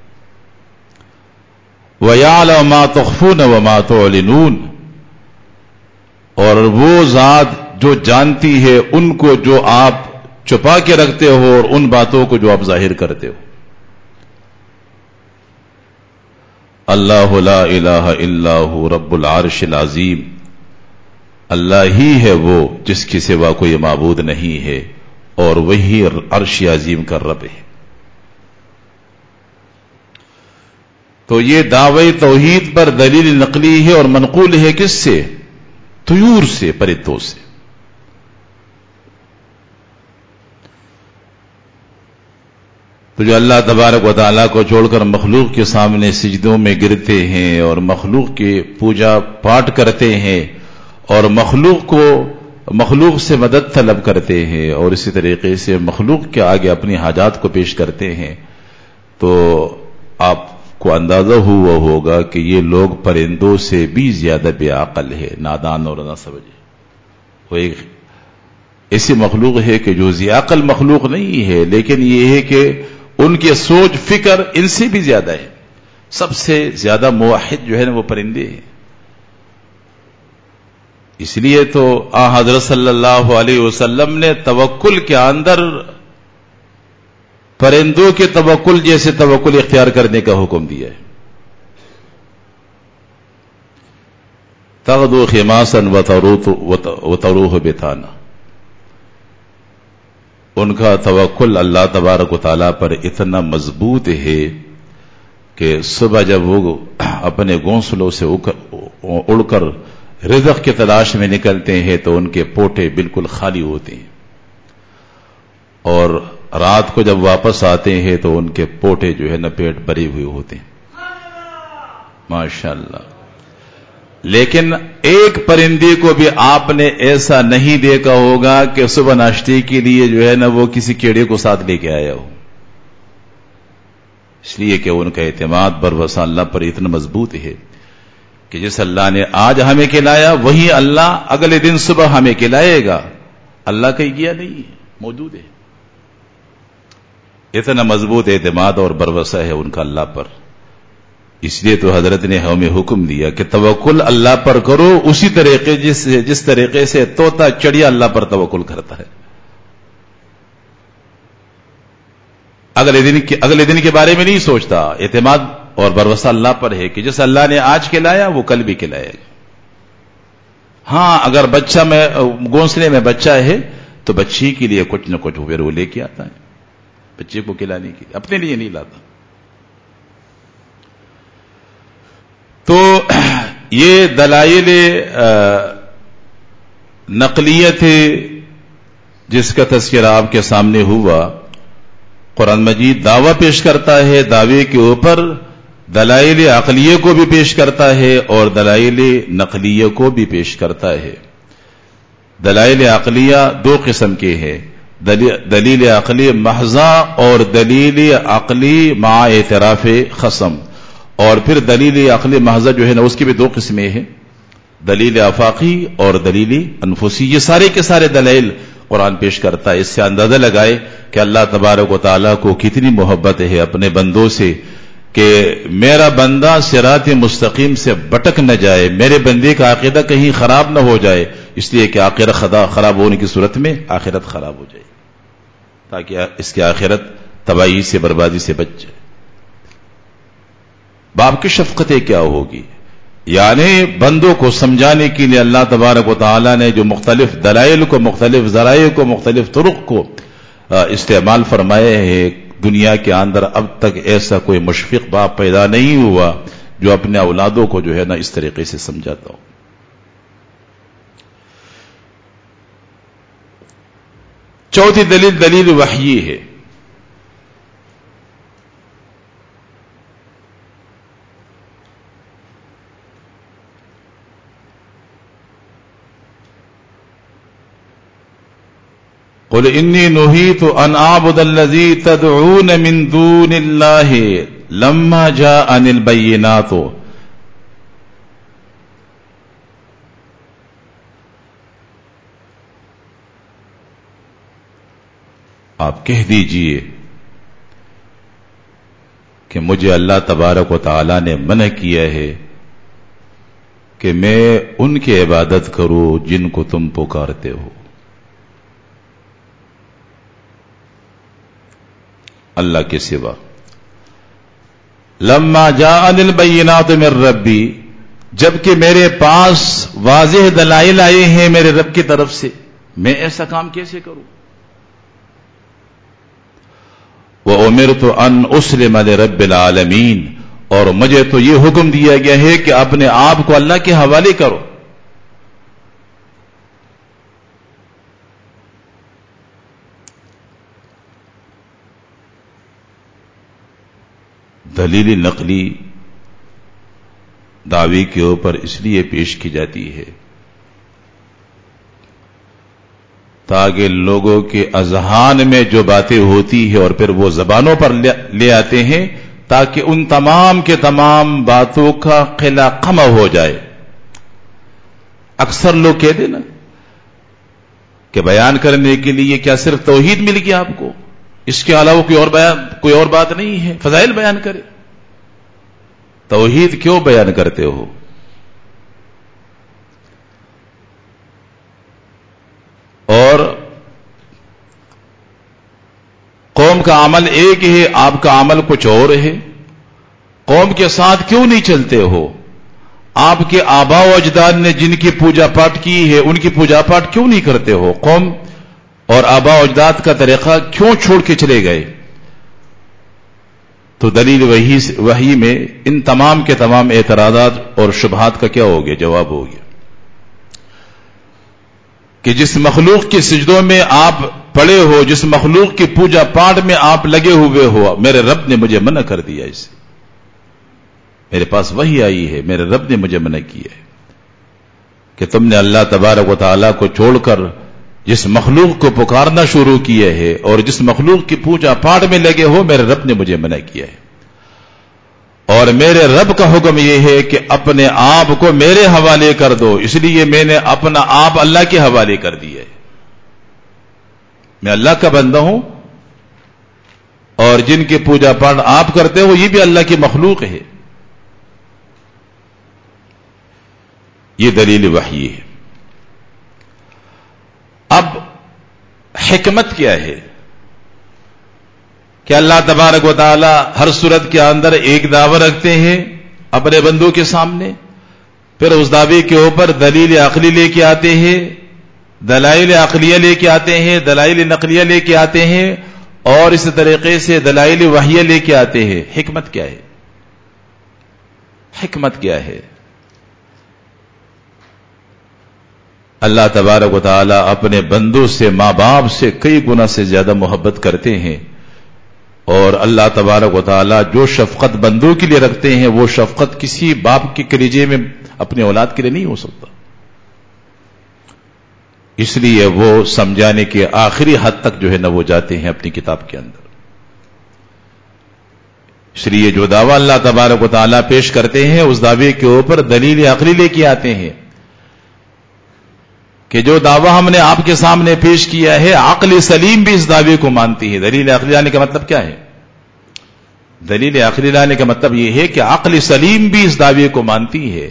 وَيَعْلَمُ مَا تُخْفُونَ وَمَا تُعْلِنُونَ، اور وہ ذات جو جانتی ہے ان کو جو آپ چھپا کے رکھتے ہو اور ان باتوں کو جو آپ ظاہر کرتے ہو. اللہ لا الہ الا ہو رب العرش العظیم، اللہ ہی ہے وہ جس کے سوا کوئی معبود نہیں ہے، اور وہی عرش عظیم کا رب ہے. تو یہ دعوی توحید پر دلیل نقلی ہے اور منقول ہے کس سے؟ طیور سے، پرندوں سے. تو جو اللہ تبارک و تعالیٰ کو چھوڑ کر مخلوق کے سامنے سجدوں میں گرتے ہیں اور مخلوق کی پوجا پاٹ کرتے ہیں اور مخلوق کو مخلوق سے مدد طلب کرتے ہیں اور اسی طریقے سے مخلوق کے آگے اپنی حاجات کو پیش کرتے ہیں، تو آپ کو اندازہ ہوا ہوگا کہ یہ لوگ پرندوں سے بھی زیادہ بے عقل ہے، نادان اور نہ سمجھے. وہ ایک ایسی مخلوق ہے کہ جو ذی عقل مخلوق نہیں ہے، لیکن یہ ہے کہ ان کی سوچ فکر ان سے بھی زیادہ ہے. سب سے زیادہ موحد جو ہے نا وہ پرندے ہیں. اس لیے تو آن حضرت صلی اللہ علیہ وسلم نے توکل کے اندر پرندوں کے توکل جیسے توکل اختیار کرنے کا حکم دیا ہے. تغدو خماسا وتروح بطانا، ان کا توکل اللہ تبارک و تعالیٰ پر اتنا مضبوط ہے کہ صبح جب وہ اپنے گھونسلوں سے اڑ کر رزق کی تلاش میں نکلتے ہیں تو ان کے پوٹے بالکل خالی ہوتے ہیں، اور رات کو جب واپس آتے ہیں تو ان کے پوٹے جو ہے نا پیٹ بھرے ہوئے ہوتے ہیں، ماشاءاللہ۔ لیکن ایک پرندے کو بھی آپ نے ایسا نہیں دیکھا ہوگا کہ صبح ناشتے کے لیے جو ہے نا وہ کسی کیڑے کو ساتھ لے کے آیا ہو، اس لیے کہ ان کا اعتماد بروسہ اللہ پر اتنا مضبوط ہے کہ جس اللہ نے آج ہمیں کھلایا وہی اللہ اگلے دن صبح ہمیں کھلائے گا، اللہ کہیں گیا نہیں ہے، موجود ہے۔ اتنا مضبوط اعتماد اور بروسہ ہے ان کا اللہ پر، اس لیے تو حضرت نے ہمیں حکم دیا کہ توکل اللہ پر کرو اسی طریقے جس جس طریقے سے طوطا چڑیا اللہ پر توکل کرتا ہے۔ اگلے دن کے اگلے دن کے بارے میں نہیں سوچتا، اعتماد اور بھروسہ اللہ پر ہے کہ جس اللہ نے آج کھلایا وہ کل بھی کھلائے گا۔ ہاں اگر بچہ میں گھونسلے میں بچہ ہے تو بچی کے لیے کچھ نہ کچھ پھر وہ لے کے آتا ہے بچے کو کھلانے کے لیے، اپنے لیے نہیں لاتا۔ تو یہ دلائل نقلیت جس کا تذکرہ آپ کے سامنے ہوا، قرآن مجید دعویٰ پیش کرتا ہے، دعوے کے اوپر دلائل عقلیہ کو بھی پیش کرتا ہے اور دلائل نقلیہ کو بھی پیش کرتا ہے۔ دلائل عقلیہ دو قسم کے ہیں، دلیل عقلی محضہ اور دلیل عقلی مع اعتراف خصم، اور پھر دلیل عقلی محضہ جو ہے نا اس کی بھی دو قسمیں ہیں، دلیل آفاقی اور دلیل انفسی۔ یہ سارے کے سارے دلائل قرآن پیش کرتا ہے، اس سے اندازہ لگائے کہ اللہ تبارک و تعالیٰ کو کتنی محبت ہے اپنے بندوں سے کہ میرا بندہ صراط مستقیم سے بٹک نہ جائے، میرے بندے کا عقیدہ کہیں خراب نہ ہو جائے، اس لیے کہ آخرت خراب ہونے کی صورت میں آخرت خراب ہو جائے تاکہ اس کی آخرت تباہی سے بربادی سے بچ جائے۔ باپ کی شفقتیں کیا ہوگی، یعنی بندوں کو سمجھانے کے لیے اللہ تبارک و تعالیٰ نے جو مختلف دلائل کو، مختلف ذرائع کو، مختلف طرق کو استعمال فرمائے ہیں، دنیا کے اندر اب تک ایسا کوئی مشفق باپ پیدا نہیں ہوا جو اپنے اولادوں کو جو ہے نا اس طریقے سے سمجھاتا ہو۔ چوتھی دلیل دلیل وحی ہے۔ قل انی نہیت ان اعبد الذی تدعون من دون اللہ لما جاءنی البینات۔ آپ کہہ دیجئے کہ مجھے اللہ تبارک و تعالی نے منع کیا ہے کہ میں ان کی عبادت کروں جن کو تم پکارتے ہو، اللہ کے سوا۔ لما جاءنی البینات من ربی، جبکہ میرے پاس واضح دلائل آئے ہیں میرے رب کی طرف سے، میں ایسا کام کیسے کروں؟ وَأُمِرْتُ أَنْ أُسْلِمَ لِرَبِّ الْعَالَمِينَ، اور مجھے تو یہ حکم دیا گیا ہے کہ اپنے آپ کو اللہ کے حوالے کرو۔ دلیل نقلی دعوی کے اوپر اس لیے پیش کی جاتی ہے تاکہ لوگوں کے اذہان میں جو باتیں ہوتی ہیں اور پھر وہ زبانوں پر لے آتے ہیں تاکہ ان تمام کے تمام باتوں کا قلع قمع ہو جائے۔ اکثر لوگ کہہ دیں نا کہ بیان کرنے کے لیے کیا صرف توحید مل گیا آپ کو، اس کے علاوہ کوئی اور بیان کوئی اور بات نہیں ہے، فضائل بیان کرے۔ توحید کیوں بیان کرتے ہو؟ اور قوم کا عمل ایک ہے، آپ کا عمل کچھ اور ہے، قوم کے ساتھ کیوں نہیں چلتے ہو؟ آپ کے آباء و اجداد نے جن کی پوجا پاٹ کی ہے ان کی پوجا پاٹ کیوں نہیں کرتے ہو؟ قوم اور آبا و اجداد کا طریقہ کیوں چھوڑ کے چلے گئے؟ تو دلیل وحی وحی میں ان تمام کے تمام اعتراضات اور شبہات کا کیا ہو گیا؟ جواب ہو گیا کہ جس مخلوق کے سجدوں میں آپ پڑے ہو، جس مخلوق کی پوجا پاٹ میں آپ لگے ہوئے ہو، میرے رب نے مجھے منع کر دیا اسے. میرے پاس وحی آئی ہے، میرے رب نے مجھے منع کیا ہے کہ تم نے اللہ تبارک و تعالیٰ کو چھوڑ کر جس مخلوق کو پکارنا شروع کیا ہے اور جس مخلوق کی پوجا پاٹ میں لگے ہو، میرے رب نے مجھے منع کیا ہے. اور میرے رب کا حکم یہ ہے کہ اپنے آپ کو میرے حوالے کر دو، اس لیے میں نے اپنا آپ اللہ کے حوالے کر دیا ہے. میں اللہ کا بندہ ہوں اور جن کی پوجا پاٹ آپ کرتے ہو یہ بھی اللہ کی مخلوق ہے. یہ دلیل وحی ہے. اب حکمت کیا ہے کہ اللہ تبارک و تعالی ہر صورت کے اندر ایک دعویٰ رکھتے ہیں اپنے بندوں کے سامنے، پھر اس دعوے کے اوپر دلیل عقلی لے کے آتے ہیں، دلائل عقلیہ لے کے آتے ہیں، دلائل نقلیہ لے کے آتے ہیں، اور اس طریقے سے دلائل وحیہ لے کے آتے ہیں. حکمت کیا ہے؟ حکمت کیا ہے؟ اللہ تبارک و تعالی اپنے بندوں سے ماں باپ سے کئی گنا سے زیادہ محبت کرتے ہیں، اور اللہ تبارک و تعالی جو شفقت بندوں کے لیے رکھتے ہیں وہ شفقت کسی باپ کے کلیجے میں اپنے اولاد کے لیے نہیں ہو سکتا. اس لیے وہ سمجھانے کے آخری حد تک جو ہے نا وہ جاتے ہیں اپنی کتاب کے اندر. اس لیے جو دعویٰ اللہ تبارک و تعالی پیش کرتے ہیں اس دعوے کے اوپر دلیل عقلی لے کے آتے ہیں کہ جو دعویٰ ہم نے آپ کے سامنے پیش کیا ہے عقل سلیم بھی اس دعوے کو مانتی ہے. دلیل عقلی لانے کا مطلب کیا ہے؟ دلیل عقلی لانے کا مطلب یہ ہے کہ عقل سلیم بھی اس دعوے کو مانتی ہے.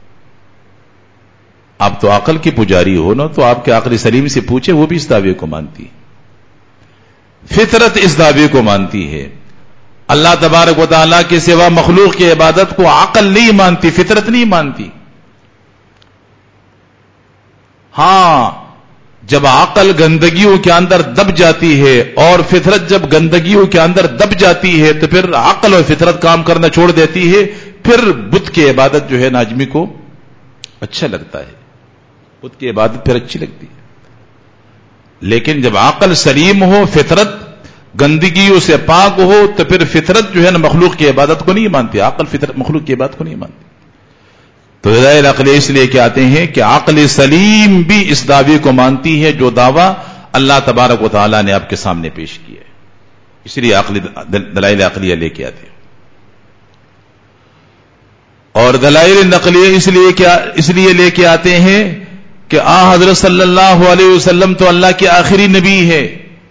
آپ تو عقل کی پجاری ہو نا، تو آپ کے عقل سلیم سے پوچھے، وہ بھی اس دعوے کو مانتی ہے. فطرت اس دعوے کو مانتی ہے. اللہ تبارک و تعالیٰ کے سوا مخلوق کی عبادت کو عقل نہیں مانتی، فطرت نہیں مانتی. ہاں جب عقل گندگیوں کے اندر دب جاتی ہے اور فطرت جب گندگیوں کے اندر دب جاتی ہے تو پھر عقل اور فطرت کام کرنا چھوڑ دیتی ہے، پھر بت کی عبادت جو ہے نا آدمی کو اچھا لگتا ہے، بت کی عبادت پھر اچھی لگتی ہے. لیکن جب عقل سلیم ہو، فطرت گندگیوں سے پاک ہو، تو پھر فطرت جو ہے نا مخلوق کی عبادت کو نہیں مانتی، عقل فطرت مخلوق کی عبادت کو نہیں مانتی. تو دلائل عقلی اس لیے کہ آتے ہیں کہ عقل سلیم بھی اس دعوے کو مانتی ہے جو دعویٰ اللہ تبارک و تعالیٰ نے آپ کے سامنے پیش کیا ہے. اس لیے عقلی دلائل عقلیہ لے کے آتے ہیں. اور دلائل نقلیہ اس لیے کیا اس لیے لے کے آتے ہیں کہ آ حضرت صلی اللہ علیہ وسلم تو اللہ کے آخری نبی ہے،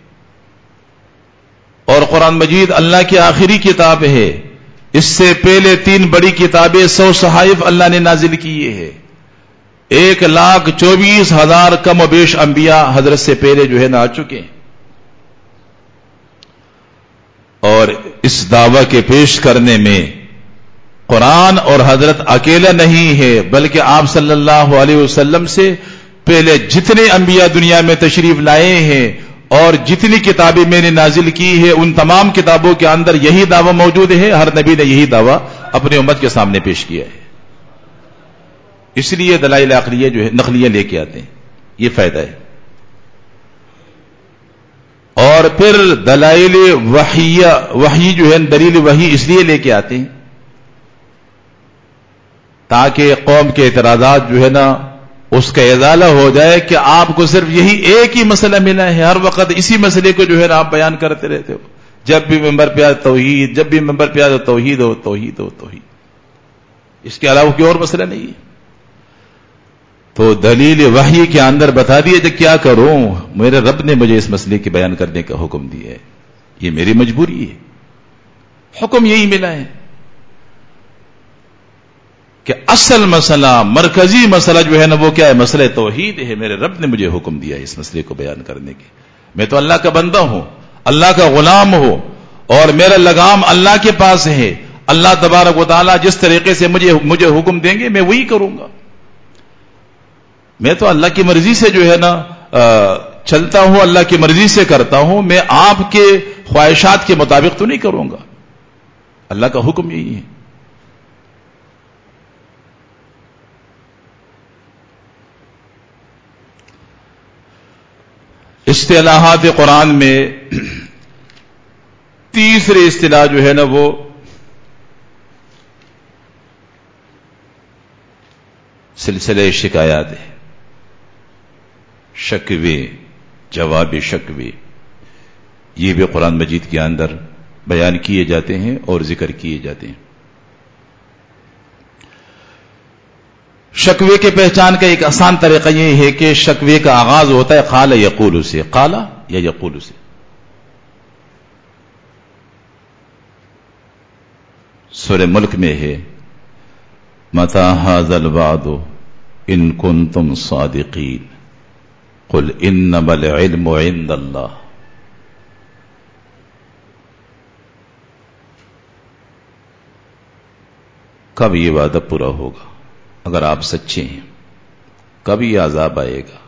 اور قرآن مجید اللہ کی آخری کتاب ہے. اس سے پہلے تین بڑی کتابیں سو صحائف اللہ نے نازل کیے ہیں. ایک لاکھ چوبیس ہزار کم و بیش انبیاء حضرت سے پہلے جو ہے نا آ چکے ہیں. اور اس دعویٰ کے پیش کرنے میں قرآن اور حضرت اکیلا نہیں ہے، بلکہ آپ صلی اللہ علیہ وسلم سے پہلے جتنے انبیاء دنیا میں تشریف لائے ہیں اور جتنی کتابیں میں نے نازل کی ہے ان تمام کتابوں کے اندر یہی دعویٰ موجود ہے. ہر نبی نے یہی دعویٰ اپنی امت کے سامنے پیش کیا ہے. اس لیے دلائل عقلیہ جو ہے نقلیہ لے کے آتے ہیں، یہ فائدہ ہے. اور پھر دلائل وحیہ وحی جو ہے دلیل وحی اس لیے لے کے آتے ہیں تاکہ قوم کے اعتراضات جو ہے نا اس کا ازالہ ہو جائے کہ آپ کو صرف یہی ایک ہی مسئلہ ملا ہے، ہر وقت اسی مسئلے کو جو ہے نا آپ بیان کرتے رہتے ہو. جب بھی ممبر پہ آئے توحید، جب بھی ممبر پہ آئے توحید ہو توحید ہو توحید، اس کے علاوہ کوئی اور مسئلہ نہیں ہے. تو دلیل وحی کے اندر بتا دیے کہ کیا کروں، میرے رب نے مجھے اس مسئلے کے بیان کرنے کا حکم دیا ہے، یہ میری مجبوری ہے، حکم یہی ملا ہے کہ اصل مسئلہ مرکزی مسئلہ جو ہے نا وہ کیا ہے؟ مسئلہ توحید ہے. میرے رب نے مجھے حکم دیا ہے اس مسئلے کو بیان کرنے کے. میں تو اللہ کا بندہ ہوں، اللہ کا غلام ہوں، اور میرا لگام اللہ کے پاس ہے. اللہ تبارک و تعالیٰ جس طریقے سے مجھے مجھے حکم دیں گے میں وہی کروں گا. میں تو اللہ کی مرضی سے جو ہے نا چلتا ہوں اللہ کی مرضی سے کرتا ہوں، میں آپ کے خواہشات کے مطابق تو نہیں کروں گا. اللہ کا حکم یہی ہے. اصطلاحات قرآن میں تیسری اصطلاح جو ہے نا وہ سلسلہ شکایات ہے. شکوے، جواب شکوے، یہ بھی قرآن مجید کے اندر بیان کیے جاتے ہیں اور ذکر کیے جاتے ہیں. شکوے کے پہچان کا ایک آسان طریقہ یہ ہے کہ شکوے کا آغاز ہوتا ہے قال یقول سے. قال یا یقول سے. سورہ ملک میں ہے متی ھذا الوعد ان کنتم صادقین قل انما العلم عند اللہ. کب یہ وعدہ پورا ہوگا اگر آپ سچے ہیں؟ کب یہ عذاب آئے گا؟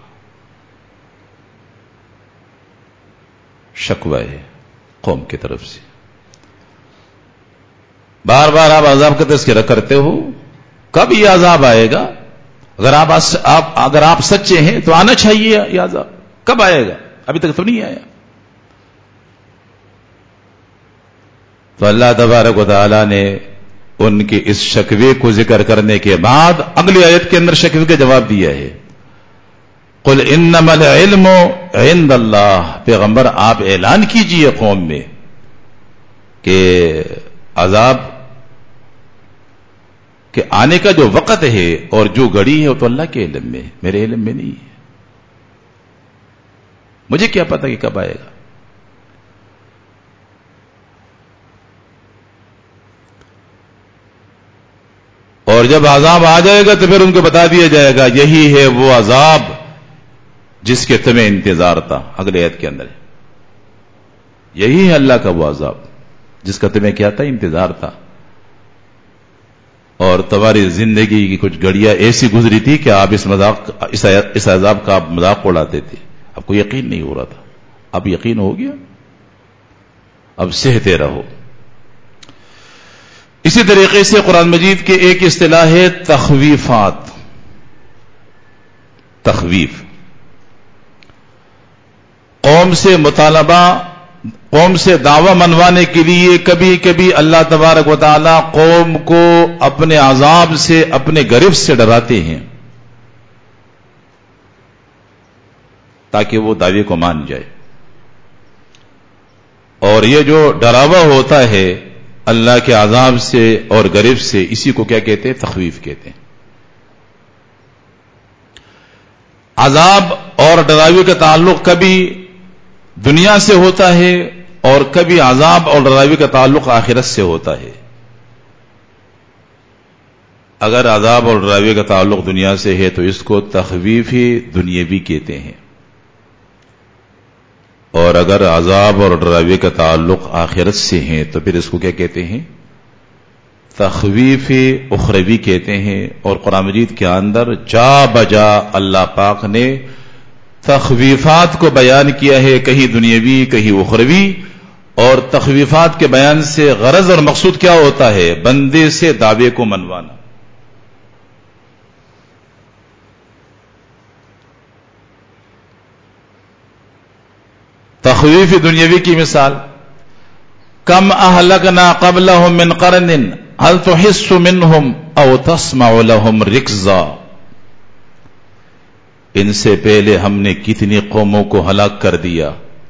شکوہ ہے قوم کی طرف سے. بار بار آپ عذاب کا تذکرہ کرتے ہو، کب یہ عذاب آئے گا؟ اگر آپ, آپ اگر آپ سچے ہیں تو آنا چاہیے یہ عذاب. کب آئے گا؟ ابھی تک تو نہیں آیا. تو اللہ تبارک و تعالی نے ان کے اس شکوے کو ذکر کرنے کے بعد اگلی آیت کے اندر شکوے کا جواب دیا ہے. قل انما العلم عند اللہ. پیغمبر آپ اعلان کیجئے قوم میں کہ عذاب کہ آنے کا جو وقت ہے اور جو گھڑی ہے وہ تو اللہ کے علم میں ہے، میرے علم میں نہیں ہے. مجھے کیا پتا کہ کب آئے گا. اور جب عذاب آ جائے گا تو پھر ان کو بتا دیا جائے گا یہی ہے وہ عذاب جس کے تمہیں انتظار تھا. اگلے آیت کے اندر یہی ہے اللہ کا وہ عذاب جس کا تمہیں کیا تھا؟ انتظار تھا. اور تمہاری زندگی کی کچھ گھڑیاں ایسی گزری تھی کہ آپ اس مذاق اس عذاب کا آپ مذاق اڑاتے تھے. آپ کو یقین نہیں ہو رہا تھا، اب یقین ہو گیا، اب سہتے رہو. اسی طریقے سے قرآن مجید کے ایک اصطلاح ہے تخویفات. تخویف قوم سے مطالبہ، قوم سے دعوی منوانے کے لیے کبھی کبھی اللہ تبارک و تعالی قوم کو اپنے عذاب سے، اپنے گرفت سے ڈراتے ہیں تاکہ وہ دعوے کو مان جائے. اور یہ جو ڈراوا ہوتا ہے اللہ کے عذاب سے اور گرفت سے، اسی کو کیا کہتے ہیں؟ تخویف کہتے ہیں. عذاب اور ڈراوے کا تعلق کبھی دنیا سے ہوتا ہے اور کبھی عذاب اور ڈراوے کا تعلق آخرت سے ہوتا ہے. اگر عذاب اور ڈراوے کا تعلق دنیا سے ہے تو اس کو تخویف دنیاوی کہتے ہیں، اور اگر عذاب اور ڈراوے کا تعلق آخرت سے ہے تو پھر اس کو کیا کہتے ہیں؟ تخویف اخروی کہتے ہیں. اور قرآن مجید کے اندر جا بجا اللہ پاک نے تخویفات کو بیان کیا ہے، کہیں دنیاوی کہیں اخروی. اور تخویفات کے بیان سے غرض اور مقصود کیا ہوتا ہے؟ بندے سے دعوے کو منوانا. تخویف دنیاوی کی مثال کم اہلکنا قبلہم من قرن هل تحس منہم او تسمع لہم رکزا. ان سے پہلے ہم نے کتنی قوموں کو ہلاک کر دیا.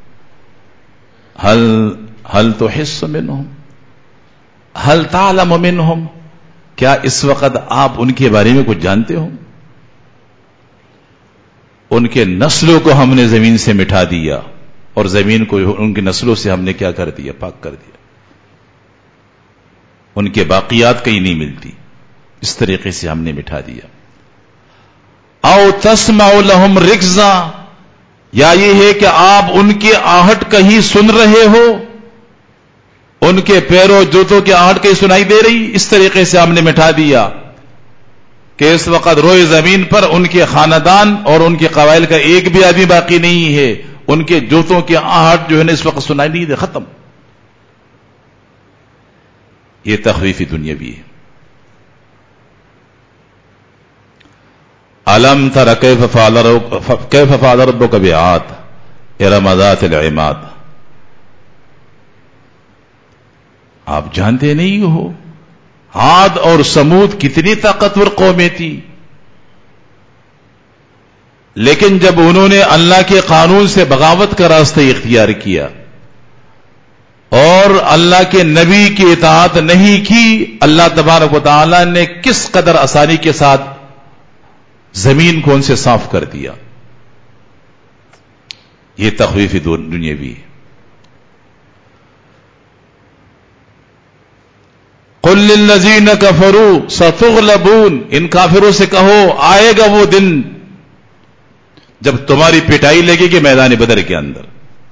هل هل تحس منہم هل تعلم منہم. کیا اس وقت آپ ان کے بارے میں کچھ جانتے ہو؟ ان کے نسلوں کو ہم نے زمین سے مٹا دیا اور زمین کو ان کی نسلوں سے ہم نے کیا کر دیا؟ پاک کر دیا. ان کے باقیات کہیں نہیں ملتی، اس طریقے سے ہم نے مٹا دیا. او تسمع لہم رکزا، یا یہ ہے کہ آپ ان کی آہٹ کہیں سن رہے ہو، ان کے پیروں جوتوں کی آہٹ کہیں سنائی دے رہی، اس طریقے سے ہم نے مٹا دیا. کہ اس وقت روئے زمین پر ان کے خاندان اور ان کے قبائل کا ایک بھی آدمی باقی نہیں ہے. ان کے جوتوں کی آہٹ جو ہے نا اس وقت سنائی نہیں دے, ختم. یہ تخویفی دنیاوی ہے. الم تر کیف فعل کیف فعل ربک بعاد ارم ذات العماد. آپ جانتے نہیں ہو عاد اور سمود کتنی طاقتور قومیں تھی, لیکن جب انہوں نے اللہ کے قانون سے بغاوت کا راستہ اختیار کیا اور اللہ کے نبی کی اطاعت نہیں کی, اللہ تبارک و تعالی نے کس قدر آسانی کے ساتھ زمین کو ان سے صاف کر دیا. یہ تخویفی دنیاوی ہے. قل للذین کفروا ستغلبون. ان کافروں سے کہو آئے گا وہ دن جب تمہاری پٹائی لگے گی میدان بدر کے اندر.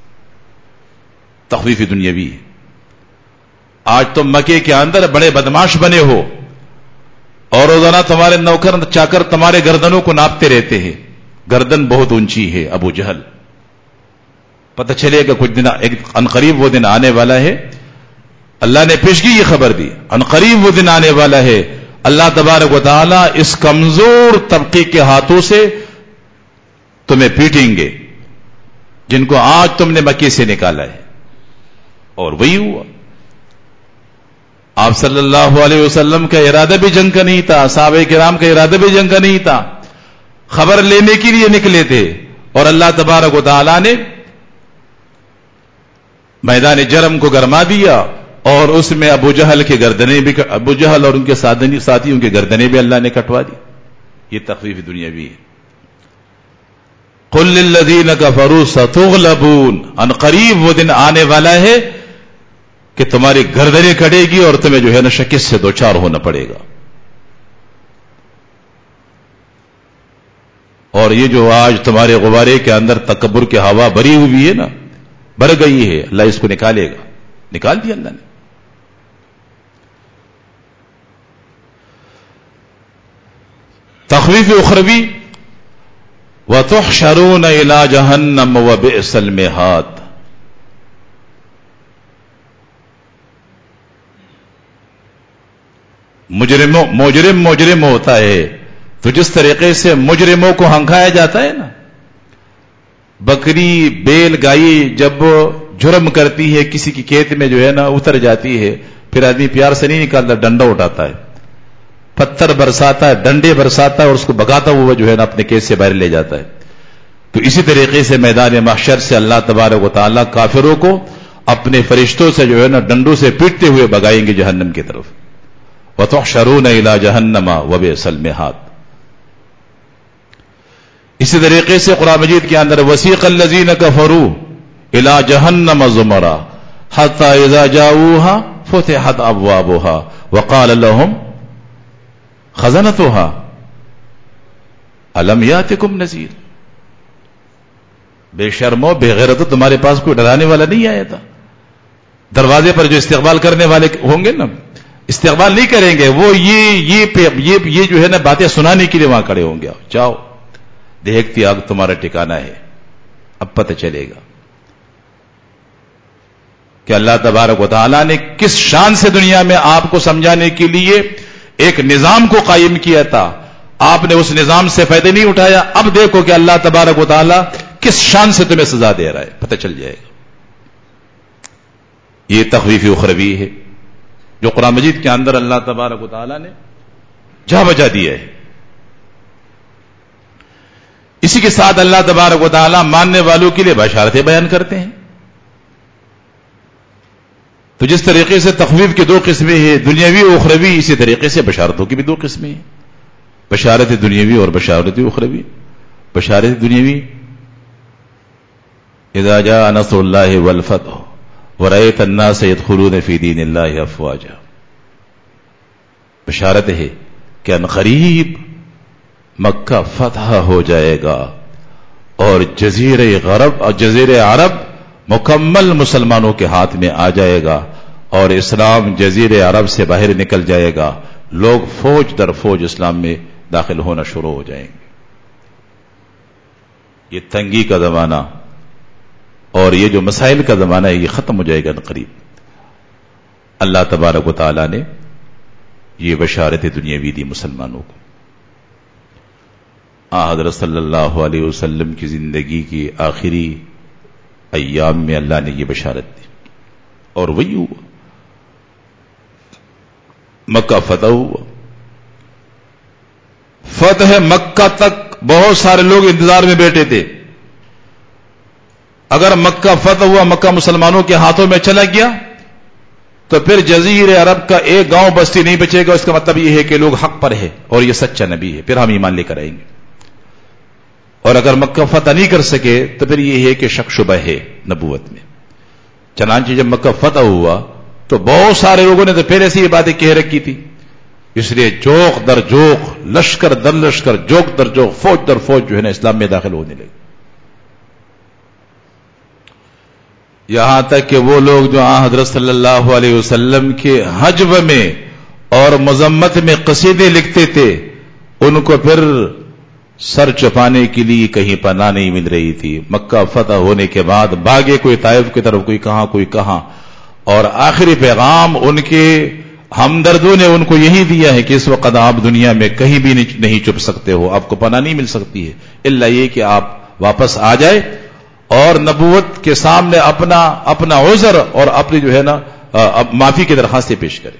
تخویفی دنیاوی ہے. آج تم مکے کے اندر بڑے بدماش بنے ہو اور روزانہ تمہارے نوکر چاکر تمہارے گردنوں کو ناپتے رہتے ہیں. گردن بہت اونچی ہے ابو جہل. پتہ چلے گا کچھ دن عنقریب وہ دن آنے والا ہے. اللہ نے پیشگی یہ خبر دی, عنقریب وہ دن آنے والا ہے. اللہ تبارک و تعالی اس کمزور طبقے کے ہاتھوں سے تمہیں پیٹیں گے جن کو آج تم نے مکے سے نکالا ہے. اور وہی ہوا. آپ صلی اللہ علیہ وسلم کا ارادہ بھی جنگ کا نہیں تھا, صحابہ کرام کا ارادہ بھی جنگ کا نہیں تھا. خبر لینے کے لیے نکلے تھے اور اللہ تبارک و تعالی نے میدان جرم کو گرما دیا اور اس میں ابو جہل کے گردنے بھی ابو جہل اور ان کے ساتھیوں کے گردنے بھی اللہ نے کٹوا دی. یہ تخفیف دنیاوی ہے. قل للذین کفروا ستغلبون. ان قریب وہ دن آنے والا ہے کہ تمہاری گردنیں کٹے گی اور تمہیں جو ہے نا شکست سے دوچار ہونا پڑے گا. اور یہ جو آج تمہارے غبارے کے اندر تکبر کی ہوا بری ہوئی ہے نا, بڑھ گئی ہے, اللہ اس کو نکالے گا. نکال دیا اللہ نے. تخویف اخروی وَتُحْشَرُونَ إِلَى جَهَنَّمَ وَبِئْسَ الْمِهَادُ. مجرموں مجرم مجرم ہوتا ہے تو جس طریقے سے مجرموں کو ہنکایا جاتا ہے نا, بکری بیل گائی جب جرم کرتی ہے کسی کی کھیت میں جو ہے نا اتر جاتی ہے, پھر آدمی پیار سے نہیں نکالتا, ڈنڈا اٹھاتا ہے, پتھر برساتا ہے, ڈنڈے برساتا ہے اور اس کو بگاتا ہوا جو ہے نا اپنے کیس سے باہر لے جاتا ہے. تو اسی طریقے سے میدان محشر سے اللہ تبارک و تعالیٰ کافروں کو اپنے فرشتوں سے جو ہے نا ڈنڈوں سے پیٹتے ہوئے بگائیں گے جہنم کی طرف. وَتُحْشَرُونَ إِلَى جَهَنَّمَ وَبِئْسَ الْمِهَادُ. اسی طریقے سے قرآن مجید کے اندر وَسِيقَ الَّذِينَ كَفَرُوا إِلَى جَهَنَّمَ زُمَرًا حَتَّى إِذَا جَاءُوهَا فُتِحَتْ أَبْوَابُهَا وَقَالَ لَهُمْ خَزَنَتُهَا أَلَمْ يَأْتِكُمْ نَذِيرٌ. بے شرمو بے غیرتو, تمہارے پاس کوئی ڈرانے والا نہیں آیا تھا؟ دروازے پر جو استقبال کرنے والے ہوں گے نا, استقبال نہیں کریں گے وہ, یہ یہ یہ یہ جو ہے نا باتیں سنانے کے لیے وہاں کھڑے ہوں گے. جاؤ دیکھتی آگ تمہارا ٹھکانہ ہے. اب پتہ چلے گا کہ اللہ تبارک و تعالیٰ نے کس شان سے دنیا میں آپ کو سمجھانے کے لیے ایک نظام کو قائم کیا تھا. آپ نے اس نظام سے فائدے نہیں اٹھایا. اب دیکھو کہ اللہ تبارک و تعالیٰ کس شان سے تمہیں سزا دے رہا ہے, پتہ چل جائے گا. یہ تخویف اخروی ہے جو قرآن مجید کے اندر اللہ تبارک و تعالیٰ نے جا بجا دیا ہے. اسی کے ساتھ اللہ تبارک و تعالیٰ ماننے والوں کے لیے بشارتیں بیان کرتے ہیں. تو جس طریقے سے تخویف کی دو قسمیں ہیں, دنیاوی و اخروی, اسی طریقے سے بشارتوں کی بھی دو قسمیں ہیں, بشارت دنیاوی اور بشارت اخروی. بشارت دنیاوی اذا جاء نصر اللہ والفتح ورأيت الناس يدخلون في دین اللہ افواجا. بشارت ہے کہ ان قریب مکہ فتح ہو جائے گا اور جزیرہ غرب اور جزیرہ عرب مکمل مسلمانوں کے ہاتھ میں آ جائے گا اور اسلام جزیرہ عرب سے باہر نکل جائے گا. لوگ فوج در فوج اسلام میں داخل ہونا شروع ہو جائیں گے. یہ تنگی کا زمانہ اور یہ جو مسائل کا زمانہ ہے یہ ختم ہو جائے گا قریب. اللہ تبارک و تعالی نے یہ بشارت دنیاوی دی مسلمانوں کو. آن حضرت صلی اللہ علیہ وسلم کی زندگی کی آخری ایام میں اللہ نے یہ بشارت دی اور وہی ہوا. مکہ فتح ہوا. فتح مکہ تک بہت سارے لوگ انتظار میں بیٹھے تھے. اگر مکہ فتح ہوا, مکہ مسلمانوں کے ہاتھوں میں چلا گیا تو پھر جزیر عرب کا ایک گاؤں بستی نہیں بچے گا. اس کا مطلب یہ ہے کہ لوگ حق پر ہے اور یہ سچا نبی ہے, پھر ہم ایمان لے کر آئیں گے. اور اگر مکہ فتح نہیں کر سکے تو پھر یہ ہے کہ شک شبہ ہے نبوت میں. چنانچہ جب مکہ فتح ہوا تو بہت سارے لوگوں نے تو پہلے سے یہ باتیں کہہ رکھی تھی. اس لیے جوق در جوق, لشکر در لشکر, جوک در جوک, فوج در فوج جو ہے نا اسلام میں داخل ہونے لگے. یہاں تک کہ وہ لوگ جو آن حضرت صلی اللہ علیہ وسلم کے حجب میں اور مذمت میں قصیدے لکھتے تھے, ان کو پھر سر چھپانے کے لیے کہیں پناہ نہیں مل رہی تھی. مکہ فتح ہونے کے بعد بھاگے, کوئی طائف کی طرف, کوئی کہاں کوئی کہاں, اور آخری پیغام ان کے ہمدردوں نے ان کو یہی دیا ہے کہ اس وقت آپ دنیا میں کہیں بھی نہیں چھپ سکتے ہو, آپ کو پناہ نہیں مل سکتی ہے الا یہ کہ آپ واپس آ جائے اور نبوت کے سامنے اپنا اپنا عذر اور اپنی جو ہے نا معافی کی درخواستیں پیش کریں.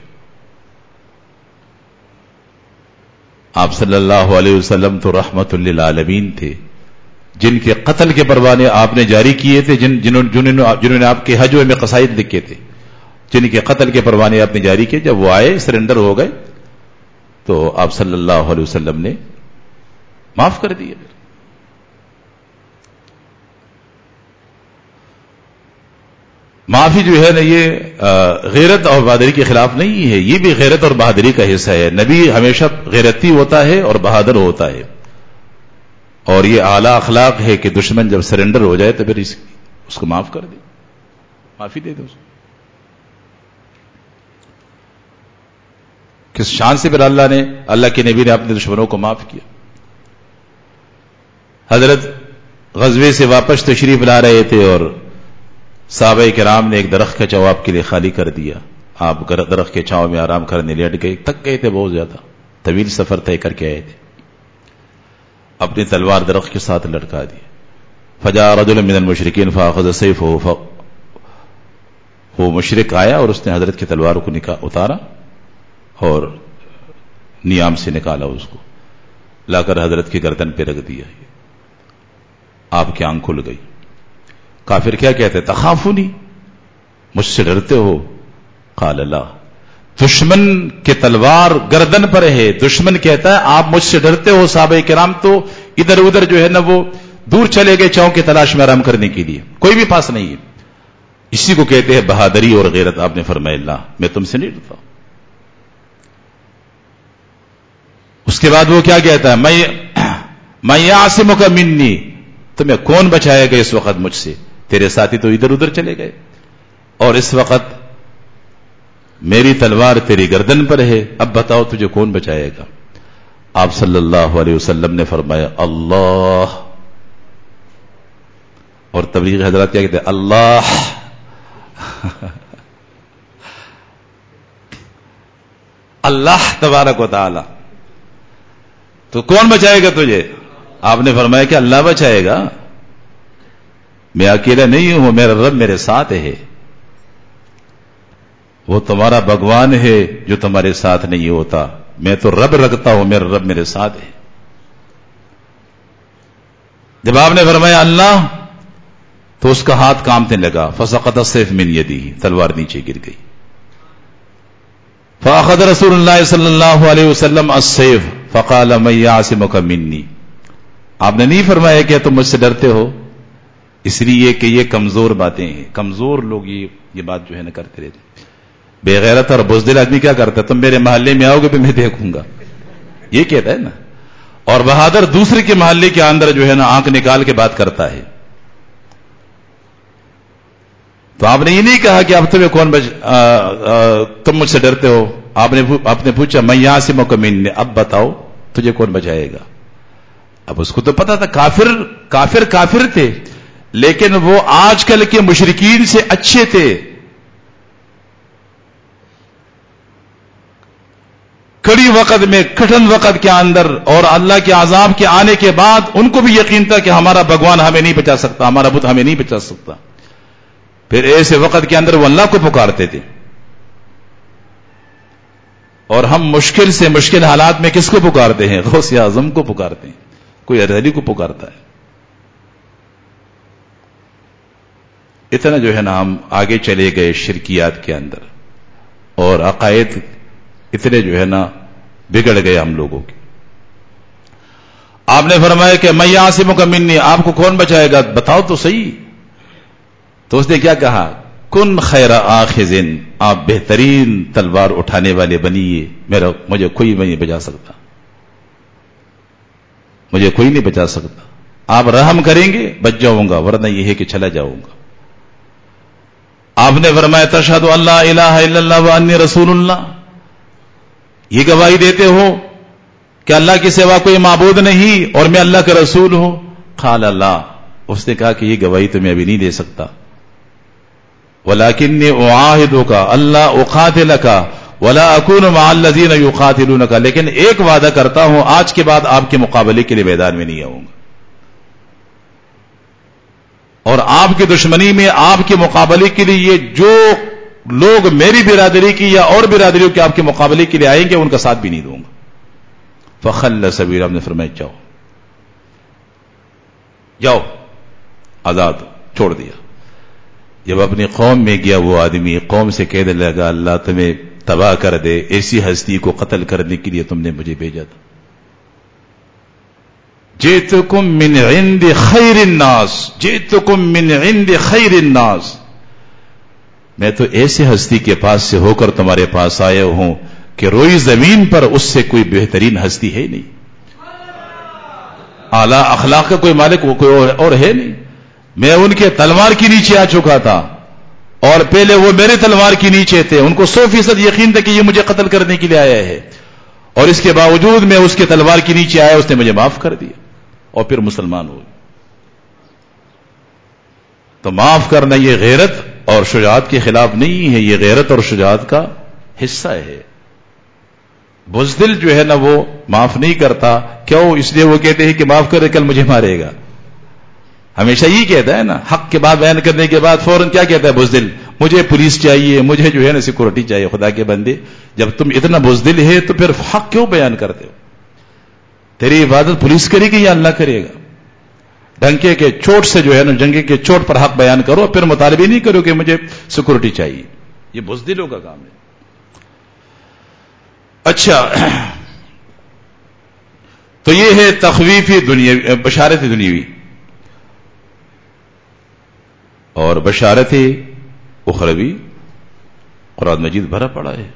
آپ صلی اللہ علیہ وسلم تو رحمت للعالمین تھے, جن کے قتل کے پروانے آپ نے جاری کیے تھے, جن جنہوں, جنہوں, جنہوں نے آپ کے حجوں میں قصائد لکھے تھے, جن کے قتل کے پروانے آپ نے جاری کیے. جب وہ آئے, سرنڈر ہو گئے, تو آپ صلی اللہ علیہ وسلم نے معاف کر دیا. معافی جو ہے نا یہ غیرت اور بہادری کے خلاف نہیں ہے, یہ بھی غیرت اور بہادری کا حصہ ہے. نبی ہمیشہ غیرتی ہوتا ہے اور بہادر ہوتا ہے, اور یہ اعلیٰ اخلاق ہے کہ دشمن جب سرنڈر ہو جائے تو پھر اس, اس کو معاف کر دے, معافی دے دو. کس شان سے پھر اللہ نے, اللہ کے نبی نے اپنے دشمنوں کو معاف کیا. حضرت غزوے سے واپس تشریف لا رہے تھے اور صحابہ کرام نے ایک درخت کا چھاؤ آپ کے لیے خالی کر دیا. آپ درخت کے چھاؤں میں آرام کرنے لیٹ گئے, تک گئے تھے, بہت زیادہ طویل سفر طے کر کے آئے تھے. اپنی تلوار درخت کے ساتھ لٹکا دی. فجاء رجل من المشرکین فاخذ سیفه, وہ مشرک آیا اور اس نے حضرت کی تلوار کو اتارا اور نیام سے نکالا, اس کو لا کر حضرت کی گردن پہ رکھ دیا. آپ کی آنکھ کھل گئی. کافر کیا کہتے, تخافونی, مجھ سے ڈرتے ہو؟ قال لا, دشمن کے تلوار گردن پر ہے, دشمن کہتا ہے آپ مجھ سے ڈرتے ہو. صحابہ کرام تو ادھر ادھر جو ہے نا وہ دور چلے گئے چاؤں کی تلاش میں آرام کرنے کے لیے, کوئی بھی پاس نہیں ہے. اسی کو کہتے ہیں بہادری اور غیرت. آپ نے فرمایا لا, میں تم سے نہیں ڈرتا. اس کے بعد وہ کیا کہتا ہے, میں میں یعصمک منی, تمہیں کون بچائے گا اس وقت مجھ سے, تیرے ساتھی تو ادھر ادھر چلے گئے اور اس وقت میری تلوار تیری گردن پر ہے, اب بتاؤ تجھے کون بچائے گا. آپ صلی اللہ علیہ وسلم نے فرمایا اللہ, اور تبلیغ حضرات کیا کہتے ہیں, اللہ. اللہ تبارک و تعالی, تو کون بچائے گا تجھے؟ آپ نے فرمایا کہ اللہ بچائے گا, میں اکیلا نہیں ہوں, میرا رب میرے ساتھ ہے. وہ تمہارا بھگوان ہے جو تمہارے ساتھ نہیں ہوتا, میں تو رب رکھتا ہوں, میرا رب میرے ساتھ ہے. جب آپ نے فرمایا اللہ, تو اس کا ہاتھ کامنے لگا. فسقط السيف من يده, تلوار نیچے گر گئی. فاخذ رسول اللہ صلی اللہ علیہ وسلم السيف فقال من يعصمك مني. آپ نے نہیں فرمایا کہ تم مجھ سے ڈرتے ہو, اس لیے کہ یہ کمزور باتیں ہیں. کمزور لوگ یہ یہ بات جو ہے نا کرتے رہتے. بے غیرت اور بزدل آدمی کیا کرتا ہے, تم میرے محلے میں آؤ گے تو میں دیکھوں گا, یہ کہتا ہے نا. اور بہادر دوسرے کے محلے کے اندر جو ہے نا آنکھ نکال کے بات کرتا ہے. تو آپ نے یہ نہیں کہا کہ اب تمہیں کون بچ آ, آ, تم مجھ سے ڈرتے ہو. آپ نے آپ نے پوچھا میں یہاں سے مکمن نے, اب بتاؤ تجھے کون بچائے گا؟ اب اس کو تو پتا تھا کافر کافر کافر تھے، لیکن وہ آج کل کے مشرکین سے اچھے تھے. کڑی وقت میں، کٹھن وقت کے اندر اور اللہ کے عذاب کے آنے کے بعد ان کو بھی یقین تھا کہ ہمارا بھگوان ہمیں نہیں بچا سکتا، ہمارا بت ہمیں نہیں بچا سکتا. پھر ایسے وقت کے اندر وہ اللہ کو پکارتے تھے. اور ہم مشکل سے مشکل حالات میں کس کو پکارتے ہیں؟ غوث اعظم کو پکارتے ہیں، کوئی ارحلی کو پکارتا ہے. اتنا جو ہے نا ہم آگے چلے گئے شرکیات کے اندر، اور عقائد اتنے جو ہے نا بگڑ گئے ہم لوگوں کے. آپ نے فرمایا کہ میں یعصمک منی، آپ کو کون بچائے گا؟ بتاؤ تو صحیح. تو اس نے کیا کہا؟ کن خیر آخذ، آپ بہترین تلوار اٹھانے والے بنیے، میرا مجھے کوئی نہیں بچا سکتا، مجھے کوئی نہیں بچا سکتا. آپ رحم کریں گے بچ جاؤں گا، ورنہ یہ ہے کہ چلا جاؤں گا. آپ نے فرمایا تشہد ان لا الہ الا اللہ وانی رسول اللہ، یہ گواہی دیتے ہو کہ اللہ کے سوا کوئی معبود نہیں اور میں اللہ کا رسول ہوں؟ قال اللہ، اس نے کہا کہ یہ گواہی تو میں ابھی نہیں دے سکتا. ولکنی اعاہدک الا اقاتلک ولا اکون مع الذین یقاتلونک، لیکن ایک وعدہ کرتا ہوں آج کے بعد آپ کے مقابلے کے لیے میدان میں نہیں آؤں گا، اور آپ کی دشمنی میں آپ کے مقابلے کے لیے جو لوگ میری برادری کی یا اور برادریوں کے آپ کے مقابلے کے لیے آئیں گے ان کا ساتھ بھی نہیں دوں گا. فخل سبیل، آپ نے فرمایا جاؤ جاؤ، آزاد چھوڑ دیا. جب اپنی قوم میں گیا وہ آدمی، قوم سے کہنے لگا اللہ تمہیں تباہ کر دے، ایسی ہستی کو قتل کرنے کے لیے تم نے مجھے بھیجا تھا. جئتکم من عند خیر الناس، جئتکم من عند خیر الناس، میں تو ایسے ہستی کے پاس سے ہو کر تمہارے پاس آیا ہوں کہ روئی زمین پر اس سے کوئی بہترین ہستی ہے نہیں، اعلی اخلاق کا کوئی مالک کوئی اور ہے نہیں. میں ان کے تلوار کے نیچے آ چکا تھا، اور پہلے وہ میرے تلوار کے نیچے تھے، ان کو سو فیصد یقین تھا کہ یہ مجھے قتل کرنے کے لیے آیا ہے، اور اس کے باوجود میں اس کے تلوار کے نیچے آیا، اس نے مجھے معاف کر دیا اور پھر مسلمان ہو. تو معاف کرنا یہ غیرت اور شجاعت کے خلاف نہیں ہے، یہ غیرت اور شجاعت کا حصہ ہے. بزدل جو ہے نا وہ معاف نہیں کرتا، کیوں؟ اس لیے وہ کہتے ہیں کہ معاف کرے کل مجھے مارے گا. ہمیشہ یہ کہتا ہے نا، حق کے بعد بیان کرنے کے بعد فوراً کیا کہتا ہے بزدل؟ مجھے پولیس چاہیے، مجھے جو ہے نا سیکورٹی چاہیے. خدا کے بندے، جب تم اتنا بزدل ہے تو پھر حق کیوں بیان کرتے ہو؟ تیری عبادت پولیس کرے گی یا اللہ کرے گا؟ ڈنکے کے چوٹ سے جو ہے نا، جنگے کے چوٹ پر حق بیان کرو، پھر مطالبے نہیں کرو کہ مجھے سیکورٹی چاہیے. یہ بزدلوں کا کام ہے. اچھا، تو یہ ہے تخویفی دنیا، بشارت دنیاوی. اور بشارت اخروی قرآن مجید بھرا پڑا ہے.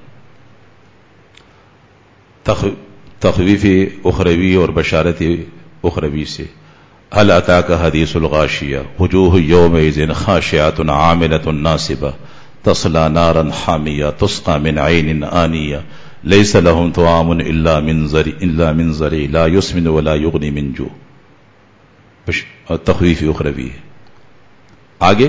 تخویف اخروی اور بشارت اخروی سے. هل اتاك حدیث الغاشیہ وجوہ یومئذ خاشعۃ عاملۃ ناصبہ تصلی نارا حامیہ تسقى من عین آنیہ لیس لهم طعام الا من ضریع الا من ضریع لا یسمن ولا یغنی من جوع. تخویف اخروی ہے. آگے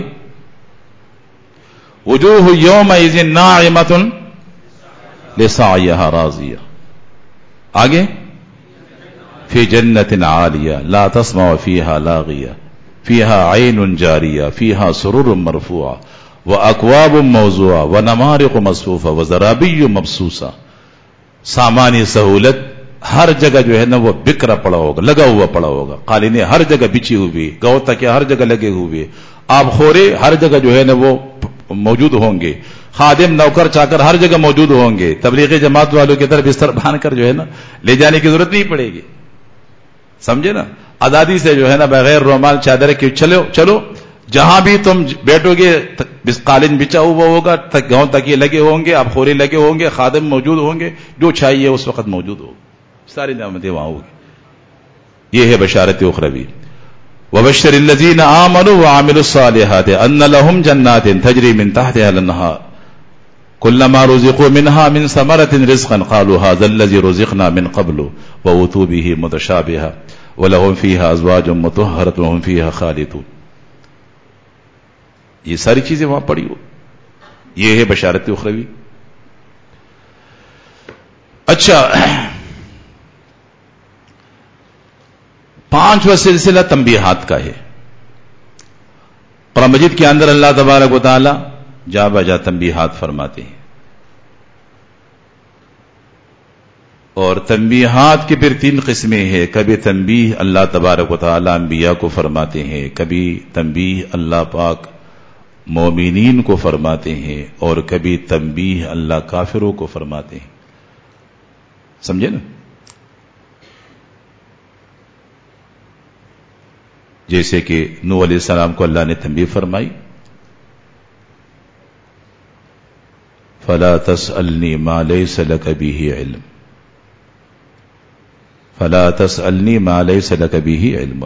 وجوہ یومئذ ناعمۃ لسعیہا راضیہ. آگے فی جنت عالیہ لا تسمع فیہا لاغیہ فیہا عین جاریہ فیہا سرر مرفوعہ واکواب موضوعہ ونمارق مصفوفہ وزرابی مبثوثہ. سامانی سہولت ہر جگہ جو ہے نا وہ بکھرا پڑا ہوگا، لگا ہوا پڑا ہوگا. قالینیں ہر جگہ بچھی ہوئی، گو تکیا ہر جگہ لگے ہوئے، آب خورے ہر جگہ جو ہے نا وہ موجود ہوں گے، خادم نوکر چاکر ہر جگہ موجود ہوں گے. تبلیغی جماعت والوں کی طرف بستر باندھ کر جو ہے نا لے جانے کی ضرورت نہیں پڑے گی. سمجھے نا؟ آزادی سے جو ہے نا بغیر رومال چادر کے چلو چلو جہاں بھی تم بیٹھو گے قالین بچا ہوا ہوگا، گاؤں تک یہ لگے ہوں گے، آپ خورے لگے ہوں گے، خادم موجود ہوں گے، جو چاہیے اس وقت موجود ہوگا، ساری نعمتیں وہاں ہوگی. یہ ہے بشارت اخروی. وبشر الذین آمنوا وعملوا الصالحات ان لهم جنات تجری من تحتها الانہار. كلما رزقوا منها من ثمرة رزقا قالوا هذا الذي رزقنا من قبل وأتوا به متشابها ولهم فيها أزواج مطهرة وهم فيها خالدون. یہ ساری چیزیں وہاں پڑی ہو. یہ ہے بشارت اخروی. اچھا، پانچواں سلسلہ تنبیہات کا ہے. قرآن مجید کے اندر اللہ تبارک و تعالی جا بجا تنبیہات فرماتے ہیں، اور تنبیہات کے پھر تین قسمیں ہیں. کبھی تنبیہ اللہ تبارک و تعالی انبیاء کو فرماتے ہیں، کبھی تنبیہ اللہ پاک مومنین کو فرماتے ہیں، اور کبھی تنبیہ اللہ کافروں کو فرماتے ہیں. سمجھے نا؟ جیسے کہ نوح علیہ السلام کو اللہ نے تنبیہ فرمائی، فلا تسألنی ما لیس لک بہ علم، فلا تسألنی ما لیس لک بہ علم.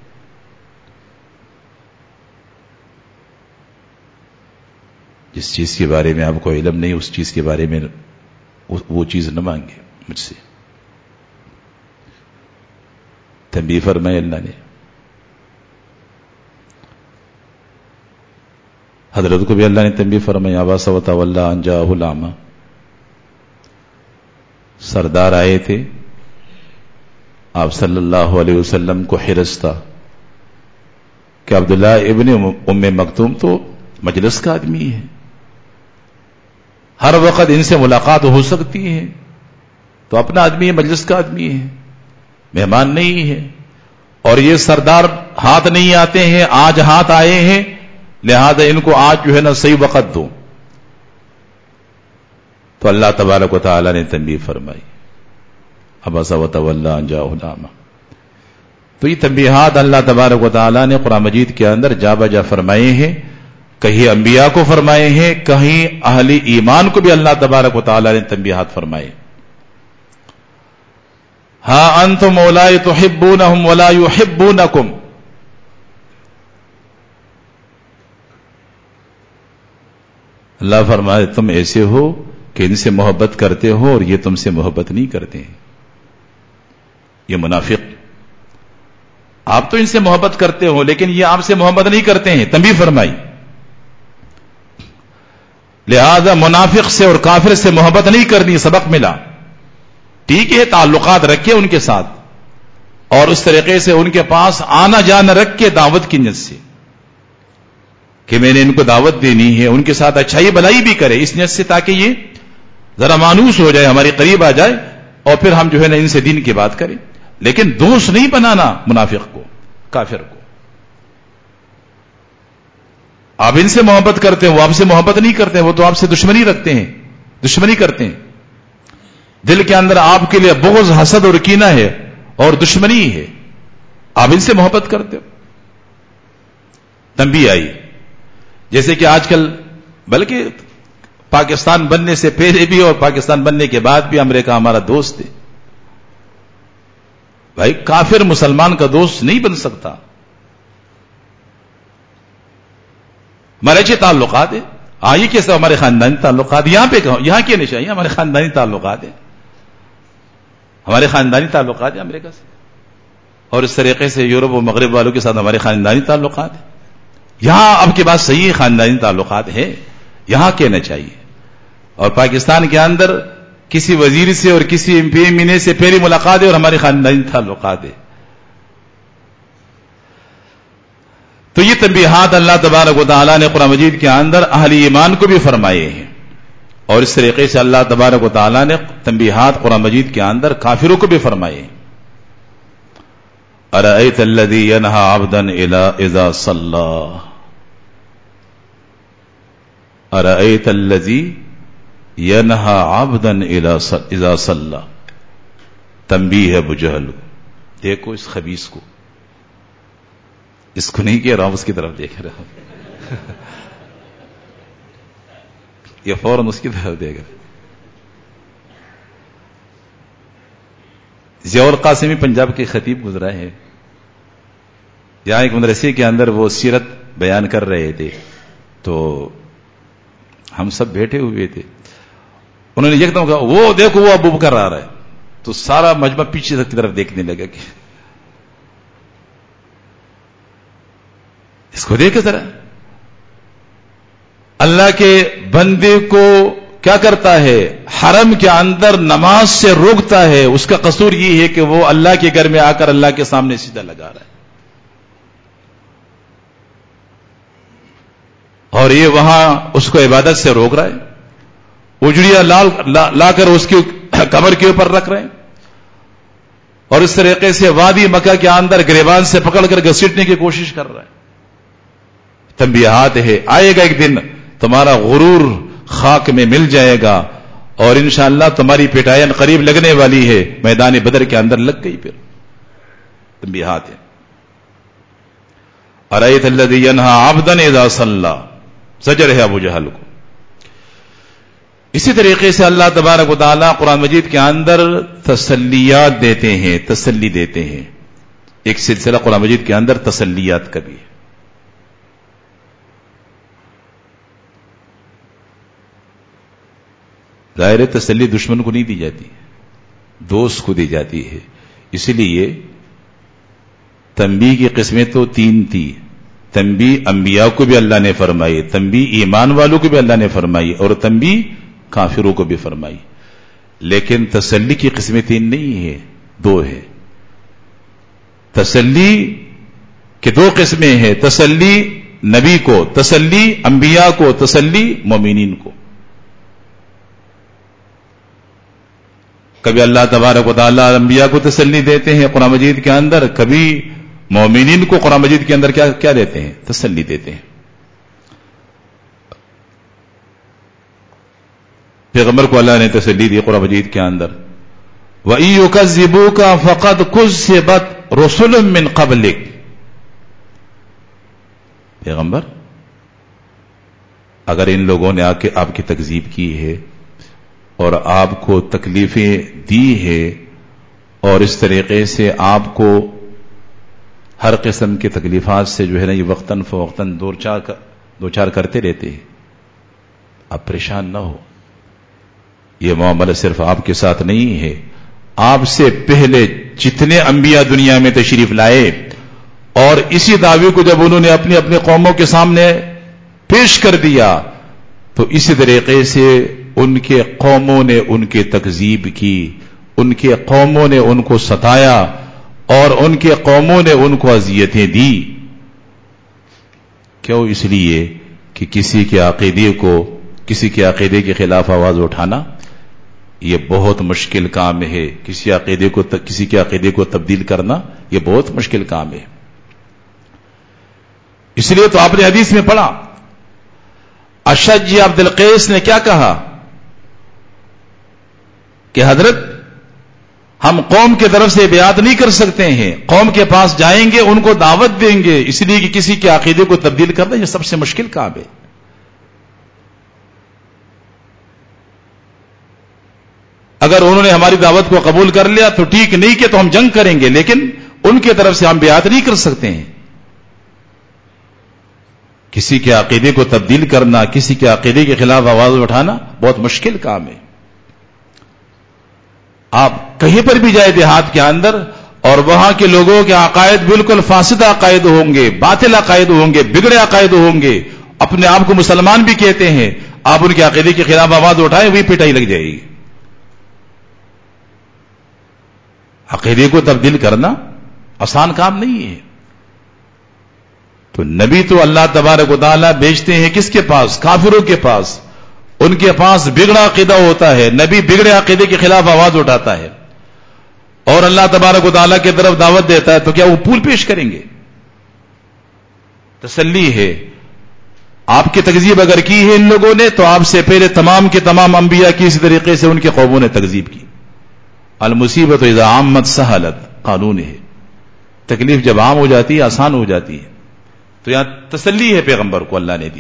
جس چیز کے بارے میں آپ کو علم نہیں، اس چیز کے بارے میں وہ چیز نہ مانگے مجھ سے. تنبیہ فرمائی اللہ نے. حضرت کو بھی اللہ نے تنبیہ فرمائی، عبس وتولی ان جاءہ الاعمی. سردار آئے تھے، آپ صلی اللہ علیہ وسلم کو حرص تھا کہ عبداللہ ابن ام مکتوم تو مجلس کا آدمی ہے، ہر وقت ان سے ملاقات ہو سکتی ہے، تو اپنا آدمی ہے، مجلس کا آدمی ہے، مہمان نہیں ہے. اور یہ سردار ہاتھ نہیں آتے ہیں، آج ہاتھ آئے ہیں، لہذا ان کو آج جو ہے نا صحیح وقت دو. تو اللہ تبارک و تعالی نے تنبیہ فرمائی، عبس وتولی ان جاءہ الاعمی. تو یہ تنبیہات اللہ تبارک و تعالی نے قرآن مجید کے اندر جا بجا فرمائے ہیں. کہیں انبیاء کو فرمائے ہیں، کہیں اہل ایمان کو بھی اللہ تبارک و تعالی نے تنبیہات فرمائے. ہاں انتم اولائی تحبونہم ولا یحبونکم. اللہ فرمائے تم ایسے ہو کہ ان سے محبت کرتے ہو اور یہ تم سے محبت نہیں کرتے ہیں. یہ منافق. آپ تو ان سے محبت کرتے ہو لیکن یہ آپ سے محبت نہیں کرتے ہیں. تنبیہ فرمائی. لہذا منافق سے اور کافر سے محبت نہیں کرنی. سبق ملا. ٹھیک ہے، تعلقات رکھے ان کے ساتھ، اور اس طریقے سے ان کے پاس آنا جانا رکھ کے دعوت کی نیت سے کہ میں نے ان کو دعوت دینی ہے، ان کے ساتھ اچھائی بلائی بھی کرے اس نیت سے، تاکہ یہ ذرا مانوس ہو جائے، ہمارے قریب آ جائے، اور پھر ہم جو ہے نا ان سے دین کی بات کریں. لیکن دوست نہیں بنانا منافق کو، کافر کو. آپ ان سے محبت کرتے ہیں، وہ آپ سے محبت نہیں کرتے، وہ تو آپ سے دشمنی رکھتے ہیں، دشمنی کرتے ہیں. دل کے اندر آپ کے لیے بغض، حسد اور کینہ ہے اور دشمنی ہے. آپ ان سے محبت کرتے ہو. تنبیہ آئی. جیسے کہ آج کل، بلکہ پاکستان بننے سے پہلے بھی اور پاکستان بننے کے بعد بھی امریکہ ہمارا دوست ہے. بھائی کافر مسلمان کا دوست نہیں بن سکتا. ہمارے اچھے تعلقات ہیں. آئیے کیسے ہمارے خاندانی تعلقات یہاں پہ کہو، یہاں کیا نہیں چاہیے. ہمارے خاندانی تعلقات ہیں، ہمارے خاندانی تعلقات ہیں امریکہ سے، اور اس طریقے سے یورپ و مغرب والوں کے ساتھ ہمارے خاندانی تعلقات ہیں. یہاں اب کی بات صحیح ہے، خاندانی تعلقات ہے، یہاں کہنا چاہیے. اور پاکستان کے اندر کسی وزیر سے اور کسی ایم پی ایم سے پہلی ملاقات ہے اور ہماری خاندانی تعلقات ہے. تو یہ تنبیہات اللہ تبارک و تعالی نے قرآن مجید کے اندر اہل ایمان کو بھی فرمائے ہیں، اور اس طریقے سے اللہ تبارک و تعالی نے تنبیہات قرآن مجید کے اندر کافروں کو بھی فرمائے ہیں. ارأیت الذی ینہی عبدا اذا صلی، ارأیت الذی ینہی عبدا اذا صلی. تنبیہ ہے ابو جہل. دیکھو اس خبیث کو، اس کو نہیں کہہ رہا ہوں، اس کی طرف دیکھ رہا ہوں. یہ فوراً اس کی طرف دے گا. ضیاء القاسمی پنجاب کے خطیب گزرا ہے، یہاں ایک مدرسے کے اندر وہ سیرت بیان کر رہے تھے، تو ہم سب بیٹھے ہوئے تھے. انہوں نے یکدم کہا وہ دیکھو وہ ابو بکر آ رہا ہے. تو سارا مجمع پیچھے کی طرف دیکھنے لگا کہ اس کو دیکھے ذرا, اللہ کے بندے کو کیا کرتا ہے, حرم کے اندر نماز سے روکتا ہے. اس کا قصور یہ ہے کہ وہ اللہ کے گھر میں آ کر اللہ کے سامنے سجدہ لگا رہا ہے, اور یہ وہاں اس کو عبادت سے روک رہا ہے. اجڑیاں لال لا, لا کر اس کی کمر کے اوپر رکھ رہے ہیں, اور اس طریقے سے وادی مکہ کے اندر گریبان سے پکڑ کر گھسیٹنے کی کوشش کر رہا ہے. تنبیہات ہے, آئے گا ایک دن تمہارا غرور خاک میں مل جائے گا, اور انشاءاللہ تمہاری پٹائن قریب لگنے والی ہے. میدان بدر کے اندر لگ گئی. پھر تنبیہات ہے. ارایت الذی ینہا عبدا اذا صلی, زجر ہے ابو جہل کو. اسی طریقے سے اللہ تبارک و تعالیٰ قرآن مجید کے اندر تسلیات دیتے ہیں, تسلی دیتے ہیں. ایک سلسلہ قرآن مجید کے اندر تسلیات کا بھی ہے. ظاہر تسلی دشمن کو نہیں دی جاتی, دوست کو دی جاتی ہے. اسی لیے تنبیہ کی قسمیں تو تین تھی. تنبیہ انبیاء کو بھی اللہ نے فرمائی, تنبیہ ایمان والوں کو بھی اللہ نے فرمائی, اور تنبیہ کافروں کو بھی فرمائی. لیکن تسلی کی قسمیں تین نہیں ہے, دو ہے. تسلی کے دو قسمیں ہیں, تسلی نبی کو, تسلی انبیاء کو, تسلی مومنین کو. کبھی اللہ تبارک و تعالیٰ انبیاء کو تسلی دیتے ہیں قرآن مجید کے اندر, کبھی مومنین کو قرآن مجید کے اندر کیا کیا دیتے ہیں, تسلی دیتے ہیں. پیغمبر کو اللہ نے تسلی دی قرآن مجید کے اندر, وَإِن يُكَذِّبُوكَ فَقَدْ كُذِّبَتْ رُسُلٌ مِّن قَبْلِكَ. پیغمبر اگر ان لوگوں نے آ کے آپ کی تکذیب کی ہے اور آپ کو تکلیفیں دی ہے, اور اس طریقے سے آپ کو ہر قسم کی تکلیفات سے جو ہے نا یہ وقتاً فوقتاً دو چار دو چار کرتے رہتے ہیں, آپ پریشان نہ ہو. یہ معاملہ صرف آپ کے ساتھ نہیں ہے, آپ سے پہلے جتنے انبیاء دنیا میں تشریف لائے, اور اسی دعوے کو جب انہوں نے اپنی اپنی قوموں کے سامنے پیش کر دیا, تو اسی طریقے سے ان کے قوموں نے ان کی تکذیب کی, ان کے قوموں نے ان کو ستایا, اور ان کے قوموں نے ان کو اذیتیں دی. کیوں؟ اس لیے کہ کسی کے عقیدے کو, کسی کے عقیدے کے خلاف آواز اٹھانا یہ بہت مشکل کام ہے. کسی عقیدے کو کسی کے عقیدے کو تبدیل کرنا یہ بہت مشکل کام ہے. اس لیے تو آپ نے حدیث میں پڑھا, اشج عبد القیس نے کیا کہا کہ حضرت ہم قوم کے طرف سے بیعت نہیں کر سکتے ہیں, قوم کے پاس جائیں گے, ان کو دعوت دیں گے, اس لیے کہ کسی کے عقیدے کو تبدیل کرنا یہ سب سے مشکل کام ہے. اگر انہوں نے ہماری دعوت کو قبول کر لیا تو ٹھیک, نہیں کہ تو ہم جنگ کریں گے, لیکن ان کی طرف سے ہم بیعت نہیں کر سکتے ہیں. کسی کے عقیدے کو تبدیل کرنا, کسی کے عقیدے کے خلاف آواز اٹھانا بہت مشکل کام ہے. آپ کہیں پر بھی جائے دیہات کے اندر, اور وہاں کے لوگوں کے عقائد بالکل فاسد عقائد ہوں گے, باطل عقائد ہوں گے, بگڑے عقائد ہوں گے, اپنے آپ کو مسلمان بھی کہتے ہیں, آپ ان کے عقیدے کے خلاف آواز اٹھائیں, وہی پٹائی لگ جائے گی. عقیدے کو تبدیل کرنا آسان کام نہیں ہے. تو نبی تو اللہ تبارک و تعالیٰ بھیجتے ہیں کس کے پاس؟ کافروں کے پاس. ان کے پاس بگڑا عقیدہ ہوتا ہے, نبی بگڑے عقیدے کے خلاف آواز اٹھاتا ہے, اور اللہ تبارک و تعالیٰ کی طرف دعوت دیتا ہے, تو کیا وہ پھول پیش کریں گے؟ تسلی ہے. آپ کی تکذیب اگر کی ہے ان لوگوں نے, تو آپ سے پہلے تمام کے تمام انبیاء کی اسی طریقے سے ان کے قوموں نے تکذیب کی. المصیبت اذا عامت سہلت قانون ہے, تکلیف جب عام ہو جاتی ہے آسان ہو جاتی ہے. تو یہاں تسلی ہے پیغمبر کو اللہ نے دی.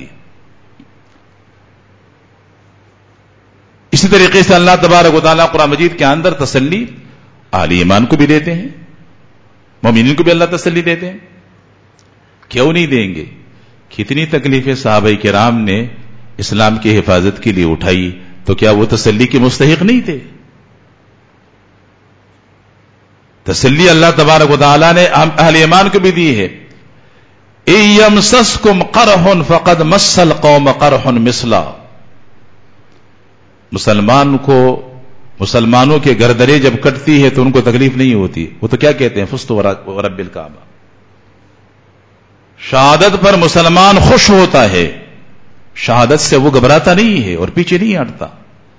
اسی طریقے سے اللہ تبارک و تعالیٰ قرآن مجید کے اندر تسلی اہل ایمان کو بھی دیتے ہیں, مومنین کو بھی اللہ تسلی دیتے ہیں. کیوں نہیں دیں گے؟ کتنی تکلیفیں صحابہ کرام نے اسلام کی حفاظت کے لیے اٹھائی تو کیا وہ تسلی کے مستحق نہیں تھے؟ تسلی اللہ تبارک و تعالی نے اہل ایمان کو بھی دی ہے. اَيَمْسَسْكُمْ قَرْحٌ فَقَدْ مَسَّ الْقَوْمَ قَرْحٌ مِثْلًا. مسلمان کو مسلمانوں کے گردنیں جب کٹتی ہے تو ان کو تکلیف نہیں ہوتی. وہ تو کیا کہتے ہیں؟ فزت ورب الکعبہ. شہادت پر مسلمان خوش ہوتا ہے، شہادت سے وہ گھبراتا نہیں ہے اور پیچھے نہیں ہٹتا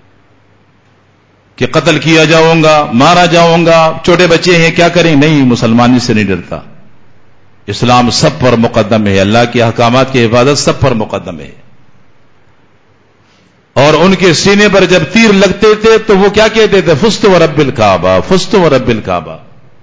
کہ قتل کیا جاؤں گا، مارا جاؤں گا، چھوٹے بچے ہیں کیا کریں. نہیں، مسلمانی سے نہیں ڈرتا. اسلام سب پر مقدم ہے، اللہ کے احکامات کی حفاظت سب پر مقدم ہے. اور ان کے سینے پر جب تیر لگتے تھے تو وہ کیا کہتے تھے؟ فزت ورب الکعبہ، فزت ورب الکعبہ.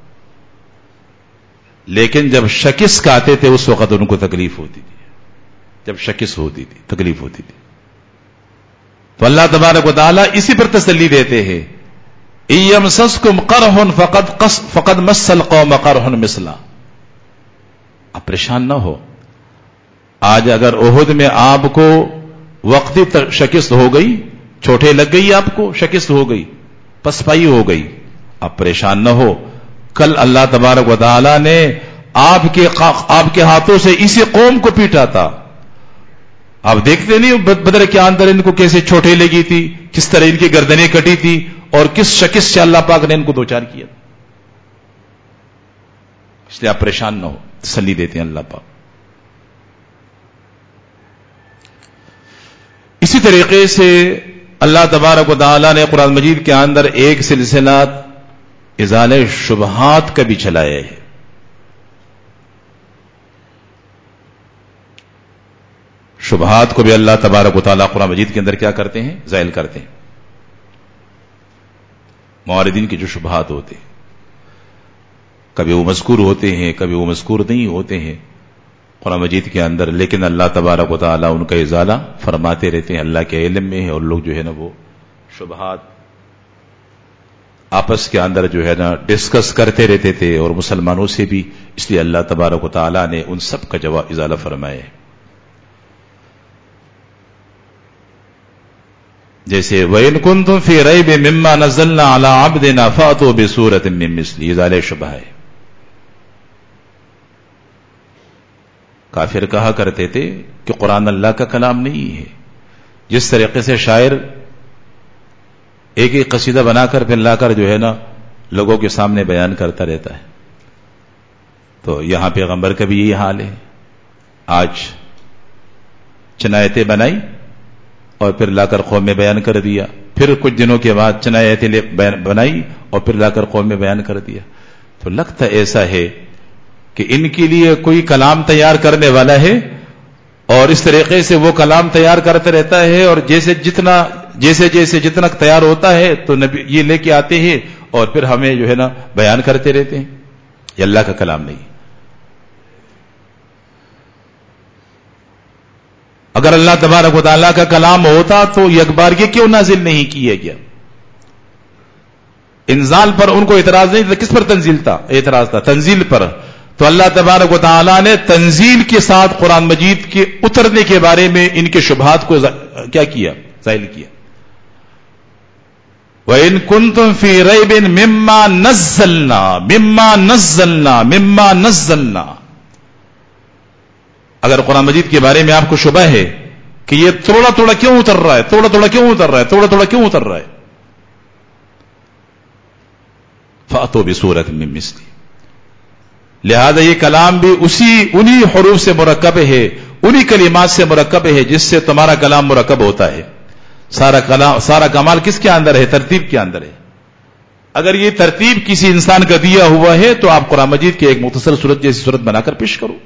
لیکن جب شکست آتے تھے اس وقت ان کو تکلیف ہوتی تھی. جب شکست ہوتی تھی تکلیف ہوتی تھی. تو اللہ تبارک و تعالیٰ اسی پر تسلی دیتے ہیں. اِيَمْسَسْكُمْ قَرْحٌ فَقَدْ مَسَّ الْقَوْمَ قَرْحٌ مِثْلًا. آپ پریشان نہ ہو. آج اگر احد میں آپ کو وقتی شکست ہو گئی، چوٹیں لگ گئی، آپ کو شکست ہو گئی، پسپائی ہو گئی، آپ پریشان نہ ہو. کل اللہ تبارک و تعالی نے آپ کے آپ کے ہاتھوں سے اسی قوم کو پیٹا تھا. آپ دیکھتے نہیں بدر کے اندر ان کو کیسے چوٹیں لگی تھی، کس طرح ان کی گردنیں کٹی تھی اور کس شکست سے اللہ پاک نے ان کو دوچار کیا. اس لیے آپ پریشان نہ ہو، تسلی دیتے ہیں اللہ پاک. اسی طریقے سے اللہ تبارک و تعالی نے قرآن مجید کے اندر ایک سلسلہ ازالہ شبہات کا بھی چلایا ہے. شبہات کو بھی اللہ تبارک و تعالی قرآن مجید کے اندر کیا کرتے ہیں؟ زائل کرتے ہیں. معارضین کے جو شبہات ہوتے ہیں کبھی وہ مذکور ہوتے ہیں، کبھی وہ مذکور نہیں ہوتے ہیں قرآن مجید کے اندر، لیکن اللہ تبارک و تعالی ان کا ازالہ فرماتے رہتے ہیں. اللہ کے علم میں ہے اور لوگ جو ہے نا وہ شبہات آپس کے اندر جو ہے نا ڈسکس کرتے رہتے تھے اور مسلمانوں سے بھی. اس لیے اللہ تبارک و تعالی نے ان سب کا جواب ازالہ فرمایا ہے. جیسے وَإِن كُنتُمْ فِي رَيْبٍ مِّمَّا نَزَّلْنَا عَلَىٰ عَبْدِنَا فَأْتُوا بِسُورَةٍ مِّن مِّثْلِهِ. ازالہ شبہ ہے. کافر کہا کرتے تھے کہ قرآن اللہ کا کلام نہیں ہے. جس طریقے سے شاعر ایک ایک قصیدہ بنا کر پھر لا کر جو ہے نا لوگوں کے سامنے بیان کرتا رہتا ہے، تو یہاں پیغمبر کا بھی یہی حال ہے. آج چنایتیں بنائی اور پھر لا کر قوم میں بیان کر دیا، پھر کچھ دنوں کے بعد چنایتیں بنائی اور پھر لا کر قوم میں بیان کر دیا. تو لگتا ایسا ہے کہ ان کے لیے کوئی کلام تیار کرنے والا ہے اور اس طریقے سے وہ کلام تیار کرتا رہتا ہے، اور جیسے جتنا جیسے جیسے جتنا تیار ہوتا ہے تو نبی یہ لے کے آتے ہیں اور پھر ہمیں جو ہے نا بیان کرتے رہتے ہیں. یہ اللہ کا کلام نہیں. اگر اللہ تبارک و تعالیٰ کا کلام ہوتا تو یک بارگی کیوں نازل نہیں کیا گیا؟ انزال پر ان کو اعتراض نہیں تھا. کس پر تنزیل تھا؟ اعتراض تھا تنزیل پر. تو اللہ تبارک و تعالیٰ نے تنزیل کے ساتھ قرآن مجید کے اترنے کے بارے میں ان کے شبہات کو کیا کیا؟ ظاہر کیا. وَإِن كُنتُمْ فِي رَيْبٍ مِّمَّا نَزَّلْنَا مِمَّا نَزَّلْنَا مِمَّا نَزَّلْنَا. اگر قرآن مجید کے بارے میں آپ کو شبہ ہے کہ یہ تھوڑا تھوڑا کیوں اتر رہا ہے، تھوڑا تھوڑا کیوں اتر رہا ہے، تھوڑا تھوڑا کیوں اتر رہا ہے، فَأْتُوا بِسُورَةٍ مِّن مِّثْلِهِ. لہذا یہ کلام بھی اسی انہی حروف سے مرکب ہے، انہی کلمات سے مرکب ہے جس سے تمہارا کلام مرکب ہوتا ہے. سارا کلام سارا کمال کس کے اندر ہے؟ ترتیب کے اندر ہے. اگر یہ ترتیب کسی انسان کا دیا ہوا ہے تو آپ قرآن مجید کے ایک مختصر صورت جیسی صورت بنا کر پیش کرو.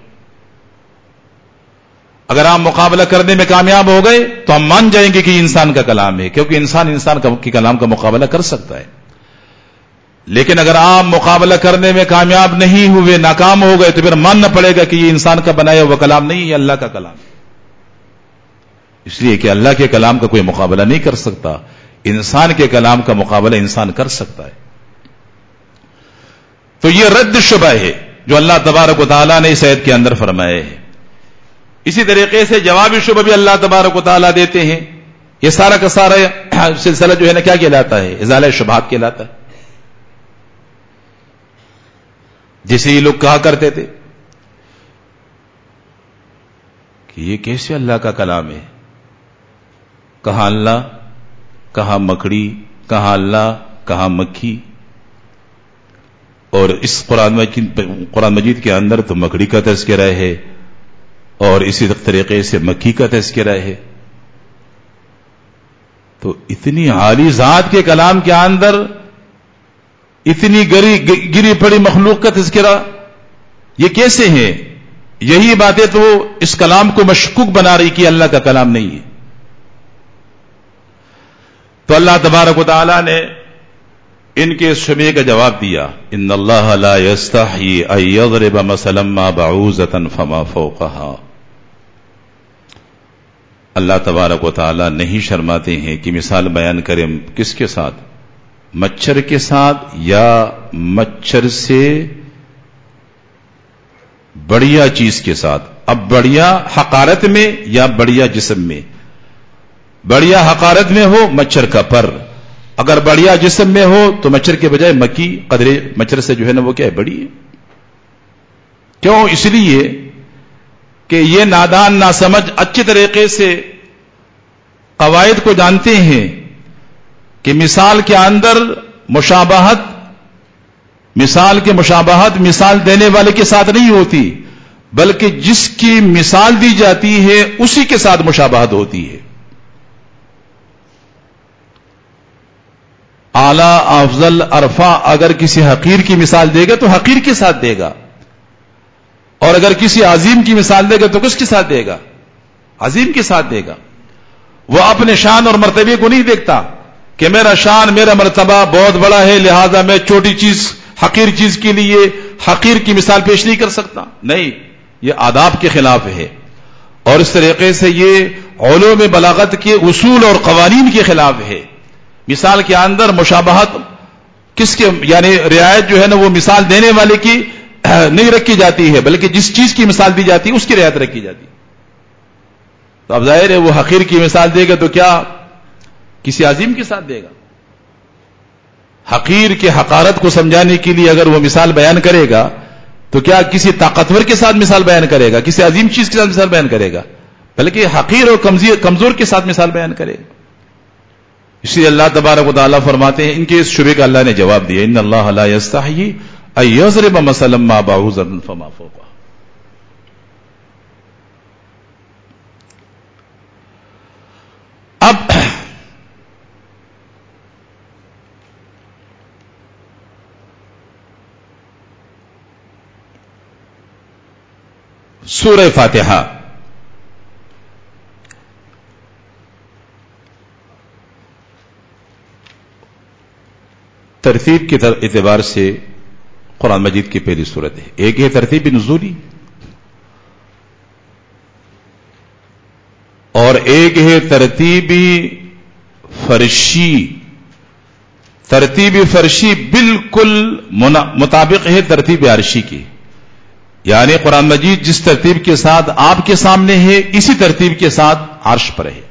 اگر آپ مقابلہ کرنے میں کامیاب ہو گئے تو ہم مان جائیں گے کہ یہ انسان کا کلام ہے، کیونکہ انسان انسان کے کلام کا مقابلہ کر سکتا ہے. لیکن اگر آپ مقابلہ کرنے میں کامیاب نہیں ہوئے، ناکام ہو گئے، تو پھر ماننا پڑے گا کہ یہ انسان کا بنایا ہوا کلام نہیں، یہ اللہ کا کلام ہے. اس لیے کہ اللہ کے کلام کا کوئی مقابلہ نہیں کر سکتا، انسان کے کلام کا مقابلہ انسان کر سکتا ہے. تو یہ رد شبہ ہے جو اللہ تبارک و تعالیٰ نے اس آیت کے اندر فرمایا ہے. اسی طریقے سے جوابی شبہ بھی اللہ تبارک و تعالیٰ دیتے ہیں. یہ سارا کا سارا سلسلہ جو ہے نا کیا کہلاتا ہے؟ ازالہ شبہات کہلاتا ہے. جیسے یہ لوگ کہا کرتے تھے کہ یہ کیسے اللہ کا کلام ہے؟ کہاں اللہ، کہاں مکڑی، کہاں اللہ، کہاں مکھی. اور اس قرآن مجید قرآن مجید کے اندر تو مکڑی کا تذکرہ ہے اور اسی طریقے سے مکھی کا تذکرہ ہے. تو اتنی عالی ذات کے کلام کے اندر اتنی گری گری پڑی مخلوق کا تذکرہ یہ کیسے ہے؟ یہی باتیں تو اس کلام کو مشکوک بنا رہی کہ اللہ کا کلام نہیں ہے. تو اللہ تبارک و تعالی نے ان کے شبہ کا جواب دیا، ان اللہ لا یستحیی ان یضرب مثلا ما بعوضۃ فما فوقها. اللہ تبارک و تعالی نہیں شرماتے ہیں کہ مثال بیان کریں کس کے ساتھ؟ مچھر کے ساتھ، یا مچھر سے بڑھیا چیز کے ساتھ. اب بڑھیا حقارت میں یا بڑھیا جسم میں؟ بڑھیا حقارت میں ہو مچھر کا پر، اگر بڑھیا جسم میں ہو تو مچھر کے بجائے مکھی قدرے مچھر سے جو ہے نا وہ کیا ہے؟ بڑی ہے. کیوں؟ اس لیے کہ یہ نادان ناسمجھ اچھی طریقے سے قواعد کو جانتے ہیں کہ مثال کے اندر مشابہت مثال کے مشابہت مثال دینے والے کے ساتھ نہیں ہوتی، بلکہ جس کی مثال دی جاتی ہے اسی کے ساتھ مشابہت ہوتی ہے. اعلی، افضل، عرفا اگر کسی حقیر کی مثال دے گا تو حقیر کے ساتھ دے گا، اور اگر کسی عظیم کی مثال دے گا تو کس کے ساتھ دے گا؟ عظیم کے ساتھ دے گا. وہ اپنے شان اور مرتبے کو نہیں دیکھتا کہ میرا شان میرا مرتبہ بہت بڑا ہے لہذا میں چھوٹی چیز حقیر چیز کے لیے حقیر کی مثال پیش نہیں کر سکتا. نہیں، یہ آداب کے خلاف ہے، اور اس طریقے سے یہ علوم بلاغت کے اصول اور قوانین کے خلاف ہے. مثال کے اندر مشابہت کس کے یعنی رعایت جو ہے نا وہ مثال دینے والے کی نہیں رکھی جاتی ہے، بلکہ جس چیز کی مثال دی جاتی ہے اس کی رعایت رکھی جاتی ہے. تو اب ظاہر ہے وہ حقیر کی مثال دے گا تو کیا کسی عظیم کے ساتھ دے گا؟ حقیر کے حقارت کو سمجھانے کے لیے اگر وہ مثال بیان کرے گا تو کیا کسی طاقتور کے ساتھ مثال بیان کرے گا؟ کسی عظیم چیز کے ساتھ مثال بیان کرے گا؟ بلکہ حقیر اور کمزور کے ساتھ مثال بیان کرے گا. اس لیے اللہ تبارک و تعالیٰ فرماتے ہیں ان کے اس شبے کا اللہ نے جواب دیا، ان اللہ لا یستحیی ان یضرب مثلا ما بعوضۃ فما فوقها. اب سورہ فاتحہ ترتیب کے اعتبار سے قرآن مجید کی پہلی سورت ہے. ایک ہے ترتیب نزولی اور ایک ہے ترتیبی فرشی. ترتیبی فرشی بالکل مطابق ہے ترتیب عرشی کی، یعنی قرآن مجید جس ترتیب کے ساتھ آپ کے سامنے ہے اسی ترتیب کے ساتھ عرش پر ہے.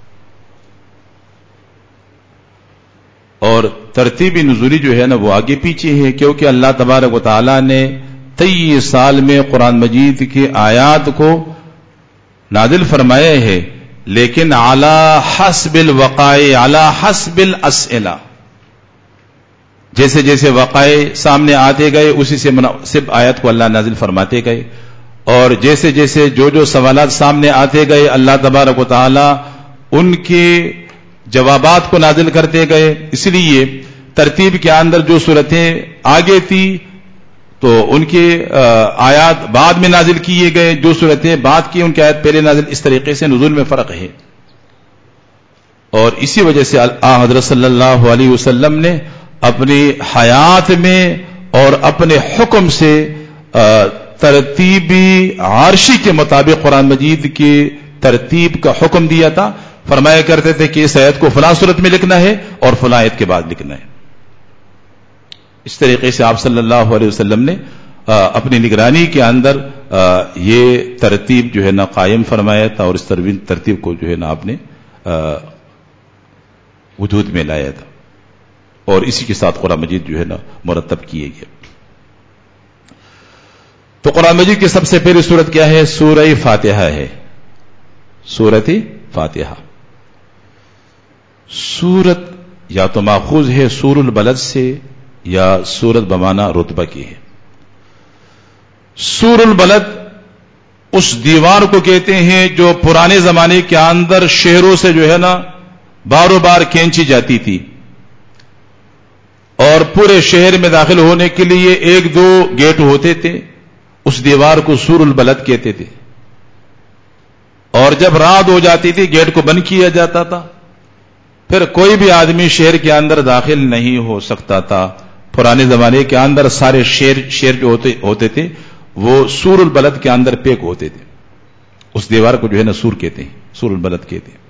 اور ترتیبی نزولی جو ہے نا وہ آگے پیچھے ہے، کیونکہ اللہ تبارک و تعالی نے تیئیس سال میں قرآن مجید کی آیات کو نازل فرمایا ہے، لیکن علی حسب الوقائع علی حسب الاسئلہ، جیسے جیسے وقائع سامنے آتے گئے اسی سے مناسب آیت کو اللہ نازل فرماتے گئے، اور جیسے جیسے جو جو سوالات سامنے آتے گئے اللہ تبارک و تعالی ان کے جوابات کو نازل کرتے گئے. اس لیے ترتیب کے اندر جو صورتیں آگے تھی تو ان کے آیات بعد میں نازل کیے گئے، جو صورتیں بعد کی ان کی آیات پہلے نازل. اس طریقے سے نزول میں فرق ہے، اور اسی وجہ سے آن حضرت صلی اللہ علیہ وسلم نے اپنی حیات میں اور اپنے حکم سے ترتیبی عرشی کے مطابق قرآن مجید کی ترتیب کا حکم دیا تھا. فرمایا کرتے تھے کہ اس آیت کو فلاں صورت میں لکھنا ہے اور فلاں آیت کے بعد لکھنا ہے. اس طریقے سے آپ صلی اللہ علیہ وسلم نے اپنی نگرانی کے اندر یہ ترتیب جو ہے نا قائم فرمایا تھا اور اس ترتیب کو جو ہے نا آپ نے وجود میں لایا تھا اور اسی کے ساتھ قرآن مجید جو ہے نا مرتب کیے گئے. تو قرآن مجید کی سب سے پہلی سورت کیا ہے؟ سورہ فاتحہ ہے. سورت فاتحہ سورت یا تو ماخوذ ہے سور البلد سے یا سورت بمانا رتبہ کی ہے. سور البلد اس دیوار کو کہتے ہیں جو پرانے زمانے کے اندر شہروں سے جو ہے نا باروں بار کھینچی جاتی تھی اور پورے شہر میں داخل ہونے کے لیے ایک دو گیٹ ہوتے تھے. اس دیوار کو سور البلد کہتے تھے اور جب رات ہو جاتی تھی گیٹ کو بند کیا جاتا تھا. پھر کوئی بھی آدمی شہر کے اندر داخل نہیں ہو سکتا تھا. پرانے زمانے کے اندر سارے شہر شہر جو ہوتے ہوتے تھے وہ سور البلد کے اندر پیک ہوتے تھے. اس دیوار کو جو ہے نا سور کہتے ہیں, سور البلد کہتے ہیں.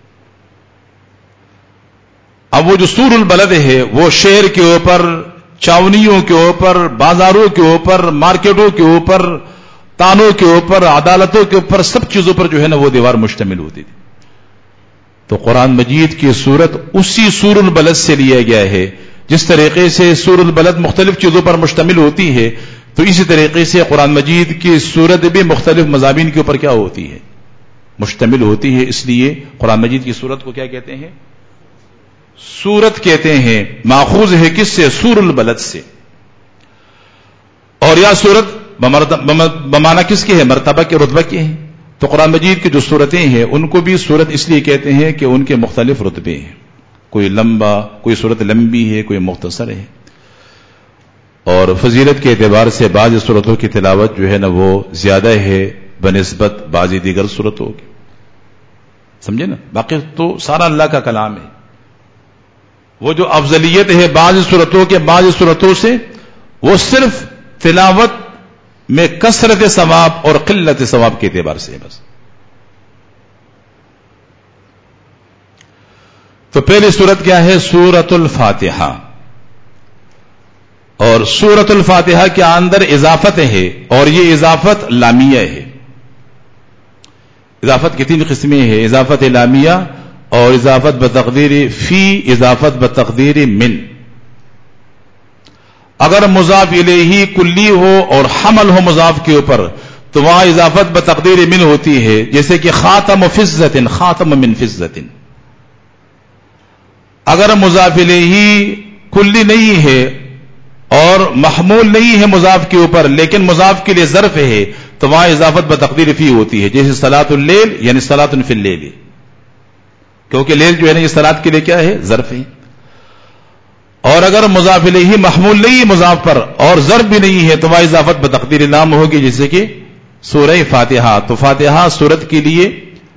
اب وہ جو سور البلد ہے وہ شہر کے اوپر, چاونیوں کے اوپر, بازاروں کے اوپر, مارکیٹوں کے اوپر, تانوں کے اوپر, عدالتوں کے اوپر, سب چیزوں پر جو ہے نا وہ دیوار مشتمل ہوتی تھی. تو قرآن مجید کی صورت اسی سور البلد سے لیا گیا ہے. جس طریقے سے سور البلد مختلف چیزوں پر مشتمل ہوتی ہے تو اسی طریقے سے قرآن مجید کی صورت بھی مختلف مضامین کے اوپر کیا ہوتی ہے؟ مشتمل ہوتی ہے. اس لیے قرآن مجید کی صورت کو کیا کہتے ہیں؟ سورت کہتے ہیں. ماخوذ ہے کس سے؟ سور البلد سے. اور یا سورت بمانا کس کی ہے؟ مرتبہ کے, رتبہ کی ہے. تو قرآن مجید کی جو سورتیں ہیں ان کو بھی سورت اس لیے کہتے ہیں کہ ان کے مختلف رتبے ہیں. کوئی لمبا, کوئی سورت لمبی ہے, کوئی مختصر ہے. اور فضیلت کے اعتبار سے بعض سورتوں کی تلاوت جو ہے نا وہ زیادہ ہے بنسبت بعض دیگر سورتوں کی. سمجھے نا؟ باقی تو سارا اللہ کا کلام ہے. وہ جو افضلیت ہے بعض سورتوں کے بعض سورتوں سے وہ صرف تلاوت میں کثرت ثواب اور قلت ثواب کے اعتبار سے ہے بس. تو پہلی سورت کیا ہے؟ سورت الفاتحہ. اور سورت الفاتحہ کے اندر اضافت ہے اور یہ اضافت لامیہ ہے. اضافت کی تین قسمیں ہیں, اضافت لامیہ اور اضافت بتقدیر فی, اضافت بتقدیر من. اگر مضاف الیہ کلی ہو اور حمل ہو مضاف کے اوپر تو وہاں اضافت بتقدیر من ہوتی ہے. جیسے کہ خاتم فضت, خاتم من فضت. اگر مضاف الیہ کلی نہیں ہے اور محمول نہیں ہے مضاف کے اوپر لیکن مضاف کے لیے ظرف ہے تو وہاں اضافت بتقدیر فی ہوتی ہے. جیسے صلاۃ اللیل یعنی صلاۃ فی اللیل, کیونکہ لیل جو ہے نا یہ صلاۃ کے لیے کیا ہے؟ ظرف ہے. اور اگر مضاف الیہ محمول نہیں ہے مضاف پر اور ظرف بھی نہیں ہے تو وہ اضافت بتقدیر لام ہوگی. جیسے کہ سورہ فاتحہ, تو فاتحہ سورت کے لیے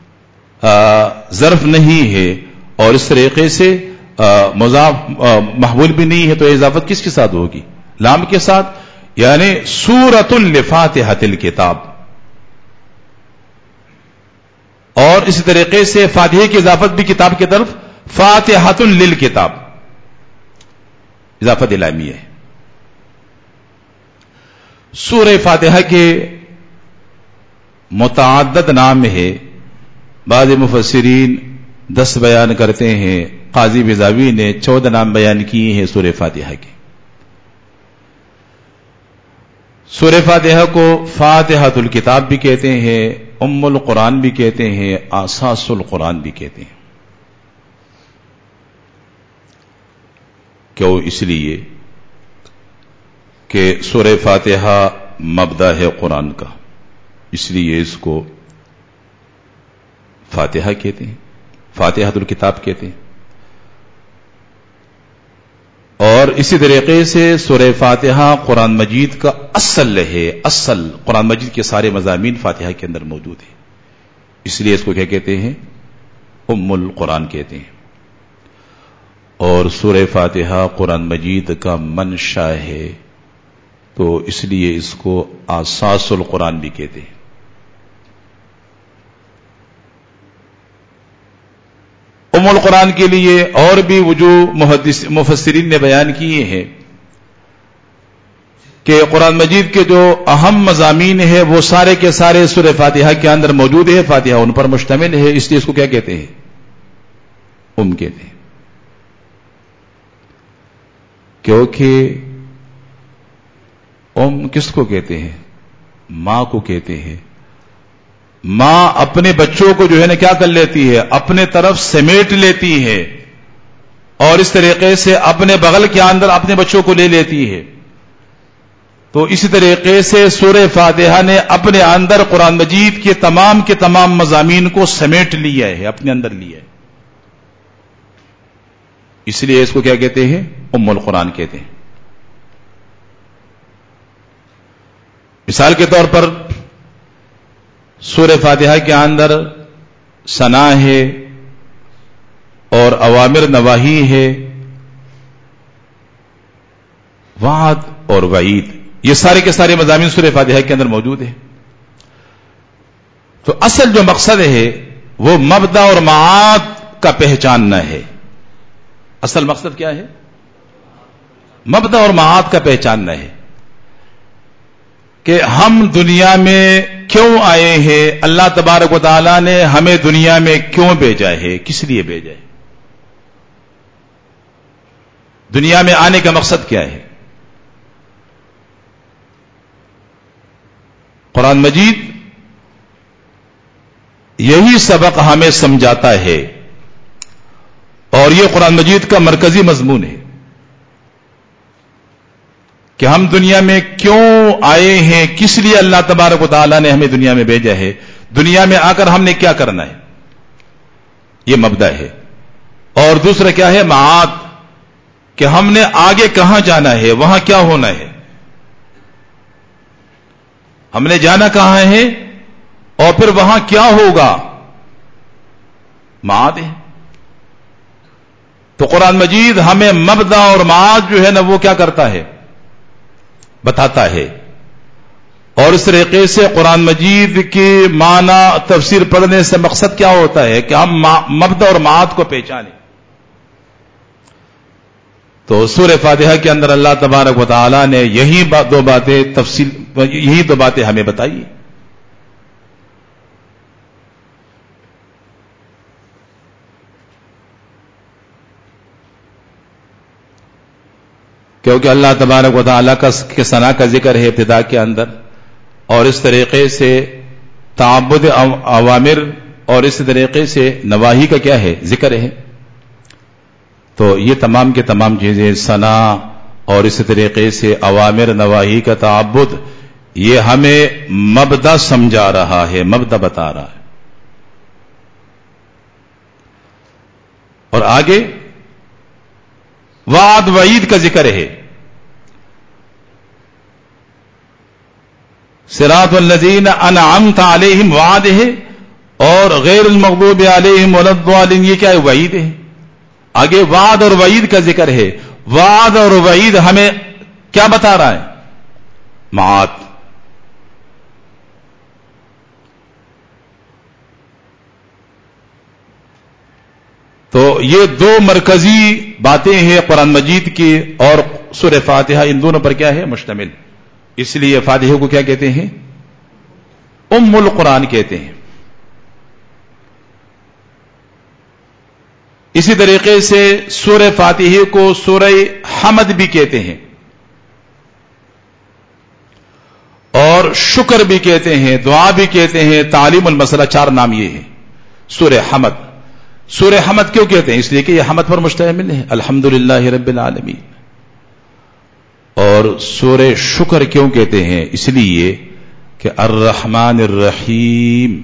ظرف نہیں ہے اور اس طریقے سے مضاف محمول بھی نہیں ہے تو اضافت کس کے ساتھ ہوگی؟ لام کے ساتھ. یعنی سورۃ لفاتحۃ الکتاب. اور اسی طریقے سے فاتحہ کی اضافت بھی کتاب کی طرف, فاتحۃ للکتاب, اضافت لامی ہے. سورہ فاتحہ کے متعدد نام ہے. بعض مفسرین دس بیان کرتے ہیں, قاضی بیضاوی نے چودہ نام بیان کیے ہیں سورہ فاتحہ کے. سورہ فاتحہ کو فاتحۃ الکتاب بھی کہتے ہیں, ام القرآن بھی کہتے ہیں, اساس القرآن بھی کہتے ہیں. کیوں؟ اس لیے کہ سورہ فاتحہ مبدا ہے قرآن کا, اس لیے اس کو فاتحہ کہتے ہیں, فاتحۃ الکتاب کہتے ہیں. اور اسی طریقے سے سورہ فاتحہ قرآن مجید کا اصل ہے. اصل قرآن مجید کے سارے مضامین فاتحہ کے اندر موجود ہیں, اس لیے اس کو کیا کہتے ہیں؟ ام القرآن کہتے ہیں. اور سورہ فاتحہ قرآن مجید کا منشا ہے تو اس لیے اس کو اساس القرآن بھی کہتے ہیں. ام القرآن کے لیے اور بھی وجوہ محدث مفسرین نے بیان کیے ہیں. کہ قرآن مجید کے جو اہم مضامین ہیں وہ سارے کے سارے سورہ فاتحہ کے اندر موجود ہے. فاتحہ ان پر مشتمل ہے، اس لیے اس کو کیا کہتے ہیں؟ ام کہتے ہیں. کیونکہ ام کس کو کہتے ہیں؟ ماں کو کہتے ہیں. ماں اپنے بچوں کو جو ہے نا کیا کر لیتی ہے؟ اپنے طرف سمیٹ لیتی ہے اور اس طریقے سے اپنے بغل کے اندر اپنے بچوں کو لے لیتی ہے. تو اسی طریقے سے سورہ فاتحہ نے اپنے اندر قرآن مجید کے تمام کے تمام مضامین کو سمیٹ لیا ہے، اپنے اندر لیا ہے. اس لیے اس کو کیا کہتے ہیں؟ ام القرآن کہتے ہیں. مثال کے طور پر سورہ فاتحہ کے اندر ثنا ہے اور اوامر نواہی ہے، وعد اور وعید، یہ سارے کے سارے مضامین سورہ فاتحہ کے اندر موجود ہیں. تو اصل جو مقصد ہے وہ مبدا اور معاد کا پہچاننا ہے. اصل مقصد کیا ہے؟ مبدا اور معاد کا پہچاننا ہے کہ ہم دنیا میں کیوں آئے ہیں، اللہ تبارک و تعالی نے ہمیں دنیا میں کیوں بھیجا ہے، کس لیے بھیجا ہے، دنیا میں آنے کا مقصد کیا ہے. قرآن مجید یہی سبق ہمیں سمجھاتا ہے اور یہ قرآن مجید کا مرکزی مضمون ہے کہ ہم دنیا میں کیوں آئے ہیں، کس لیے اللہ تبارک و تعالی نے ہمیں دنیا میں بھیجا ہے، دنیا میں آ کر ہم نے کیا کرنا ہے، یہ مبدا ہے. اور دوسرا کیا ہے؟ معاد، کہ ہم نے آگے کہاں جانا ہے، وہاں کیا ہونا ہے، ہم نے جانا کہاں ہے اور پھر وہاں کیا ہوگا، معاد ہے. تو قرآن مجید ہمیں مبدا اور معاد جو ہے نا وہ کیا کرتا ہے، بتاتا ہے. اور اس طریقے سے قرآن مجید کی معنی تفسیر پڑھنے سے مقصد کیا ہوتا ہے کہ ہم مبدا اور معاد کو پہچانیں. تو سورہ فاتحہ کے اندر اللہ تبارک و تعالی نے یہی دو باتیں تفصیل یہی دو باتیں ہمیں بتائی. کیونکہ اللہ تبارک و تعالی کا ثنا کا ذکر ہے ابتدا کے اندر، اور اس طریقے سے تعبد اوامر اور اس طریقے سے نواہی کا کیا ہے، ذکر ہے. تو یہ تمام کے تمام چیزیں ثنا اور اس طریقے سے اوامر نواہی کا تعبد یہ ہمیں مبدا سمجھا رہا ہے، مبدا بتا رہا ہے. اور آگے وعد وعید کا ذکر ہے. صراط الذین انعمت علیہم وعد ہے اور غیر المغضوب علیہم ولا الضالین یہ کیا ہے، وعید ہے. آگے وعد اور وعید کا ذکر ہے. وعد اور وعید ہمیں کیا بتا رہا ہے، معاد. تو یہ دو مرکزی باتیں ہیں قرآن مجید کی، اور سورہ فاتحہ ان دونوں پر کیا ہے، مشتمل. اس لیے فاتحہ کو کیا کہتے ہیں، ام القرآن کہتے ہیں. اسی طریقے سے سورہ فاتحہ کو سورہ حمد بھی کہتے ہیں اور شکر بھی کہتے ہیں، دعا بھی کہتے ہیں، تعلیم المسئلہ، چار نام یہ ہیں. سورہ حمد سورہ حمد کیوں کہتے ہیں؟ اس لیے کہ یہ حمد پر مشتمل ہے، الحمدللہ رب العالمین. اور سورہ شکر کیوں کہتے ہیں؟ اس لیے کہ الرحمن الرحیم،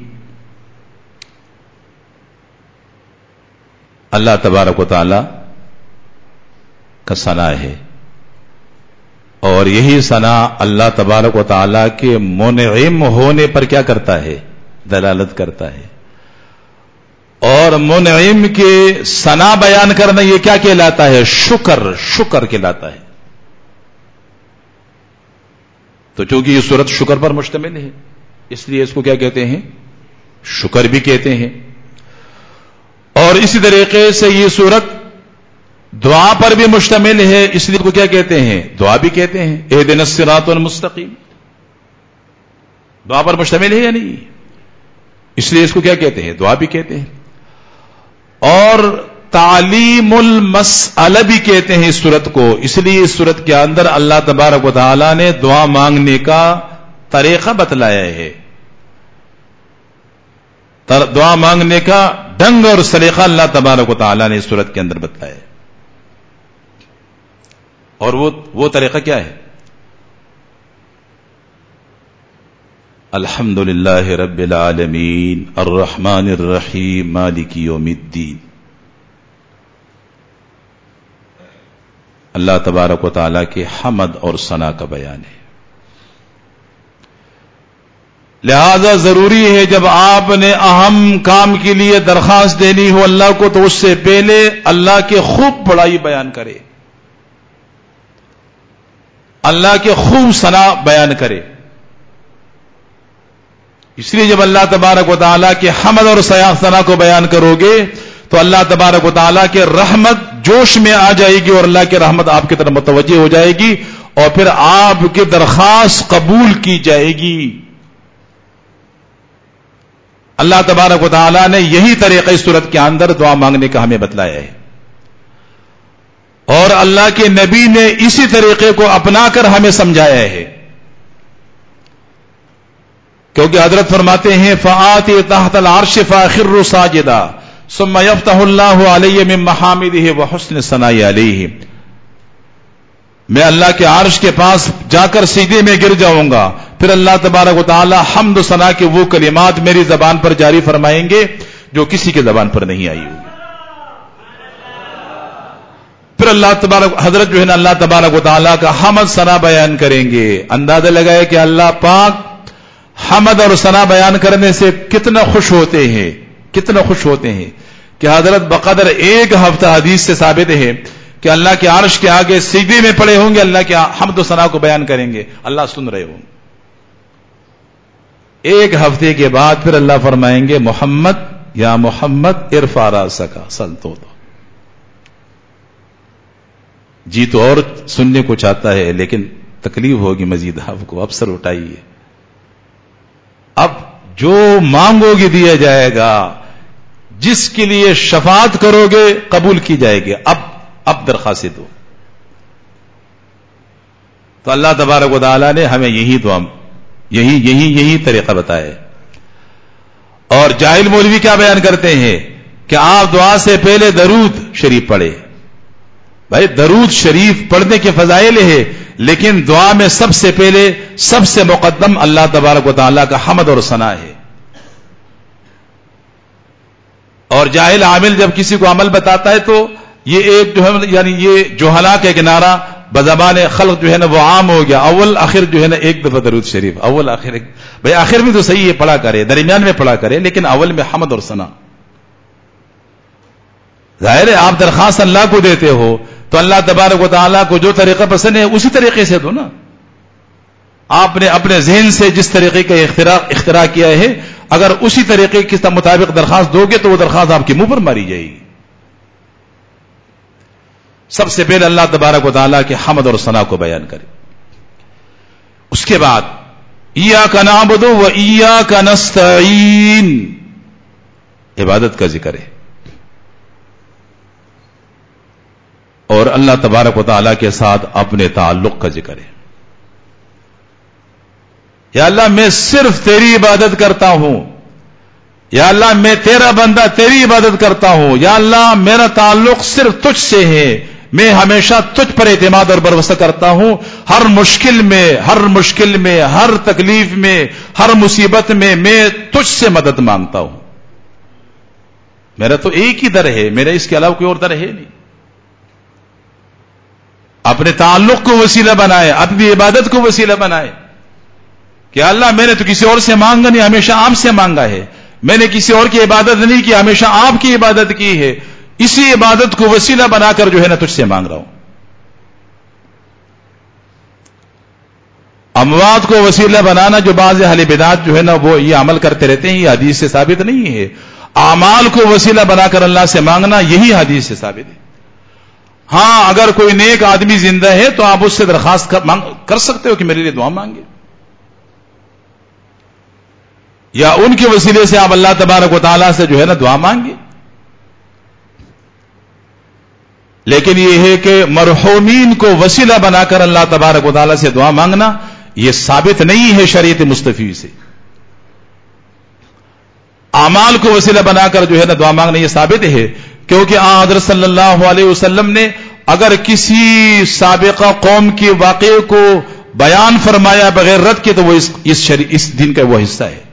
اللہ تبارک و تعالی کا ثنا ہے، اور یہی ثنا اللہ تبارک و تعالی کے منعم ہونے پر کیا کرتا ہے، دلالت کرتا ہے. اور منعم کے ثنا بیان کرنا یہ کیا کہلاتا ہے، شکر شکر کہلاتا ہے. تو چونکہ یہ سورت شکر پر مشتمل ہے اس لیے اس کو کیا کہتے ہیں، شکر بھی کہتے ہیں. اور اسی طریقے سے یہ سورت دعا پر بھی مشتمل ہے، اس لیے کو کیا کہتے ہیں؟ دعا بھی کہتے ہیں. اہدنا الصراط المستقیم دعا پر مشتمل ہے یا نہیں؟ اس لیے اس کو کیا کہتے ہیں؟ دعا بھی کہتے ہیں. اور تعلیم المسئلہ بھی کہتے ہیں اس سورت کو، اس لیے اس سورت کے اندر اللہ تبارک و تعالی نے دعا مانگنے کا طریقہ بتلایا ہے، دعا مانگنے کا ڈنگ اور سلیقہ اللہ تبارک و تعالی نے اس سورت کے اندر بتلایا ہے. اور وہ وہ طریقہ کیا ہے؟ الحمد للہ رب العالمین الرحمن الرحیم مالک یوم الدین. اللہ تبارک و تعالیٰ کے حمد اور ثنا کا بیان ہے. لہذا ضروری ہے جب آپ نے اہم کام کے لیے درخواست دینی ہو اللہ کو تو اس سے پہلے اللہ کے خوب بڑائی بیان کرے، اللہ کے خوب ثنا بیان کرے. اس لیے جب اللہ تبارک و تعالیٰ کے حمد اور ثنا کو بیان کرو گے تو اللہ تبارک و تعالیٰ کے رحمت جوش میں آ جائے گی اور اللہ کی رحمت آپ کی طرف متوجہ ہو جائے گی اور پھر آپ کی درخواست قبول کی جائے گی. اللہ تبارک و تعالیٰ نے یہی طریقہ اس صورت کے اندر دعا مانگنے کا ہمیں بتلایا ہے اور اللہ کے نبی نے اسی طریقے کو اپنا کر ہمیں سمجھایا ہے. کیونکہ حضرت فرماتے ہیں فآتی تحت العرش فاخر ساجدا ثم يفتح اللہ علیہ من محامدہ وحسن ثناء علیہ. میں اللہ کے عرش کے پاس جا کر سجدے میں گر جاؤں گا، پھر اللہ تبارک و تعالی حمد و ثنا کے وہ کلمات میری زبان پر جاری فرمائیں گے جو کسی کے زبان پر نہیں آئی ہوگی. پھر اللہ تبارک حضرت جو ہے نا اللہ تبارک و تعالی کا حمد ثنا بیان کریں گے. اندازہ لگائے کہ اللہ پاک حمد اور ثنا بیان کرنے سے کتنا خوش ہوتے ہیں، کتنا خوش ہوتے ہیں کہ حضرت بقدر ایک ہفتہ حدیث سے ثابت ہے کہ اللہ کے عرش کے آگے سجدے میں پڑے ہوں گے، اللہ کے حمد و ثنا کو بیان کریں گے، اللہ سن رہے ہوں. ایک ہفتے کے بعد پھر اللہ فرمائیں گے محمد یا محمد ارفع راسک سل تو جی تو اور سننے کو چاہتا ہے لیکن تکلیف ہوگی مزید آپ کو، اب سر اٹھائیے، اب جو مانگو گے دیا جائے گا، جس کے لیے شفاعت کرو گے قبول کی جائے گی. اب اب درخواست دو. تو اللہ تبارک و تعالی نے ہمیں یہی دعا یہی یہی یہی طریقہ بتایا ہے. اور جاہل مولوی کیا بیان کرتے ہیں کہ آپ دعا سے پہلے درود شریف پڑھے. بھائی درود شریف پڑھنے کے فضائل ہے، لیکن دعا میں سب سے پہلے سب سے مقدم اللہ تبارک و تعالیٰ کا حمد اور ثنا ہے. اور جاہل عامل جب کسی کو عمل بتاتا ہے تو یہ ایک جو ہے یعنی یہ جوہلا کا ایک نعرہ بزبان خلق جو ہے نا وہ عام ہو گیا، اول آخر جو ہے نا ایک دفعہ درود شریف، اول آخر ایک. بھائی آخر میں تو صحیح ہے پڑھا کرے، درمیان میں پڑھا کرے، لیکن اول میں حمد اور ثنا. ظاہر ہے آپ درخواست اللہ کو دیتے ہو تو اللہ تبارک و تعالیٰ کو جو طریقہ پسند ہے اسی طریقے سے دو نا. آپ نے اپنے ذہن سے جس طریقے کا اختراع اختراع کیا ہے اگر اسی طریقے کے مطابق درخواست دو گے تو وہ درخواست آپ کے منہ پر ماری جائے گی. سب سے پہلے اللہ تبارک و تعالیٰ کے حمد اور ثنا کو بیان کرے. اس کے بعد ایاک نعبد و ایاک نستعین عبادت کا ذکر ہے اور اللہ تبارک و تعالیٰ کے ساتھ اپنے تعلق کا ذکر ہے. یا اللہ میں صرف تیری عبادت کرتا ہوں، یا اللہ میں تیرا بندہ تیری عبادت کرتا ہوں، یا اللہ میرا تعلق صرف تجھ سے ہے، میں ہمیشہ تجھ پر اعتماد اور بھروسہ کرتا ہوں، ہر مشکل میں ہر مشکل میں ہر تکلیف میں ہر مصیبت میں میں تجھ سے مدد مانگتا ہوں. میرا تو ایک ہی در ہے، میرا اس کے علاوہ کوئی اور در ہے نہیں. اپنے تعلق کو وسیلہ بنائے، اپنی عبادت کو وسیلہ بنائے کہ اللہ میں نے تو کسی اور سے مانگا نہیں، ہمیشہ آپ سے مانگا ہے، میں نے کسی اور کی عبادت نہیں کی، ہمیشہ آپ کی عبادت کی ہے، اسی عبادت کو وسیلہ بنا کر جو ہے نا تجھ سے مانگ رہا ہوں. اموات کو وسیلہ بنانا جو بعض اہل بدعت جو ہے نا وہ یہ عمل کرتے رہتے ہیں، یہ حدیث سے ثابت نہیں ہے. اعمال کو وسیلہ بنا کر اللہ سے مانگنا یہی حدیث سے ثابت ہے. ہاں اگر کوئی نیک آدمی زندہ ہے تو آپ اس سے درخواست کر, مانگ, کر سکتے ہو کہ میرے لیے دعا مانگے، یا ان کے وسیلے سے آپ اللہ تبارک و تعالیٰ سے جو ہے نا دعا مانگے. لیکن یہ ہے کہ مرحومین کو وسیلہ بنا کر اللہ تبارک و تعالیٰ سے دعا مانگنا یہ ثابت نہیں ہے شریعت مصطفی سے. اعمال کو وسیلہ بنا کر جو ہے نا دعا مانگنا یہ ثابت ہے، کیونکہ آن حضرت صلی اللہ علیہ وسلم نے اگر کسی سابقہ قوم کے واقعے کو بیان فرمایا بغیر رد کے تو وہ اس, اس, اس دین کا وہ حصہ ہے.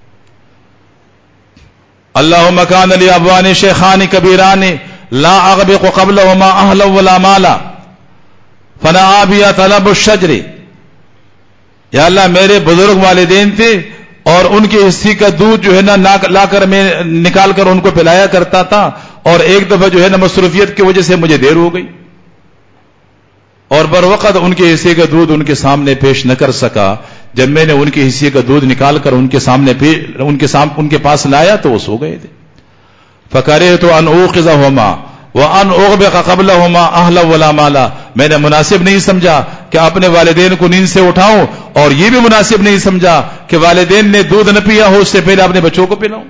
اللہم کان لی ابوان شیخان کبیران لا اغبق قبلهما اهلا ولا مالا فنعا بیا طلب الشجر. یا اللہ میرے بزرگ والدین تھے اور ان کے حصے کا دودھ جو ہے نا لا کر میں نکال کر ان کو پلایا کرتا تھا، اور ایک دفعہ جو ہے نا مصروفیت کی وجہ سے مجھے دیر ہو گئی اور بر وقت ان کے حصے کا دودھ ان کے سامنے پیش نہ کر سکا. جب میں نے ان کے حصے کا دودھ نکال کر ان کے سامنے ان کے سامنے ان کے پاس لایا تو وہ سو گئے تھے. فکرہت ان اوقظہما وان اغبق قبلہما اہلا ولا مالا. میں نے مناسب نہیں سمجھا کہ اپنے والدین کو نیند سے اٹھاؤں، اور یہ بھی مناسب نہیں سمجھا کہ والدین نے دودھ نہ پیا ہو اس سے پہلے اپنے بچوں کو پلاؤں.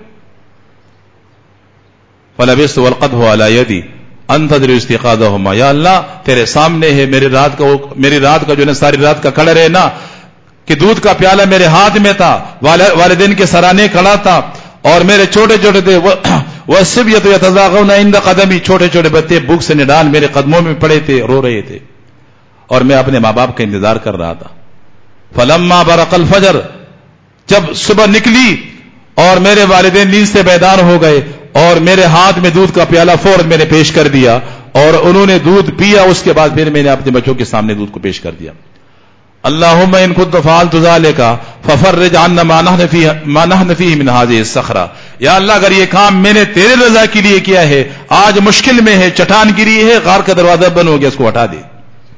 فلبثت والقدح علی یدی انتظر استيقاظهما. یا اللہ تیرے سامنے ہے، میری رات کا میری رات کا جو ہے ساری رات کا کڑا ہے نا کہ دودھ کا پیالہ میرے ہاتھ میں تھا، والدین کے سرانے کھڑا تھا، اور میرے چھوٹے چھوٹے تھے والصبیۃ یتزاغون عند قدمی، چھوٹے چھوٹے بچے بھوک سے نڈال میرے قدموں میں پڑے تھے، رو رہے تھے، اور میں اپنے ماں باپ کا انتظار کر رہا تھا. فلما برق الفجر، جب صبح نکلی اور میرے والدین نیند سے بیدار ہو گئے اور میرے ہاتھ میں دودھ کا پیالہ فوراً میں نے پیش کر دیا اور انہوں نے دودھ پیا. اس کے بعد پھر میں نے اپنے بچوں کے سامنے دودھ کو پیش کر دیا. اللہم ان كنت فعلت ذلك ففرج عنا ما نحن فيه ما نحن فيه من هذه الصخرة. یا اللہ اگر یہ کام میں نے تیرے رضا کے لیے کیا ہے، آج مشکل میں ہے، چٹان گری ہے، غار کا دروازہ بند ہو گیا، اس کو ہٹا دے.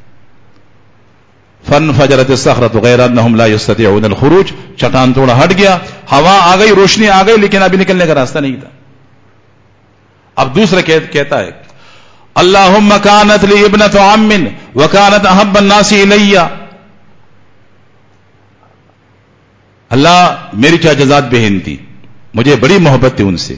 فانفجرت الصخرة غیر انهم لا يستطيعون الخروج. چٹان تھوڑا ہٹ گیا، ہوا آ گئی، روشنی آ گئی، لیکن ابھی نکلنے کا راستہ نہیں تھا. اب دوسرا کہتا ہے اللہم کانت لی ابنۃ عم وکانت احب الناس الی. اللہ میری چاچازاد بہن تھی، مجھے بڑی محبت تھی ان سے،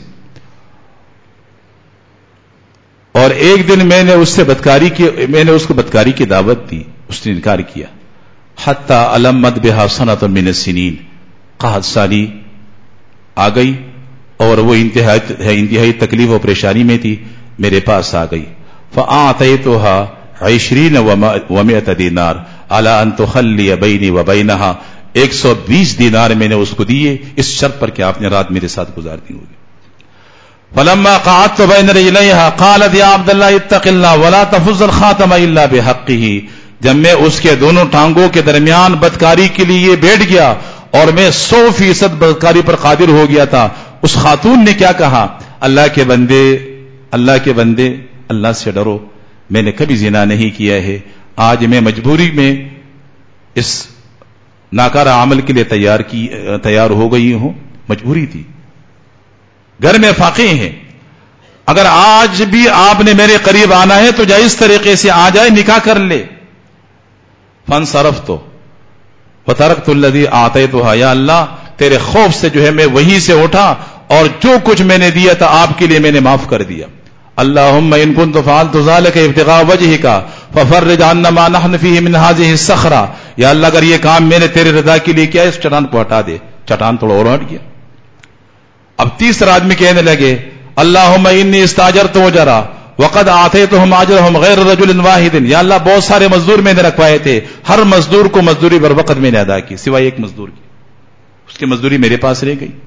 اور ایک دن میں نے اس سے بدکاری کی میں نے اس کو بدکاری کی دعوت دی، اس نے انکار کیا. حتی علمت بها سنۃ من السنین. قحط سالی آ گئی اور وہ انتہائی انتہائی تکلیف و پریشانی میں تھی، میرے پاس آ گئی. فاعطیتها عشرین ومئۃ دینار علی ان تخلی بینی وبینہا. ایک سو بیس دینار میں نے اس کو دیے اس شرط پر کہ آپ نے رات میرے ساتھ گزارنی ہوگی. فلما قعدت بین رجلیها قالت یا عبد اللہ اتق اللہ ولا تفض الخاتم الا بحقه. جب میں اس کے دونوں ٹانگوں کے درمیان بدکاری کے لیے بیٹھ گیا اور میں سو فیصد بدکاری پر قادر ہو گیا تھا، اس خاتون نے کیا کہا؟ اللہ کے بندے اللہ کے بندے اللہ سے ڈرو، میں نے کبھی زنا نہیں کیا ہے، آج میں مجبوری میں اس ناکارہ عمل کے لیے تیار کی تیار ہو گئی ہوں، مجبوری تھی، گھر میں فاقے ہیں، اگر آج بھی آپ نے میرے قریب آنا ہے تو جائز طریقے سے آ جائے، نکاح کر لے. فانصرفت وترکت الذی اعطیتها. یا اللہ تیرے خوف سے جو ہے میں وہیں سے اٹھا اور جو کچھ میں نے دیا تھا آپ کے لیے میں نے معاف کر دیا. اللہم ان كنت فعلت ذلك ابتغاء وجهك ففرج عنا ما نحن فيه من هذه الصخرة. یا اللہ اگر یہ کام میں نے تیرے رضا کے لیے کیا اس چٹان کو ہٹا دے. چٹان تھوڑا اور ہٹ گیا. اب تیسرا آدمی کہنے لگے اللہم انی استاجرت اجرا وقد اعطیتهم اجرهم غیر رجل واحد. یا اللہ بہت سارے مزدور میں نے رکھوائے تھے، ہر مزدور کو مزدوری بر وقت میں نے ادا کی سوائے ایک مزدور کی، اس کی مزدوری میرے پاس رہ گئی.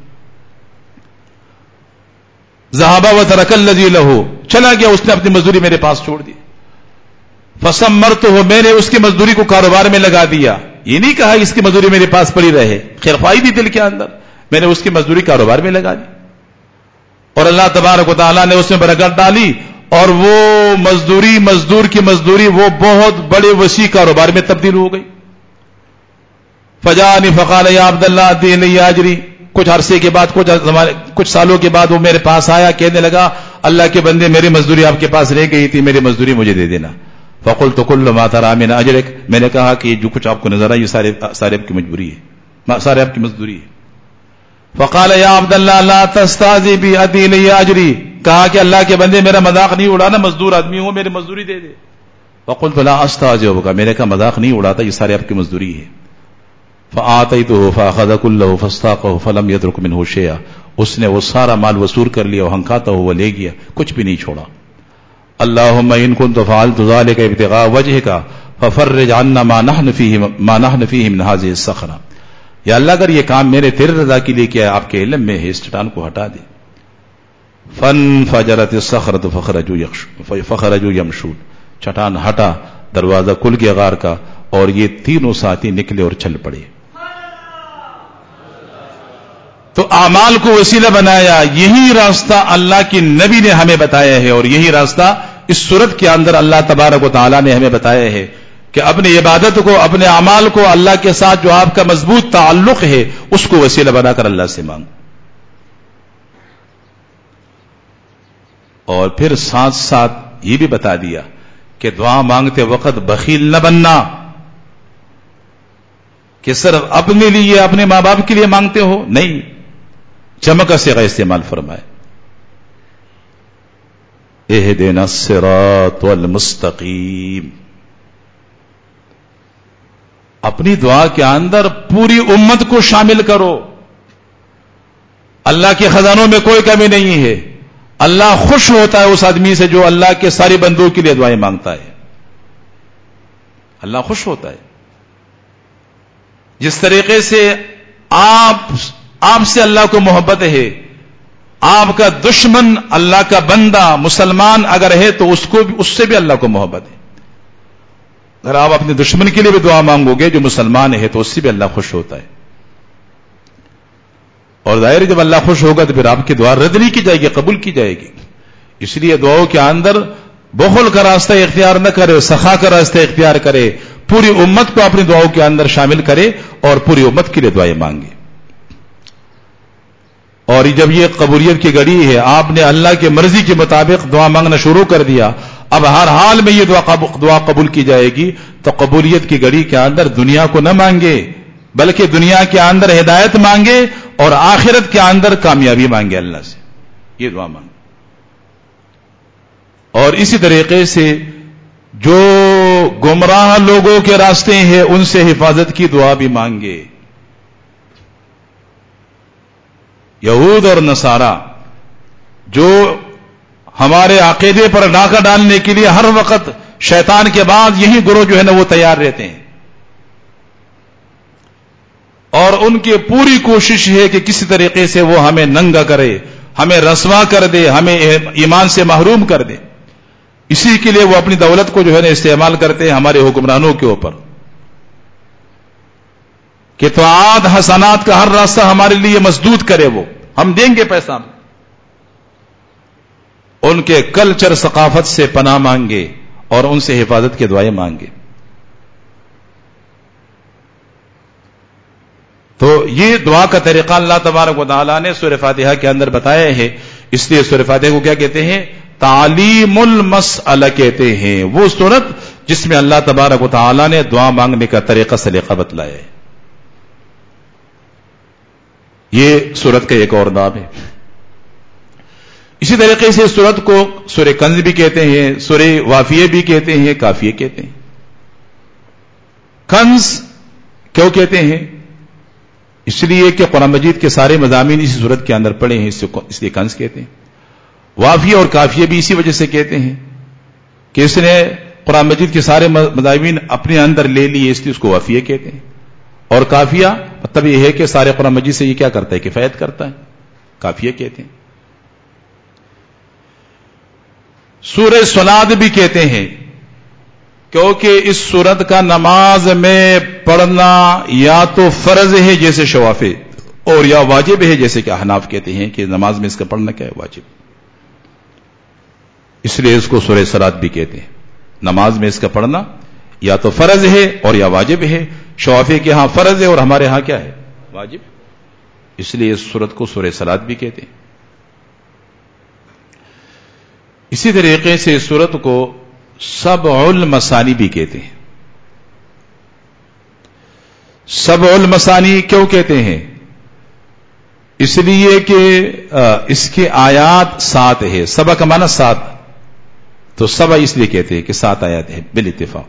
ذهب وترك الذي له. چلا گیا، اس نے اپنی مزدوری میرے پاس چھوڑ دی. فسمرته. میں نے اس کی مزدوری کو کاروبار میں لگا دیا. یہ نہیں کہا اس کی مزدوری میرے پاس پڑی رہے، خیرخواہی بھی دل کے اندر، میں نے اس کی مزدوری کاروبار میں لگا دی اور اللہ تبارک و تعالیٰ نے اس میں برکت ڈالی اور وہ مزدوری مزدور کی مزدوری وہ بہت بڑے وسیع کاروبار میں تبدیل ہو گئی. فجانی فقال یا عبد اللہ ادی لی اجری. کچھ عرصے کے بعد کچھ کچھ سالوں کے بعد وہ میرے پاس آیا، کہنے لگا اللہ کے بندے میری مزدوری آپ کے پاس رہ گئی تھی، میری مزدوری مجھے دے دینا. فقلت كل ما ترى من اجرك، میں نے کہا کہ جو کچھ آپ کو نظر آئے یہ سارے سارے آپ کی مجبوری ہے، سارے آپ کی مزدوری ہے. فقال يا عبد الله لا تستعذي بي ادي لي اجري، کہا کہ اللہ کے بندے میرا مذاق نہیں اڑانا، مزدور آدمی ہوں، میری مزدوری دے دے. فقلت لا استعذي بك، میں نے کہا مذاق نہیں اڑاتا، یہ سارے آپ کی مزدوری ہے. فآتيته فاخذ كله فاستاقه فلم يترك منه شيئا، اس نے وہ سارا مال وصول کر لیا اور ہنکاتا ہوا لے گیا، کچھ بھی نہیں چھوڑا. اللهم ان كنت فعلت ذلك ابتغاء وجهك ففرج عنا ما نحن فيه ما نحن فيه من هذه الصخره، یا اللہ اگر یہ کام میرے تیرے رضا کے لیے کیا ہے، آپ کے علم میں ہے، اس چٹان کو ہٹا دے. فانفجرت الصخره فخرجوا يخشون فخرجوا يمشون، چٹان ہٹا، دروازہ کھل گیا غار کا، اور یہ تینوں ساتھی نکلے اور چل پڑے. تو اعمال کو وسیلہ بنایا، یہی راستہ اللہ کی نبی نے ہمیں بتایا ہے، اور یہی راستہ اس صورت کے اندر اللہ تبارک و تعالی نے ہمیں بتایا ہے کہ اپنی عبادت کو، اپنے اعمال کو اللہ کے ساتھ جو آپ کا مضبوط تعلق ہے اس کو وسیلہ بنا کر اللہ سے مانگو. اور پھر ساتھ ساتھ یہ بھی بتا دیا کہ دعا مانگتے وقت بخیل نہ بننا کہ صرف اپنے لیے، اپنے ماں باپ کے لیے مانگتے ہو، نہیں، جمع کا صیغہ استعمال فرمائے. اہدنا الصراط المستقیم، اپنی دعا کے اندر پوری امت کو شامل کرو. اللہ کے خزانوں میں کوئی کمی نہیں ہے. اللہ خوش ہوتا ہے اس آدمی سے جو اللہ کے سارے بندوں کے لیے دعائیں مانگتا ہے. اللہ خوش ہوتا ہے. جس طریقے سے آپ آپ سے اللہ کو محبت ہے، آپ کا دشمن اللہ کا بندہ مسلمان اگر ہے تو اس کو بھی، اس سے بھی اللہ کو محبت ہے. اگر آپ اپنے دشمن کے لیے بھی دعا مانگو گے جو مسلمان ہے تو اس سے بھی اللہ خوش ہوتا ہے. اور ظاہر جب اللہ خوش ہوگا تو پھر آپ کی دعا رد نہیں کی جائے گی، قبول کی جائے گی. اس لیے دعاؤں کے اندر بخل کا راستہ اختیار نہ کرے، سخا کا راستہ اختیار کرے، پوری امت کو اپنی دعاؤں کے اندر شامل کرے اور پوری امت کے لیے دعائیں مانگے. اور جب یہ قبولیت کی گھڑی ہے، آپ نے اللہ کی مرضی کے مطابق دعا مانگنا شروع کر دیا، اب ہر حال میں یہ دعا قبول کی جائے گی. تو قبولیت کی گھڑی کے اندر دنیا کو نہ مانگے بلکہ دنیا کے اندر ہدایت مانگے اور آخرت کے اندر کامیابی مانگے اللہ سے. یہ دعا مانگے. اور اسی طریقے سے جو گمراہ لوگوں کے راستے ہیں ان سے حفاظت کی دعا بھی مانگے. یہود اور نصارہ جو ہمارے عقیدے پر ڈاکہ ڈالنے کے لیے ہر وقت شیطان کے بعد یہی گروہ جو ہے نا وہ تیار رہتے ہیں، اور ان کی پوری کوشش ہے کہ کسی طریقے سے وہ ہمیں ننگا کرے، ہمیں رسوا کر دے، ہمیں ایمان سے محروم کر دے. اسی کے لیے وہ اپنی دولت کو جو ہے نا استعمال کرتے ہیں ہمارے حکمرانوں کے اوپر کہ طاعات حسنات کا ہر راستہ ہمارے لیے مسدود کرے، وہ ہم دیں گے پیسہ. ان کے کلچر ثقافت سے پناہ مانگے اور ان سے حفاظت کی دعائیں مانگے. تو یہ دعا کا طریقہ اللہ تبارک و تعالیٰ نے سورہ فاتحہ کے اندر بتایا ہے. اس لیے سورہ فاتحہ کو کیا کہتے ہیں؟ تعلیم المسئلہ کہتے ہیں. وہ سورت جس میں اللہ تبارک و تعالیٰ نے دعا مانگنے کا طریقہ سلیقہ بتلایا ہے. یہ سورت کا ایک اور نام ہے. اسی طریقے سے سورت کو سورہ کنز بھی کہتے ہیں، سورہ وافیہ بھی کہتے ہیں، کافیہ کہتے ہیں. کنز کیوں کہتے ہیں؟ اس لیے کہ قرآن مجید کے سارے مضامین اسی سورت کے اندر پڑے ہیں، اس لیے کنز کہتے ہیں. وافیہ اور کافیہ بھی اسی وجہ سے کہتے ہیں کہ اس نے قرآن مجید کے سارے مضامین اپنے اندر لے لیے، اس لیے اس کو وافیہ کہتے ہیں. اور کافیہ مطلب یہ ہے کہ سارے قرآن مجید سے یہ کیا کرتا ہے؟ کفایت کرتا ہے، کافیہ کہتے ہیں. سورہ صلاد بھی کہتے ہیں کیونکہ اس سورت کا نماز میں پڑھنا یا تو فرض ہے جیسے شوافی، اور یا واجب ہے جیسے کہ احناف کہتے ہیں کہ نماز میں اس کا پڑھنا کیا ہے؟ واجب. اس لیے اس کو سورہ صلاد بھی کہتے ہیں. نماز میں اس کا پڑھنا یا تو فرض ہے اور یا واجب ہے. شوافی کے ہاں فرض ہے اور ہمارے ہاں کیا ہے؟ واجب. اس لیے اس سورت کو سورہ صلاد بھی کہتے ہیں. اسی طریقے سے اس سورت کو سبع المثانی بھی کہتے ہیں. سبع المثانی کیوں کہتے ہیں؟ اس لیے کہ اس کے آیات سات ہے. سبع کا معنی سات، تو سبع اس لیے کہتے ہیں کہ سات آیات ہے، بالاتفاق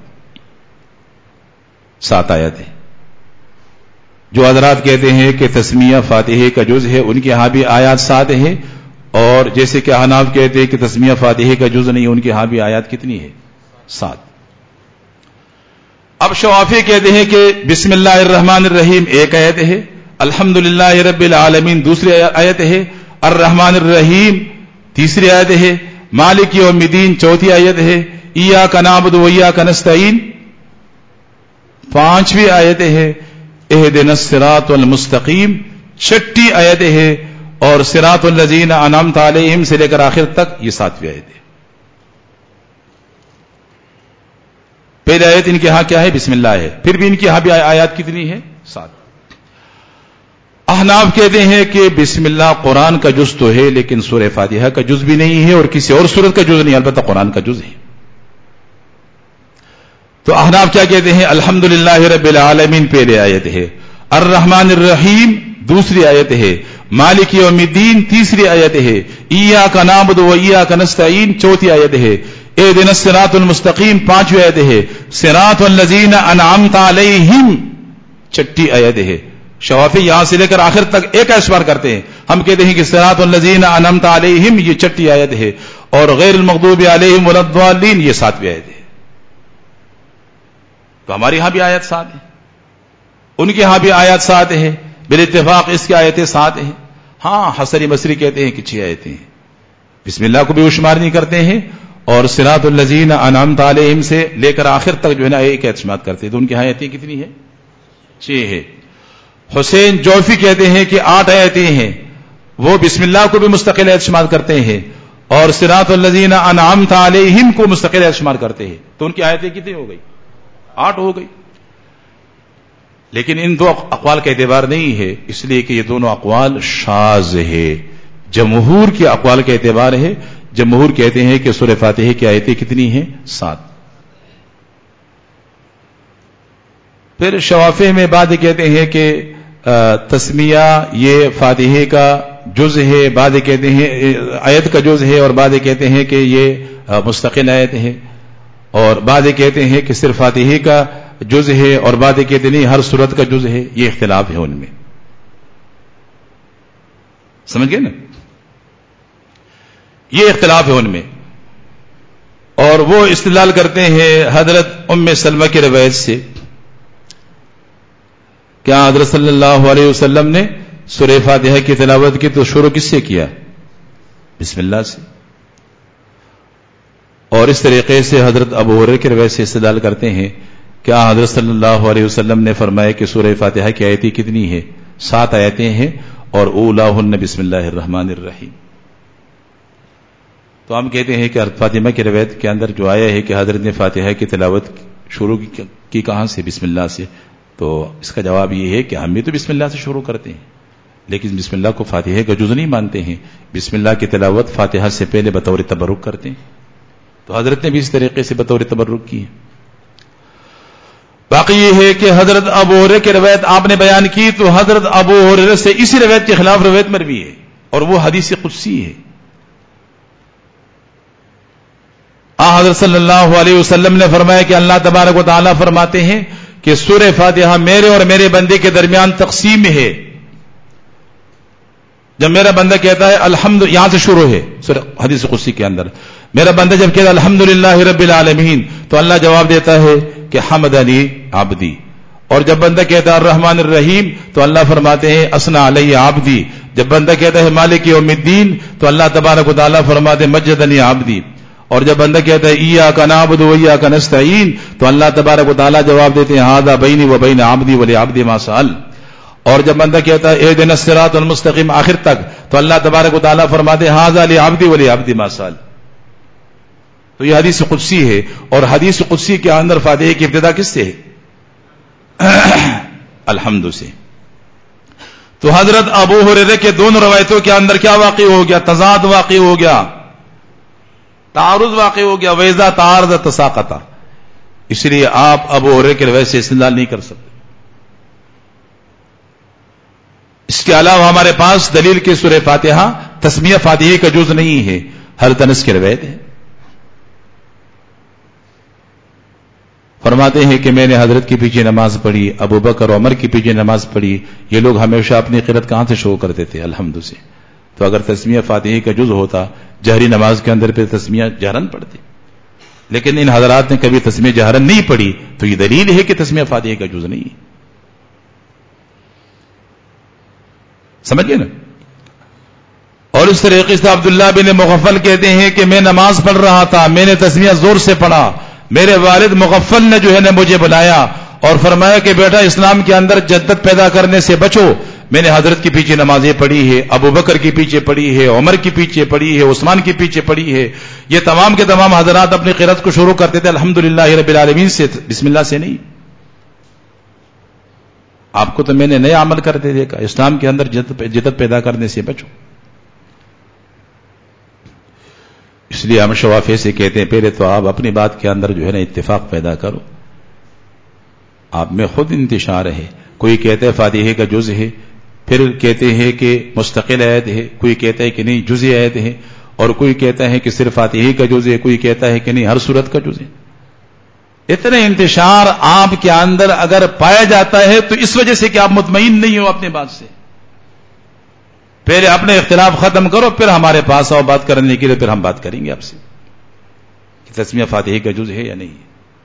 سات آیات ہے. جو حضرات کہتے ہیں کہ تسمیہ فاتحہ کا جز ہے، ان کے ہاں بھی آیات سات ہے، اور جیسے کہ احناف کہتے ہیں کہ تسمیہ فاتحہ کا جز نہیں، ان کے ہاں بھی آیات کتنی ہے؟ سات. اب شوافی کہتے ہیں کہ بسم اللہ الرحمن الرحیم ایک آیت ہے، الحمدللہ رب العالمین دوسری آیت ہے، الرحمن الرحیم تیسری آیت ہے، مالک یوم الدین چوتھی آیت ہے، ایاک نعبد و ایاک نستعین پانچویں آیت ہے، اہدنا الصراط المستقیم چھٹی آیت ہے، اور صراط الذین انعمت علیہم سے لے کر آخر تک یہ ساتویں آیت ہے. پہلی آیت ان کے ہاں کیا ہے؟ بسم اللہ ہے. پھر بھی ان کے ہاں بھی آیات کتنی ہے؟ سات. احناف کہتے ہیں کہ بسم اللہ قرآن کا جز تو ہے، لیکن سورہ فاتحہ کا جز بھی نہیں ہے اور کسی اور سورت کا جز نہیں، البتہ قرآن کا جز ہے. تو احناف کیا کہتے ہیں؟ الحمدللہ رب العالمین پہلی آیت ہے، الرحمن الرحیم دوسری آیت ہے، مالک یوم الدین تیسری آیت ہے، ایاک نعبد و ایاک نستعین چوتھی آیت ہے، اہدنا الصراط المستقیم پانچویں آیت ہے، صراط الذین انعمت علیہم چھٹی آیت ہے. شوافی یہاں سے لے کر آخر تک ایک اعتبار کرتے ہیں. ہم کہتے ہیں کہ صراط الذین انعمت علیہم یہ چھٹی آیت ہے، اور غیر المغضوب علیہم ولا الضالین یہ ساتویں آیت ہے. تو ہمارے ہاں بھی آیت سات ہے، ان کے ہاں بھی آیات سات ہے، بالاتفاق اس کی آیتیں سات ہیں. ہاں حسن بصری کہتے ہیں کہ چھ آیتیں ہیں. بسم اللہ کو بھی وہ شمار نہیں کرتے ہیں، اور صراط الذین انعمت علیہم سے لے کر آخر تک جو ہے نا ایک آیت شمار کرتے ہیں. تو ان کی آیتیں کتنی ہے؟ چھ ہے. حسین جوفی کہتے ہیں کہ آٹھ آیتیں ہیں، وہ بسم اللہ کو بھی مستقل آیت شمار کرتے ہیں، اور صراط الذین انعمت علیہم کو مستقل آیت شمار کرتے ہیں. تو ان کی آیتیں کتنی ہو گئی؟ آٹھ ہو گئی. لیکن ان دو اقوال کا اعتبار نہیں ہے، اس لیے کہ یہ دونوں اقوال شاذ ہے. جمہور کے اقوال کا اعتبار ہے. جمہور کہتے ہیں کہ سورہ فاتحہ کی آیتیں کتنی ہیں؟ سات. پھر شوافی میں بعد کہتے ہیں کہ تسمیہ یہ فاتحہ کا جز ہے، بعد کہتے ہیں آیت کا جز ہے، اور بعد کہتے ہیں کہ یہ مستقل آیت ہے، اور بعد کہتے ہیں کہ صرف فاتحہ کا جز ہے، اور بعد کہتے نہیں ہر سورت کا جز ہے. یہ اختلاف ہے ان میں، سمجھ گئے نا؟ یہ اختلاف ہے ان میں. اور وہ استدلال کرتے ہیں حضرت ام سلمہ کی روایت سے. کیا حضرت صلی اللہ علیہ وسلم نے سورہ فاتحہ کی تلاوت کی تو شروع کس سے کیا؟ بسم اللہ سے. اور اس طریقے سے حضرت ابو ہریرہ کی روایت سے استدلال کرتے ہیں. کیا حضرت صلی اللہ علیہ وسلم نے فرمایا کہ سورہ فاتحہ کی آیتیں کتنی ہیں؟ سات آیتیں ہیں، اور اولاہن بسم اللہ الرحمن الرحیم. تو ہم کہتے ہیں کہ فاطمہ کی روایت کے اندر جو آیا ہے کہ حضرت نے فاتحہ کی تلاوت شروع کی کہاں سے؟ بسم اللہ سے. تو اس کا جواب یہ ہے کہ ہم بھی تو بسم اللہ سے شروع کرتے ہیں، لیکن بسم اللہ کو فاتحہ کا جز نہیں مانتے ہیں. بسم اللہ کی تلاوت فاتحہ سے پہلے بطور تبرک کرتے ہیں. تو حضرت نے بھی اس طریقے سے بطور تبرک کی ہے. باقی یہ ہے کہ حضرت ابو ہریرہ کی روایت آپ نے بیان کی، تو حضرت ابو ہریرہ سے اسی روایت کے خلاف روایت مروی ہے، اور وہ حدیث قدسی ہے. آ حضرت صلی اللہ علیہ وسلم نے فرمایا کہ اللہ تبارک و تعالیٰ فرماتے ہیں کہ سورہ فاتحہ میرے اور میرے بندے کے درمیان تقسیم ہے. جب میرا بندہ کہتا ہے الحمد، یہاں سے شروع ہے حدیث قدسی کے اندر، میرا بندہ جب کہتا ہے الحمدللہ رب العالمین، تو اللہ جواب دیتا ہے کہ حمدنی عبدی. اور جب بندہ کہتا ہے الرحمن الرحیم، تو اللہ فرماتے ہیں اثنا علی عبدی. جب بندہ کہتا ہے مالک یوم الدین، تو اللہ تبارک و تعالیٰ فرماتے ہیں مجدنی عبدی. اور جب بندہ کہتا ہے ایاک نعبد و ایاک نستعین، تو اللہ تبارک و تعالیٰ جواب دیتے ہیں ھذا بینی و بین عبدی ولعبدی ما سأل. اور جب بندہ کہتا ہے اہدنا الصراط المستقیم آخر تک، تو اللہ تبارک و تعالیٰ فرماتے ہیں ھذا لعبدی ولعبدی ما سأل. تو یہ حدیث قدسی ہے، اور حدیث قدسی کے اندر فاتحہ کی ابتدا کس سے ہے؟ الحمد سے. تو حضرت ابو ہریرہ کے دونوں روایتوں کے اندر کیا واقع ہو گیا؟ تضاد واقع ہو گیا. تعارض واقع ہو گیا. وَإِذَا تَعَارَضَ تَسَاقَطَ. اس لیے آپ ابو ہریرہ کے روایت سے استدلال نہیں کر سکتے. اس کے علاوہ ہمارے پاس دلیل کے سورہ فاتحہ تسمیہ فاتحہ کا جز نہیں ہے. حضرت انس کی روایت ہے, فرماتے ہیں کہ میں نے حضرت کے پیچھے نماز پڑھی, ابو بکر اور عمر کے پیچھے نماز پڑھی, یہ لوگ ہمیشہ اپنی قرات کہاں سے شروع کرتے تھے؟ الحمد سے. تو اگر تسمیہ فاتحہ کا جز ہوتا جہری نماز کے اندر پہ تسمیہ جہرن پڑھتے, لیکن ان حضرات نے کبھی تسمیہ جہرن نہیں پڑھی, تو یہ دلیل ہے کہ تسمیہ فاتحہ کا جز نہیں ہے. سمجھ گئے نا؟ اور اس طریقے سے عبداللہ بن مغفل کہتے ہیں کہ میں نماز پڑھ رہا تھا, میں نے تسمیہ زور سے پڑھا, میرے والد مغفل نے جو ہے نا مجھے بلایا اور فرمایا کہ بیٹا اسلام کے اندر جدت پیدا کرنے سے بچو. میں نے حضرت کے پیچھے نمازیں پڑھی ہے, ابو بکر کے پیچھے پڑھی ہے, عمر کے پیچھے پڑھی ہے, عثمان کے پیچھے پڑھی ہے. یہ تمام کے تمام حضرات اپنی قرات کو شروع کرتے تھے الحمدللہ رب العالمین سے, بسم اللہ سے نہیں. آپ کو تو میں نے نیا عمل کرتے دیکھا, اسلام کے اندر جدت پیدا کرنے سے بچو. اس لیے ہم شوافی سے کہتے ہیں پہلے تو آپ اپنی بات کے اندر جو ہے نا اتفاق پیدا کرو. آپ میں خود انتشار ہے. کوئی کہتا ہے فاتحہ کا جز ہے, پھر کہتے ہیں کہ مستقل آیت ہے, کوئی کہتا ہے کہ نہیں جزئی آیت ہے, اور کوئی کہتا ہے کہ صرف فاتحہ کا جز ہے, کوئی کہتا ہے کہ نہیں ہر سورت کا جز ہے. اتنا انتشار آپ کے اندر اگر پایا جاتا ہے تو اس وجہ سے کہ آپ مطمئن نہیں ہو اپنے بات سے. پہلے اپنے اختلاف ختم کرو, پھر ہمارے پاس آؤ بات کرنے کے لیے, پھر ہم بات کریں گے آپ سے کہ تسمیہ فاتحہ کا جز ہے یا نہیں.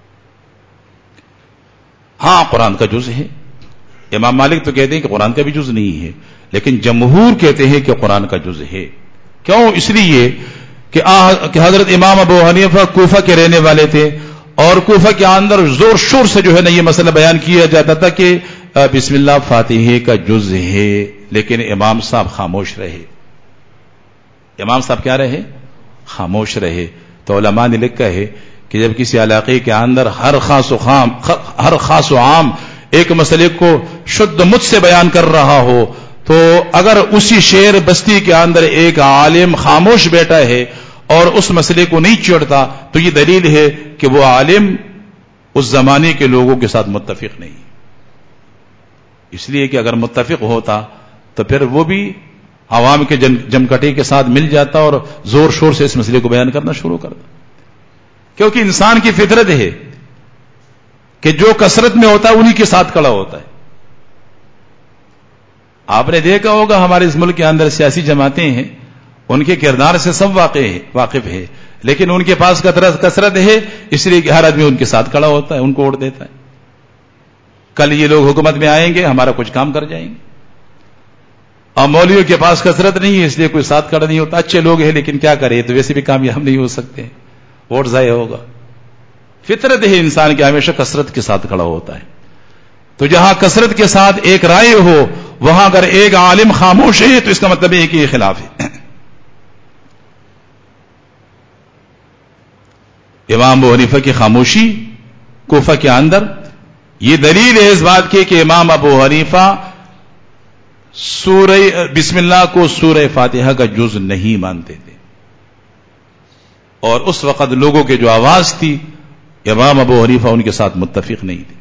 ہاں قرآن کا جز ہے. امام مالک تو کہتے ہیں کہ قرآن کا بھی جز نہیں ہے, لیکن جمہور کہتے ہیں کہ قرآن کا جز ہے. کیوں؟ اس لیے کہ حضرت امام ابو حنیفہ کوفہ کے رہنے والے تھے, اور کوفہ کے اندر زور شور سے جو ہے نا یہ مسئلہ بیان کیا جاتا تھا کہ بسم اللہ فاتحہ کا جز ہے, لیکن امام صاحب خاموش رہے. امام صاحب کیا رہے؟ خاموش رہے. تو علماء نے لکھا ہے کہ جب کسی علاقے کے اندر ہر خاص و خام ہر خاص و عام ایک مسئلے کو شد مت سے بیان کر رہا ہو, تو اگر اسی شہر بستی کے اندر ایک عالم خاموش بیٹھا ہے اور اس مسئلے کو نہیں چھیڑتا, تو یہ دلیل ہے کہ وہ عالم اس زمانے کے لوگوں کے ساتھ متفق نہیں. اس لیے کہ اگر متفق ہوتا تو پھر وہ بھی عوام کے جمکٹی کے ساتھ مل جاتا اور زور شور سے اس مسئلے کو بیان کرنا شروع کرتا. کیونکہ انسان کی فطرت ہے کہ جو کثرت میں ہوتا ہے انہی کے ساتھ کھڑا ہوتا ہے. آپ نے دیکھا ہوگا ہمارے اس ملک کے اندر سیاسی جماعتیں ہیں, ان کے کردار سے سب واقع ہے واقف ہے, لیکن ان کے پاس کثرت ہے, اس لیے کہ ہر آدمی ان کے ساتھ کھڑا ہوتا ہے, ان کو ووٹ دیتا ہے. کل یہ لوگ حکومت میں آئیں گے, ہمارا کچھ کام کر جائیں گے. اور مولویوں کے پاس کثرت نہیں ہے, اس لیے کوئی ساتھ کھڑا نہیں ہوتا. اچھے لوگ ہیں لیکن کیا کرے, تو ویسے بھی کامیاب نہیں ہو سکتے, ووٹ ضائع ہوگا. فطرت ہے انسان کی ہمیشہ کثرت کے ساتھ کھڑا ہوتا ہے. تو جہاں کثرت کے ساتھ ایک رائے ہو, وہاں اگر ایک عالم خاموش ہے تو اس کا مطلب ہے کہ یہ خلاف ہے. امام ابو حنیفہ کی خاموشی کوفہ کے اندر یہ دلیل ہے اس بات کی کہ امام ابو حنیفہ سورہ بسم اللہ کو سورہ فاتحہ کا جز نہیں مانتے تھے, اور اس وقت لوگوں کے جو آواز تھی امام ابو حنیفہ ان کے ساتھ متفق نہیں تھے.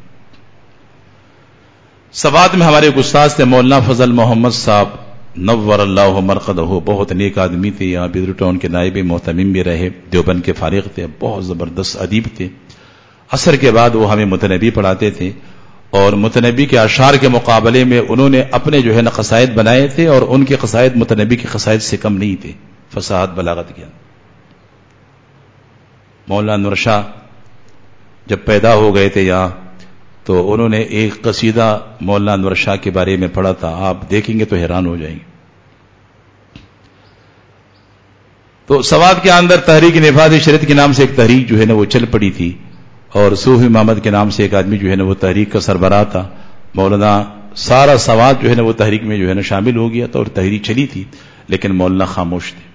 سوات میں ہمارے ایک استاد تھے مولانا فضل محمد صاحب نور اللہ مرقدہ, بہت نیک آدمی تھے, یہاں بیدر ٹاؤن کے نائب محتمم بھی رہے, دیوبند کے فارغ تھے, بہت زبردست ادیب تھے. عصر کے بعد وہ ہمیں متنبی پڑھاتے تھے, اور متنبی کے اشعار کے مقابلے میں انہوں نے اپنے جو ہے نا قصائد بنائے تھے, اور ان کے قصائد متنبی کے قصائد سے کم نہیں تھے فصاحت بلاغت کے. مولانا نور شاہ جب پیدا ہو گئے تھے یہاں, تو انہوں نے ایک قصیدہ مولانا انور شاہ کے بارے میں پڑھا تھا, آپ دیکھیں گے تو حیران ہو جائیں گے. تو سوات کے اندر تحریک نفاذ شریعت کے نام سے ایک تحریک جو ہے نا وہ چل پڑی تھی, اور صوفی محمد کے نام سے ایک آدمی جو ہے نا وہ تحریک کا سربراہ تھا. مولانا سارا سوات جو ہے نا وہ تحریک میں جو ہے نا شامل ہو گیا تھا, اور تحریک چلی تھی, لیکن مولانا خاموش تھے.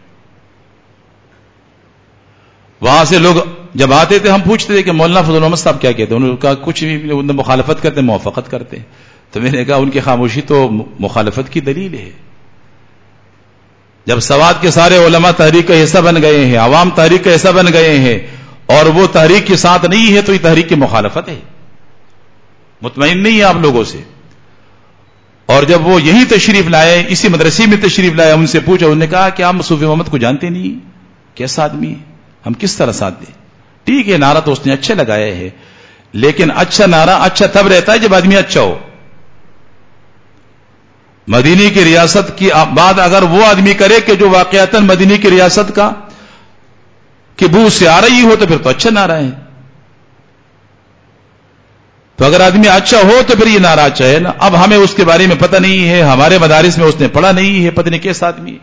وہاں سے لوگ جب آتے تھے ہم پوچھتے تھے کہ مولانا فضل محمد صاحب کیا کہتے ہیں, انہوں نے کہا کچھ بھی مخالفت کرتے موافقت کرتے. تو میں نے کہا ان کی خاموشی تو مخالفت کی دلیل ہے. جب سواد کے سارے علماء تحریک کا حصہ بن گئے ہیں، عوام تحریک کا حصہ بن گئے ہیں اور وہ تحریک کے ساتھ نہیں ہے تو یہ تحریک کی مخالفت ہے، مطمئن نہیں ہے آپ لوگوں سے. اور جب وہ یہی تشریف لائے، اسی مدرسے میں تشریف لائے، ان سے پوچھا، انہوں نے کہا کہ آپ صوفی محمد کو جانتے نہیں، کیسا آدمی ہے، ہم کس طرح ساتھ دیں. ٹھیک ہے، نعرہ تو اس نے اچھا لگایا ہے، لیکن اچھا نعرہ اچھا تب رہتا ہے جب آدمی اچھا ہو. مدینی کی ریاست کی بات اگر وہ آدمی کرے کہ جو واقعتاً مدینی کی ریاست کا کہ بو سے آ رہی ہو تو پھر تو اچھا نعرہ ہے. تو اگر آدمی اچھا ہو تو پھر یہ نعرہ اچھا ہے نا. اب ہمیں اس کے بارے میں پتہ نہیں ہے، ہمارے مدارس میں اس نے پڑھا نہیں ہے، پتہ نہیں کیسا آدمی ہے.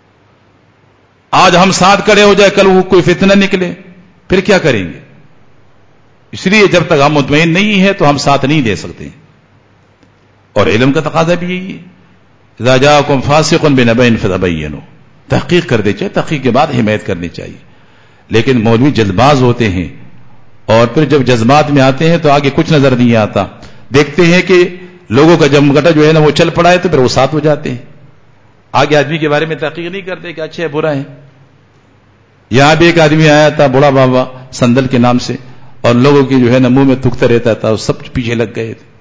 آج ہم ساتھ کھڑے ہو جائے، کل وہ کوئی فتنہ نکلے، پھر کیا کریں گے؟ اس لیے جب تک ہم مطمئن نہیں ہے تو ہم ساتھ نہیں دے سکتے. اور علم کا تقاضا بھی یہی ہے، اذا جاءکم فاسق بنبأ فتبینوا، تحقیق کر دے چاہیے، تحقیق کے بعد حمایت کرنی چاہیے. لیکن مولوی جلد باز ہوتے ہیں اور پھر جب جذبات میں آتے ہیں تو آگے کچھ نظر نہیں آتا. دیکھتے ہیں کہ لوگوں کا جمگٹا جو ہے نا وہ چل پڑا ہے تو پھر وہ ساتھ ہو جاتے ہیں. آگے آدمی کے بارے میں تحقیق نہیں کرتے کہ اچھا ہے برا ہے. یہاں بھی ایک آدمی آیا تھا بوڑا بابا سندل کے نام سے، اور لوگوں کی جو ہے نا منہ میں تھوکتا رہتا تھا، سب پیچھے لگ گئے تھے.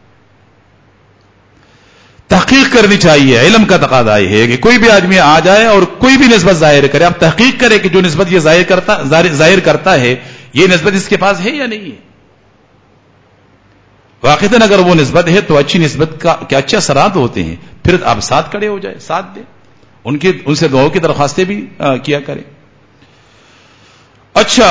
تحقیق کرنی چاہیے. علم کا تقاضا یہ ہے کہ کوئی بھی آدمی آ جائے اور کوئی بھی نسبت ظاہر کرے، آپ تحقیق کریں کہ جو نسبت یہ ظاہر کرتا ظاہر کرتا ہے یہ نسبت اس کے پاس ہے یا نہیں ہے. واقعتاً اگر وہ نسبت ہے تو اچھی نسبت کا کیا اچھے اثرات ہوتے ہیں. پھر آپ ساتھ کھڑے ہو جائے، ساتھ دیں، ان کی ان سے دعاؤں کی درخواستیں بھی کیا کریں. اچھا،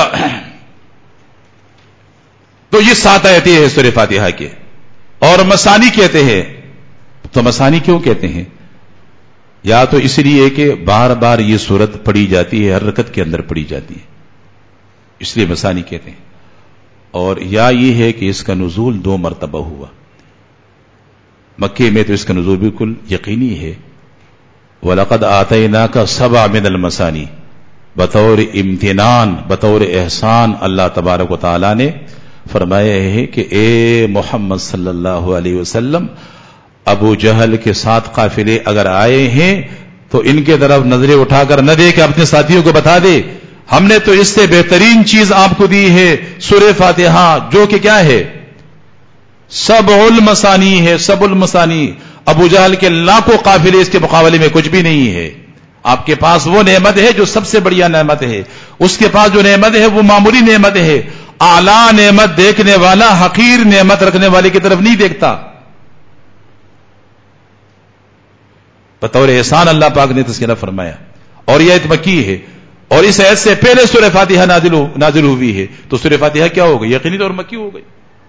تو یہ سات آیتیں ہیں سورہ فاتحہ کے. اور مسانی کہتے ہیں، تو مسانی کیوں کہتے ہیں؟ یا تو اس لیے کہ بار بار یہ سورت پڑھی جاتی ہے، ہر رکعت کے اندر پڑھی جاتی ہے، اس لیے مسانی کہتے ہیں. اور یا یہ ہے کہ اس کا نزول دو مرتبہ ہوا. مکے میں تو اس کا نزول بالکل یقینی ہے. وَلَقَدْ آتَيْنَاكَ سَبْعًا مِنَ الْمَثَانِي، بطور امتنان، بطور احسان اللہ تبارک و تعالی نے فرمایا ہے کہ اے محمد صلی اللہ علیہ وسلم، ابو جہل کے ساتھ قافلے اگر آئے ہیں تو ان کے طرف نظریں اٹھا کر نہ دے کہ اپنے ساتھیوں کو بتا دے ہم نے تو اس سے بہترین چیز آپ کو دی ہے سورہ فاتحہ، جو کہ کیا ہے؟ سبع المثانی ہے. سبع المثانی، ابو جہل کے لاکھوں قافلے اس کے مقابلے میں کچھ بھی نہیں ہے. آپ کے پاس وہ نعمت ہے جو سب سے بڑیا نعمت ہے. اس کے پاس جو نعمت ہے وہ معمولی نعمت ہے. اعلیٰ نعمت دیکھنے والا حقیر نعمت رکھنے والے کی طرف نہیں دیکھتا. بطور احسان اللہ پاک نے تذکرہ فرمایا. اور یہ آیت مکی ہے، اور اس آیت سے پہلے سورہ فاتحہ نازل نازل ہوئی ہے. تو سورہ فاتحہ کیا ہو گئی؟ یقینی طور مکی ہو گئی.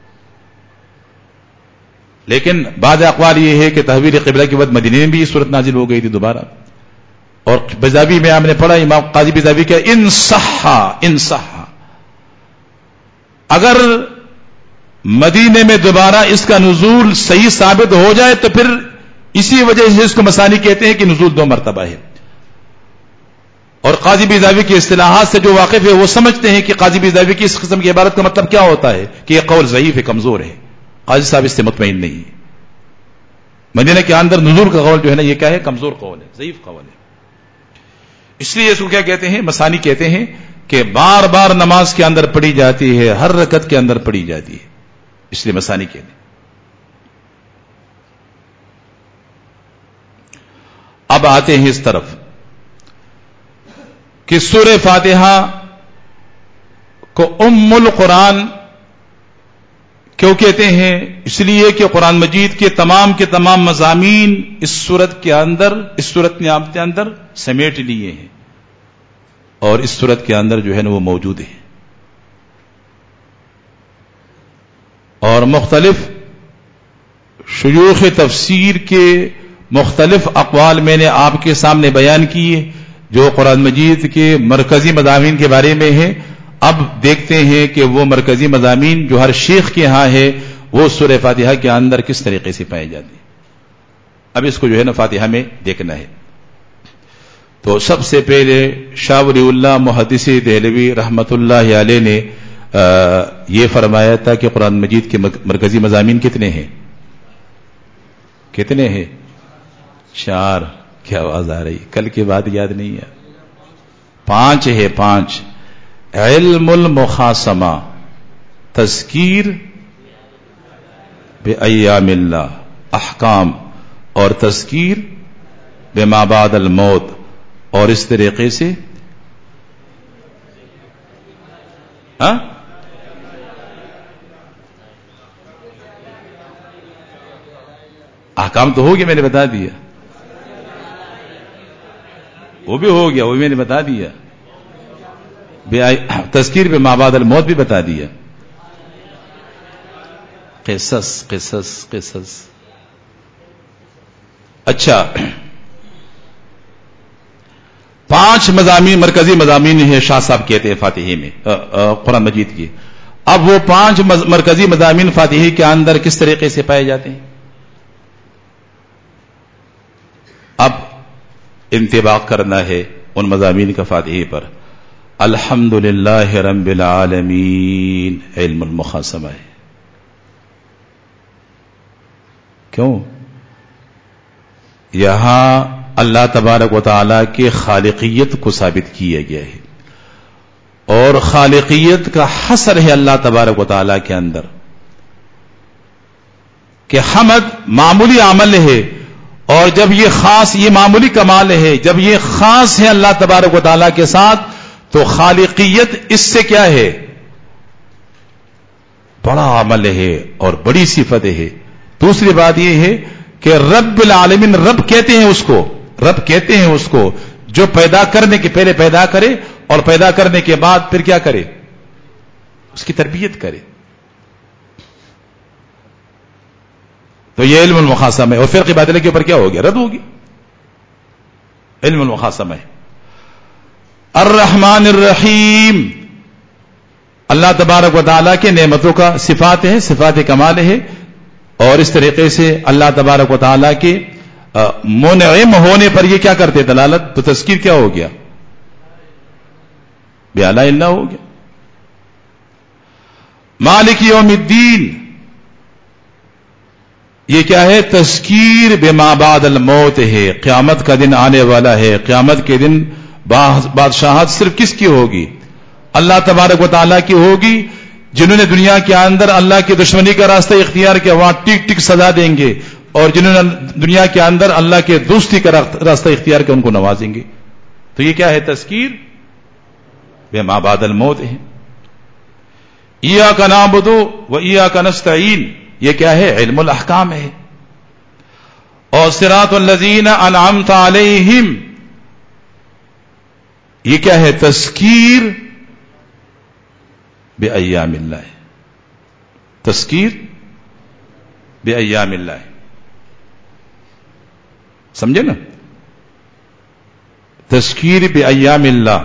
لیکن بعض اقوال یہ ہے کہ تحویل قبلہ کے بعد مدینے میں بھی یہ سورت نازل ہو گئی تھی دوبارہ. اور بیضاوی میں آپ نے پڑھا، امام قاضی بیضاوی کا ان صحا ان صحا، اگر مدینے میں دوبارہ اس کا نزول صحیح ثابت ہو جائے تو پھر اسی وجہ سے اس کو مسانی کہتے ہیں کہ نزول دو مرتبہ ہے. اور قاضی بیضاوی کی اصطلاحات سے جو واقف ہے وہ سمجھتے ہیں کہ قاضی بیضاوی کی اس قسم کی عبارت کا مطلب کیا ہوتا ہے کہ یہ قول ضعیف ہے، کمزور ہے. قاضی صاحب اس سے مطمئن نہیں ہے. مدینہ کے اندر نزول کا قول جو ہے نا یہ کیا ہے؟ کمزور قول ہے، ضعیف قول ہے. اس لیے اس کو کیا کہتے ہیں؟ مسانی کہتے ہیں کہ بار بار نماز کے اندر پڑھی جاتی ہے، ہر رکعت کے اندر پڑھی جاتی ہے، اس لیے مسانی کہتے ہیں. اب آتے ہیں اس طرف کہ سورہ فاتحہ کو ام القرآن کیوں کہتے ہیں؟ اس لیے کہ قرآن مجید کے تمام کے تمام مضامین اس سورت کے اندر، اس سورت نے آپ کے اندر سمیٹ لیے ہیں، اور اس سورت کے اندر جو ہے نا وہ موجود ہے. اور مختلف شیوخ تفسیر کے مختلف اقوال میں نے آپ کے سامنے بیان کیے جو قرآن مجید کے مرکزی مضامین کے بارے میں ہیں. اب دیکھتے ہیں کہ وہ مرکزی مضامین جو ہر شیخ کے ہاں ہے وہ سورہ فاتحہ کے اندر کس طریقے سے پائے جاتے ہیں. اب اس کو جو ہے نا فاتحہ میں دیکھنا ہے. تو سب سے پہلے شاہ ولی اللہ محدث دہلوی رحمت اللہ علیہ نے یہ فرمایا تھا کہ قرآن مجید کے مرکزی مضامین کتنے ہیں؟ کتنے ہیں؟ چار. کیا آواز آ رہی؟ کل کی بات یاد نہیں ہے؟ پانچ ہے، پانچ: علم المخاصمہ، تذکیر بایام اللہ، احکام، اور تذکیر بما بعد الموت، اور اس طریقے سے ہاں احکام تو ہو گیا، میں نے بتا دیا. وہ بھی ہو گیا، وہ بھی میں نے بتا دیا. تذکیر بما بعد الموت بھی بتا دیا. قصص قصص قصص اچھا، پانچ مضامین، مرکزی مضامین ہیں شاہ صاحب کہتے ہیں فاتحی میں، قرآن مجید کی. اب وہ پانچ مرکزی مضامین فاتحی کے اندر کس طریقے سے پائے جاتے ہیں؟ اب انتباہ کرنا ہے ان مضامین کا فاتحی پر. الحمد للہ رب العالمین علم المخاصمہ ہے. کیوں؟ یہاں اللہ تبارک و تعالی کی خالقیت کو ثابت کیا گیا ہے، اور خالقیت کا حصر ہے اللہ تبارک و تعالی کے اندر کہ حمد معمولی عمل ہے، اور جب یہ خاص، یہ معمولی کمال ہے، جب یہ خاص ہے اللہ تبارک و تعالی کے ساتھ، تو خالقیت اس سے کیا ہے؟ بڑا عمل ہے اور بڑی صفت ہے. دوسری بات یہ ہے کہ رب العالمین، رب کہتے ہیں اس کو، رب کہتے ہیں اس کو جو پیدا کرنے کے پہلے پیدا کرے، اور پیدا کرنے کے بعد پھر کیا کرے؟ اس کی تربیت کرے. تو یہ علم المخاصمہ ہے. اور فرقہ باطلہ کے اوپر کیا ہو گیا؟ رد ہوگی. علم المخاصمہ ہے. الرحمن الرحیم، اللہ تبارک و تعالیٰ کے نعمتوں کا صفات ہے، صفات کمال ہے، اور اس طریقے سے اللہ تبارک و تعالیٰ کے منعم ہونے پر یہ کیا کرتے دلالت؟ تو تذکیر کیا ہو گیا؟ بِآلاء اللہ ہو گیا. مالک یوم الدین، یہ کیا ہے؟ تذکیر بما بعد الموت ہے. قیامت کا دن آنے والا ہے. قیامت کے دن بادشاہت صرف کس کی ہوگی؟ اللہ تبارک و تعالیٰ کی ہوگی. جنہوں نے دنیا کے اندر اللہ کی دشمنی کا راستہ اختیار کیا، وہاں ٹک ٹک سزا دیں گے، اور جنہوں نے دنیا کے اندر اللہ کے دوستی کا راستہ اختیار کیا، ان کو نوازیں گے. تو یہ کیا ہے؟ تذکیر بما بعد الموت ہے. ایاک نعبد و ایاک نستعین، یہ کیا ہے؟ علم الاحکام ہے. اور صراط الذین انعمت علیہم، یہ کیا ہے؟ تذکیر بایام اللہ، تذکیر بایام اللہ. سمجھے نا؟ تذکیر بایام اللہ.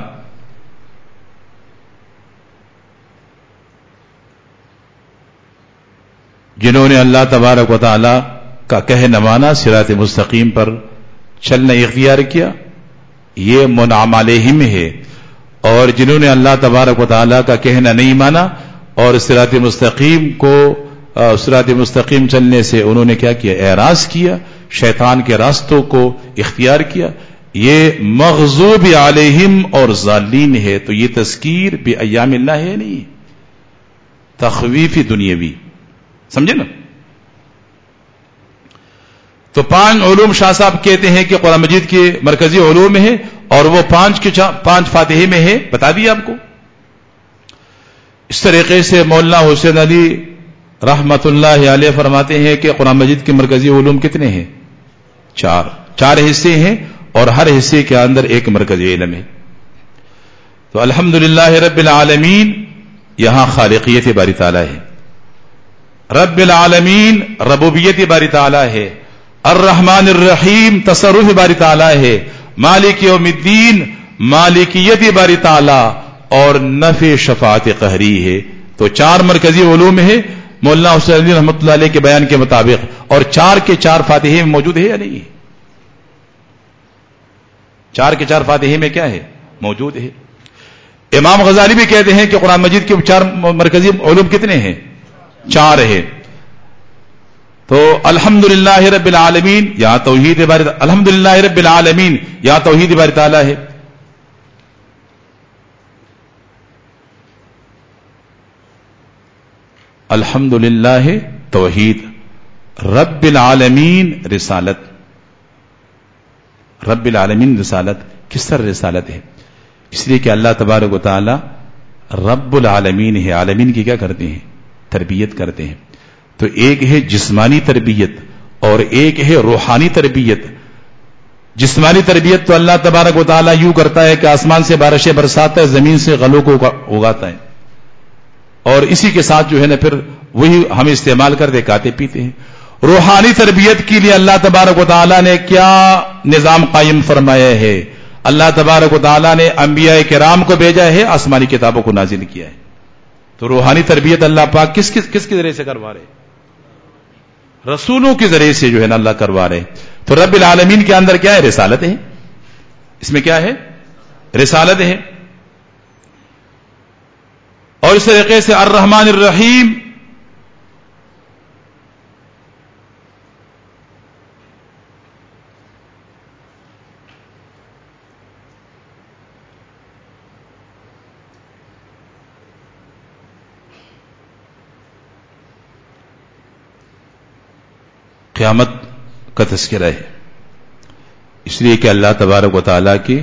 جنہوں نے اللہ تبارک و تعالی کا کہنا مانا، صراط مستقیم پر چلنا اختیار کیا، یہ منعم علیہم ہے. اور جنہوں نے اللہ تبارک و تعالی کا کہنا نہیں مانا اور صراط مستقیم کو، صراط مستقیم چلنے سے انہوں نے کیا کیا؟ اعراض کیا، شیطان کے راستوں کو اختیار کیا، یہ مغضوب علیہم اور ضالین ہے. تو یہ تذکیر بایام اللہ ہے نہیں، تخویفی دنیاوی. سمجھے نا؟ تو پانچ علوم شاہ صاحب کہتے ہیں کہ قرآن مجید کے مرکزی علوم ہیں، اور وہ پانچ کے پانچ فاتحے میں ہے. بتا دیا آپ کو. اس طریقے سے مولانا حسین علی رحمت اللہ علیہ فرماتے ہیں کہ قرآن مجید کے مرکزی علوم کتنے ہیں؟ چار. چار حصے ہیں، اور ہر حصے کے اندر ایک مرکزی علم ہے. تو الحمدللہ رب العالمین، یہاں خالقیت باری تعالیٰ ہے. رب العالمین، ربوبیت باری تعالیٰ ہے. الرحمن الرحیم، تصرف باری تعالیٰ ہے. مالک یوم الدین، مالکیت باری تعالیٰ، اور نفع شفاعت قہری ہے. تو چار مرکزی علوم ہے مولانا حسین علی رحمۃ اللہ علیہ کے بیان کے مطابق، اور چار کے چار فاتحے میں موجود ہے یا نہیں؟ چار کے چار فاتحے میں کیا ہے؟ موجود ہے. امام غزالی بھی کہتے ہیں کہ قرآن مجید کے چار مرکزی علوم کتنے ہیں؟ چار ہے. تو تو الحمدللہ رب العالمین یا توحید باری الحمدللہ رب العالمین یا توحید باری تعالیٰ ہے. الحمدللہ توحید، رب العالمین رسالت. رب العالمین رسالت کس طرح رسالت ہے؟ اس لیے کہ اللہ تبارک و تعالی رب العالمین ہے. عالمین کی کیا کرتے ہیں؟ تربیت کرتے ہیں. تو ایک ہے جسمانی تربیت اور ایک ہے روحانی تربیت. جسمانی تربیت تو اللہ تبارک و تعالی یوں کرتا ہے کہ آسمان سے بارشیں برساتا ہے، زمین سے غلوں کو اگاتا ہے، اور اسی کے ساتھ جو ہے نا پھر وہی ہم استعمال کرتے کھاتے پیتے ہیں. روحانی تربیت کے لیے اللہ تبارک و تعالی نے کیا نظام قائم فرمایا ہے؟ اللہ تبارک و تعالی نے انبیاء کرام کو بھیجا ہے، آسمانی کتابوں کو نازل کیا ہے. تو روحانی تربیت اللہ پاک کس کس کس کے ذریعے سے کروا رہے؟ رسولوں کے ذریعے سے جو ہے نا اللہ کروا رہے. تو رب العالمین کے اندر کیا ہے؟ رسالت ہے. اس میں کیا ہے؟ رسالت ہے. اور اس طریقے سے الرحمن الرحیم، قیامت کا تذکرہ ہے. اس لیے کہ اللہ تبارک و تعالیٰ کی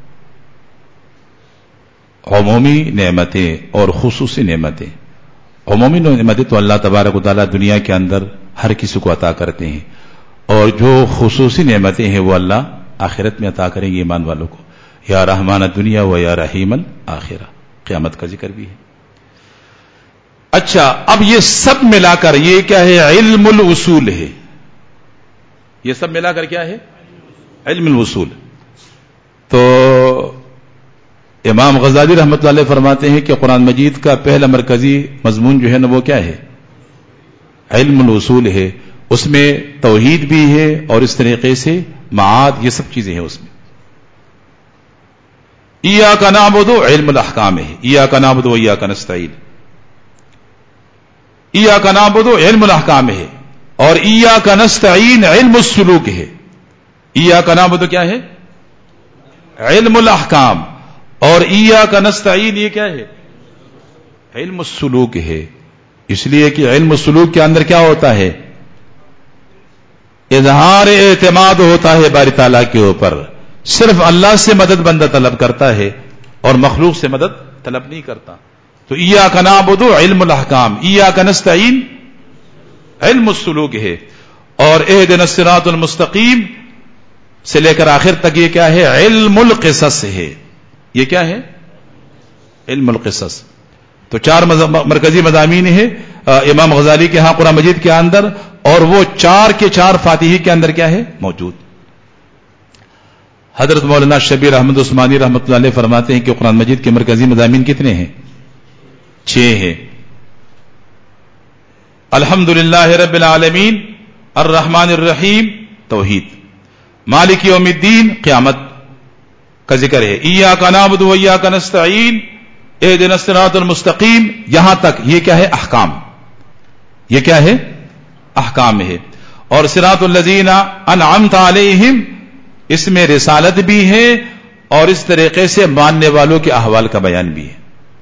عمومی نعمتیں اور خصوصی نعمتیں. عمومی نعمتیں تو اللہ تبارک و تعالیٰ دنیا کے اندر ہر کسی کو عطا کرتے ہیں، اور جو خصوصی نعمتیں ہیں وہ اللہ آخرت میں عطا کریں گے ایمان والوں کو. یا رحمان الدنیا و یا رحیم الآخرہ، قیامت کا ذکر بھی ہے. اچھا، اب یہ سب ملا کر یہ کیا ہے؟ علم الوصول ہے. یہ سب ملا کر کیا ہے؟ علم الوصول. تو امام غزالی رحمۃ اللہ علیہ فرماتے ہیں کہ قرآن مجید کا پہلا مرکزی مضمون جو ہے نا وہ کیا ہے؟ علم الوصول ہے. اس میں توحید بھی ہے اور اس طریقے سے معاد، یہ سب چیزیں ہیں اس میں. ایاک نعبد علم الاحکام ہے. ایاک نعبد و ایاک نستعین. ایاک نعبد علم الاحکام ہے اور ایاک نستعین علم السلوک ہے. ایاک نعبد کیا ہے؟ علم الاحکام، اور ایاک نستعین یہ کیا ہے؟ علم السلوک ہے. اس لیے کہ علم السلوک کے اندر کیا ہوتا ہے؟ اظہار اعتماد ہوتا ہے باری تعالیٰ کے اوپر. صرف اللہ سے مدد بندہ طلب کرتا ہے اور مخلوق سے مدد طلب نہیں کرتا. تو ایاک نعبد علم الاحکام، ایاک نستعین علم السلوک ہے. اور اہدنا الصراط المستقیم سے لے کر آخر تک یہ کیا ہے؟ علم القصص ہے. یہ کیا ہے؟ علم القصص. تو چار مرکزی مضامین ہیں امام غزالی کے ہاں قرآن مجید کے اندر، اور وہ چار کے چار فاتحی کے اندر کیا ہے؟ موجود. حضرت مولانا شبیر احمد عثمانی رحمۃ اللہ علیہ فرماتے ہیں کہ قرآن مجید کے مرکزی مضامین کتنے ہیں؟ چھ ہیں. الحمدللہ رب العالمین، الرحمن الرحیم توحید، مالک یوم الدین قیامت کا ذکر ہے، ایاک نعبد و ایاک نستعین اہدنا الصراط المستقیم. یہاں تک یہ کیا ہے؟ احکام. یہ کیا ہے؟ احکام ہے. اور صراط الذین انعمت علیہم، اس میں رسالت بھی ہے اور اس طریقے سے ماننے والوں کے احوال کا بیان بھی ہے.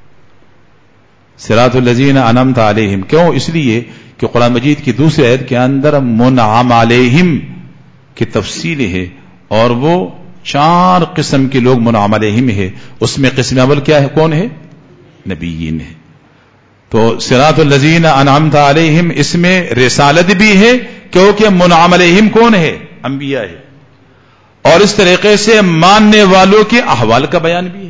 صراط الذین انعمت علیہم کیوں؟ اس لیے کہ قرآن مجید کی دوسری آیت کے اندر منعم علیہم کی تفصیل ہے، اور وہ چار قسم کے لوگ منعم علیہم ہے. اس میں قسم اول کیا ہے؟ کون ہے؟ نبیین ہے. تو صراط الذین انعمت علیہم اس میں رسالت بھی ہے کیونکہ منعم علیہم کون ہے؟ انبیاء ہے. اور اس طریقے سے ماننے والوں کے احوال کا بیان بھی ہے.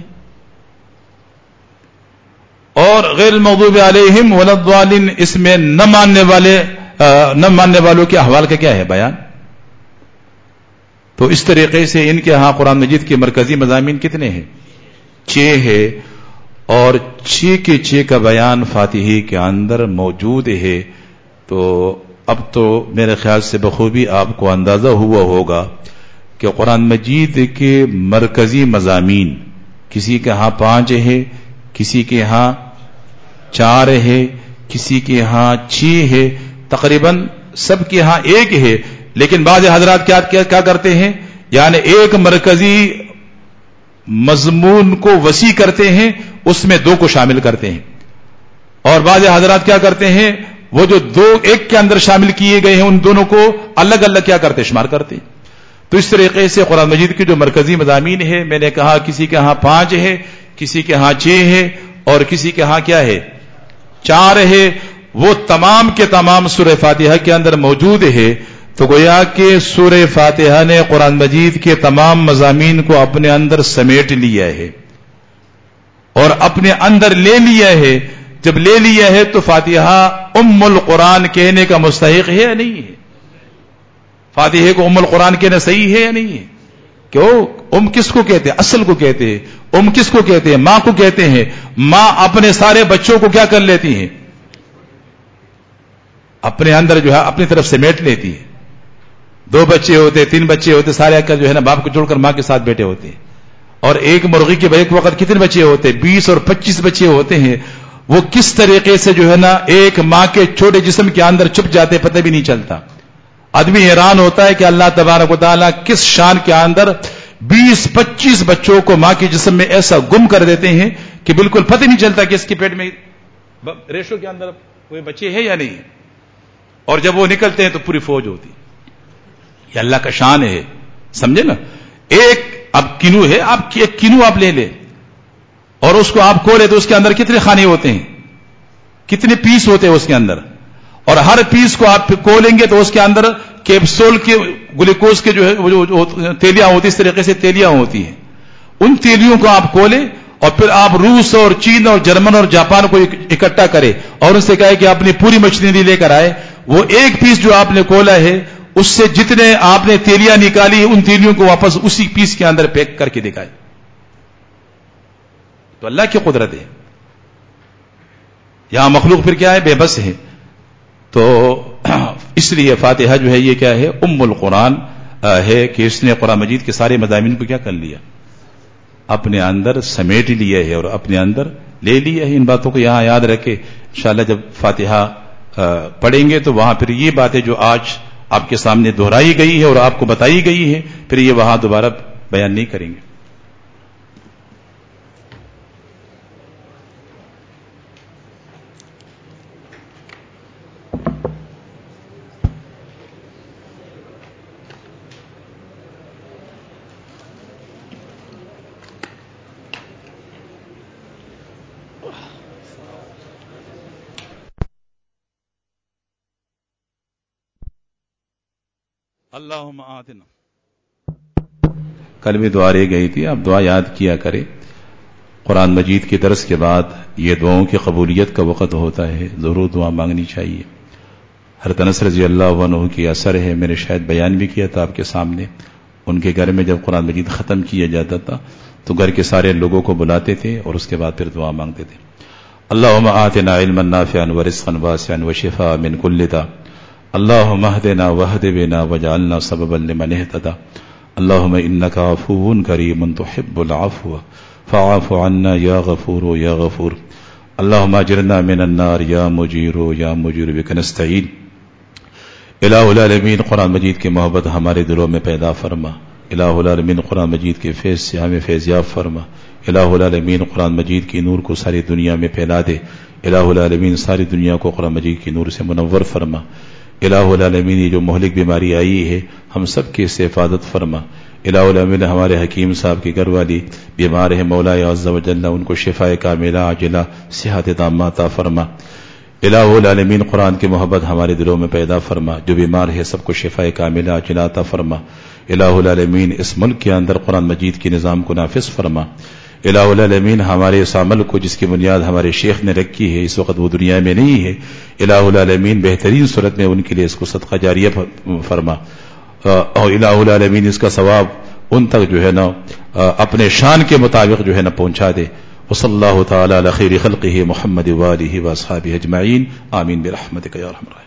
اور غیر المغضوب علیہم ولا الضالین اس میں نہ ماننے والے نہ ماننے والوں کے احوال کا کیا ہے؟ بیان. تو اس طریقے سے ان کے ہاں قرآن مجید کے مرکزی مضامین کتنے ہیں؟ چھ ہے، اور چھ کے چھ کا بیان فاتحی کے اندر موجود ہے. تو اب تو میرے خیال سے بخوبی آپ کو اندازہ ہوا ہوگا کہ قرآن مجید کے مرکزی مضامین کسی کے ہاں پانچ ہے، کسی کے ہاں چار ہے، کسی کے ہاں چھ ہے، تقریباً سب کے ہاں ایک ہے، لیکن بعض حضرات کیا کیا کرتے ہیں، یعنی ایک مرکزی مضمون کو وسیع کرتے ہیں، اس میں دو کو شامل کرتے ہیں، اور بعض حضرات کیا کرتے ہیں، وہ جو دو ایک کے اندر شامل کیے گئے ہیں ان دونوں کو الگ الگ کیا کرتے شمار کرتے ہیں۔ تو اس طریقے سے قرآن مجید کے جو مرکزی مضامین ہے، میں نے کہا کسی کے ہاں پانچ ہے، کسی کے ہاں چھ ہے، اور کسی کے ہاں کیا ہے، چار ہے، وہ تمام کے تمام سورہ فاتحہ کے اندر موجود ہے۔ تو گویا کہ سورہ فاتحہ نے قرآن مجید کے تمام مضامین کو اپنے اندر سمیٹ لیا ہے اور اپنے اندر لے لیا ہے۔ جب لے لیا ہے تو فاتحہ ام القرآن کہنے کا مستحق ہے یا نہیں ہے؟ فاتحہ کو ام القرآن کہنا صحیح ہے یا نہیں ہے؟ کیوں؟ ام کس کو کہتے ہیں؟ اصل کو کہتے ہیں۔ ام کس کو کہتے ہیں؟ ماں کو کہتے ہیں۔ ماں اپنے سارے بچوں کو کیا کر لیتی ہیں؟ اپنے اندر جو ہے اپنی طرف سمیٹ لیتی ہے۔ دو بچے ہوتے، تین بچے ہوتے، سارے آ کر جو ہے نا باپ کو چھوڑ کر ماں کے ساتھ بیٹھے ہوتے ہیں۔ اور ایک مرغی کے ایک وقت کتنے بچے ہوتے؟ بیس اور پچیس بچے ہوتے ہیں۔ وہ کس طریقے سے جو ہے نا ایک ماں کے چھوٹے جسم کے اندر چھپ جاتے، پتہ بھی نہیں چلتا۔ آدمی حیران ہوتا ہے کہ اللہ تبارک و تعالیٰ کس شان کے اندر بیس پچیس بچوں کو ماں کے جسم میں ایسا گم کر دیتے ہیں کہ بالکل پتہ نہیں چلتا کہ اس کے پیٹ میں ریشوں کے اندر کوئی بچے ہیں یا نہیں، اور جب وہ نکلتے ہیں تو پوری فوج ہوتی۔ یہ اللہ کا شان ہے، سمجھے نا؟ ایک اب کنو ہے، آپ ایک کنو آپ لے لیں اور اس کو آپ کھولے تو اس کے اندر کتنے خانے ہوتے ہیں، کتنے پیس ہوتے ہیں اس کے اندر، اور ہر پیس کو آپ کھولیں گے تو اس کے اندر کیپسول کے گلوکوز کے جو ہے وہ جو تیلیاں ہوتی، اس طریقے سے تیلیاں ہوتی ہیں۔ ان تیلیوں کو آپ کھولیں اور پھر آپ روس اور چین اور جرمن اور جاپان کو اکٹھا کریں اور ان سے کہے کہ اپنی پوری مشینری لے کر آئے، وہ ایک پیس جو آپ نے کھولا ہے اس سے جتنے آپ نے تیلیاں نکالی ان تیلیوں کو واپس اسی پیس کے اندر پیک کر کے دکھائے۔ تو اللہ کی قدرت ہے۔ یہاں مخلوق پھر کیا ہے؟ بے بس ہے۔ تو اس لیے فاتحہ جو ہے یہ کیا ہے؟ ام القرآن ہے کہ اس نے قرآن مجید کے سارے مضامین کو کیا کر لیا؟ اپنے اندر سمیٹ لیا ہے اور اپنے اندر لے لیا ہے۔ ان باتوں کو یہاں یاد رکھے، انشاءاللہ جب فاتحہ پڑھیں گے تو وہاں پھر یہ باتیں جو آج آپ کے سامنے دہرائی گئی ہے اور آپ کو بتائی گئی ہے پھر یہ وہاں دوبارہ بیان نہیں کریں گے۔ اللہم آتنا، کل بھی دعا رہ گئی تھی، آپ دعا یاد کیا کرے۔ قرآن مجید کے درس کے بعد یہ دعاؤں کی قبولیت کا وقت ہوتا ہے، ضرور دعا مانگنی چاہیے۔ حضرت انس رضی اللہ عنہ کی اثر ہے، میں نے شاید بیان بھی کیا تھا آپ کے سامنے، ان کے گھر میں جب قرآن مجید ختم کیا جاتا تھا تو گھر کے سارے لوگوں کو بلاتے تھے اور اس کے بعد پھر دعا مانگتے تھے۔ اللہم آتنا علما نافعا ورزقا واسعا وشفاء من کل داء، اللہم اہدنا واہد بنا واجعلنا سببا لمن اہتدى، اللہم انک عفو کریم تحب العفو فاعف عنا یا غفور یا غفور، اللہم اجرنا من النار یا مجیر یا مجیر بک نستعین۔ الہ العالمین قرآن مجید کی محبت ہمارے دلوں میں پیدا فرما، الہ العالمین قرآن مجید کے فیض سے ہمیں فیضیاب فرما، الہ العالمین قرآن مجید کی نور کو ساری دنیا میں پھیلا دے، الہ العالمین ساری دنیا کو قرآن مجید کی نور سے منور فرما، الہ العالمین یہ جو مہلک بیماری آئی ہے ہم سب کی اس سے حفاظت فرما، الہ العالمین ہمارے حکیم صاحب کی گھر والی بیمار ہے، مولا عز و جل ان کو شفاء کاملہ عاجلہ صحت تامہ عطا فرما، الہ العالمین قرآن کی محبت ہمارے دلوں میں پیدا فرما، جو بیمار ہے سب کو شفاء کاملہ عاجلہ عطا فرما، الہ العالمین اس ملک کے اندر قرآن مجید کے نظام کو نافذ فرما، الہ العالمین ہمارے اس عمل کو جس کی بنیاد ہمارے شیخ نے رکھی ہے، اس وقت وہ دنیا میں نہیں ہے، الہ العالمین بہترین صورت میں ان کے لیے اس کو صدقہ جاریہ فرما، اور الہ العالمین اس کا ثواب ان تک جو ہے نا اپنے شان کے مطابق جو ہے نا پہنچا دے۔ وصلی اللہ تعالی علی خیر خلقہ محمد وآلہ واصحابہ اجمعین، آمین برحمتک یا ارحم الراحمین۔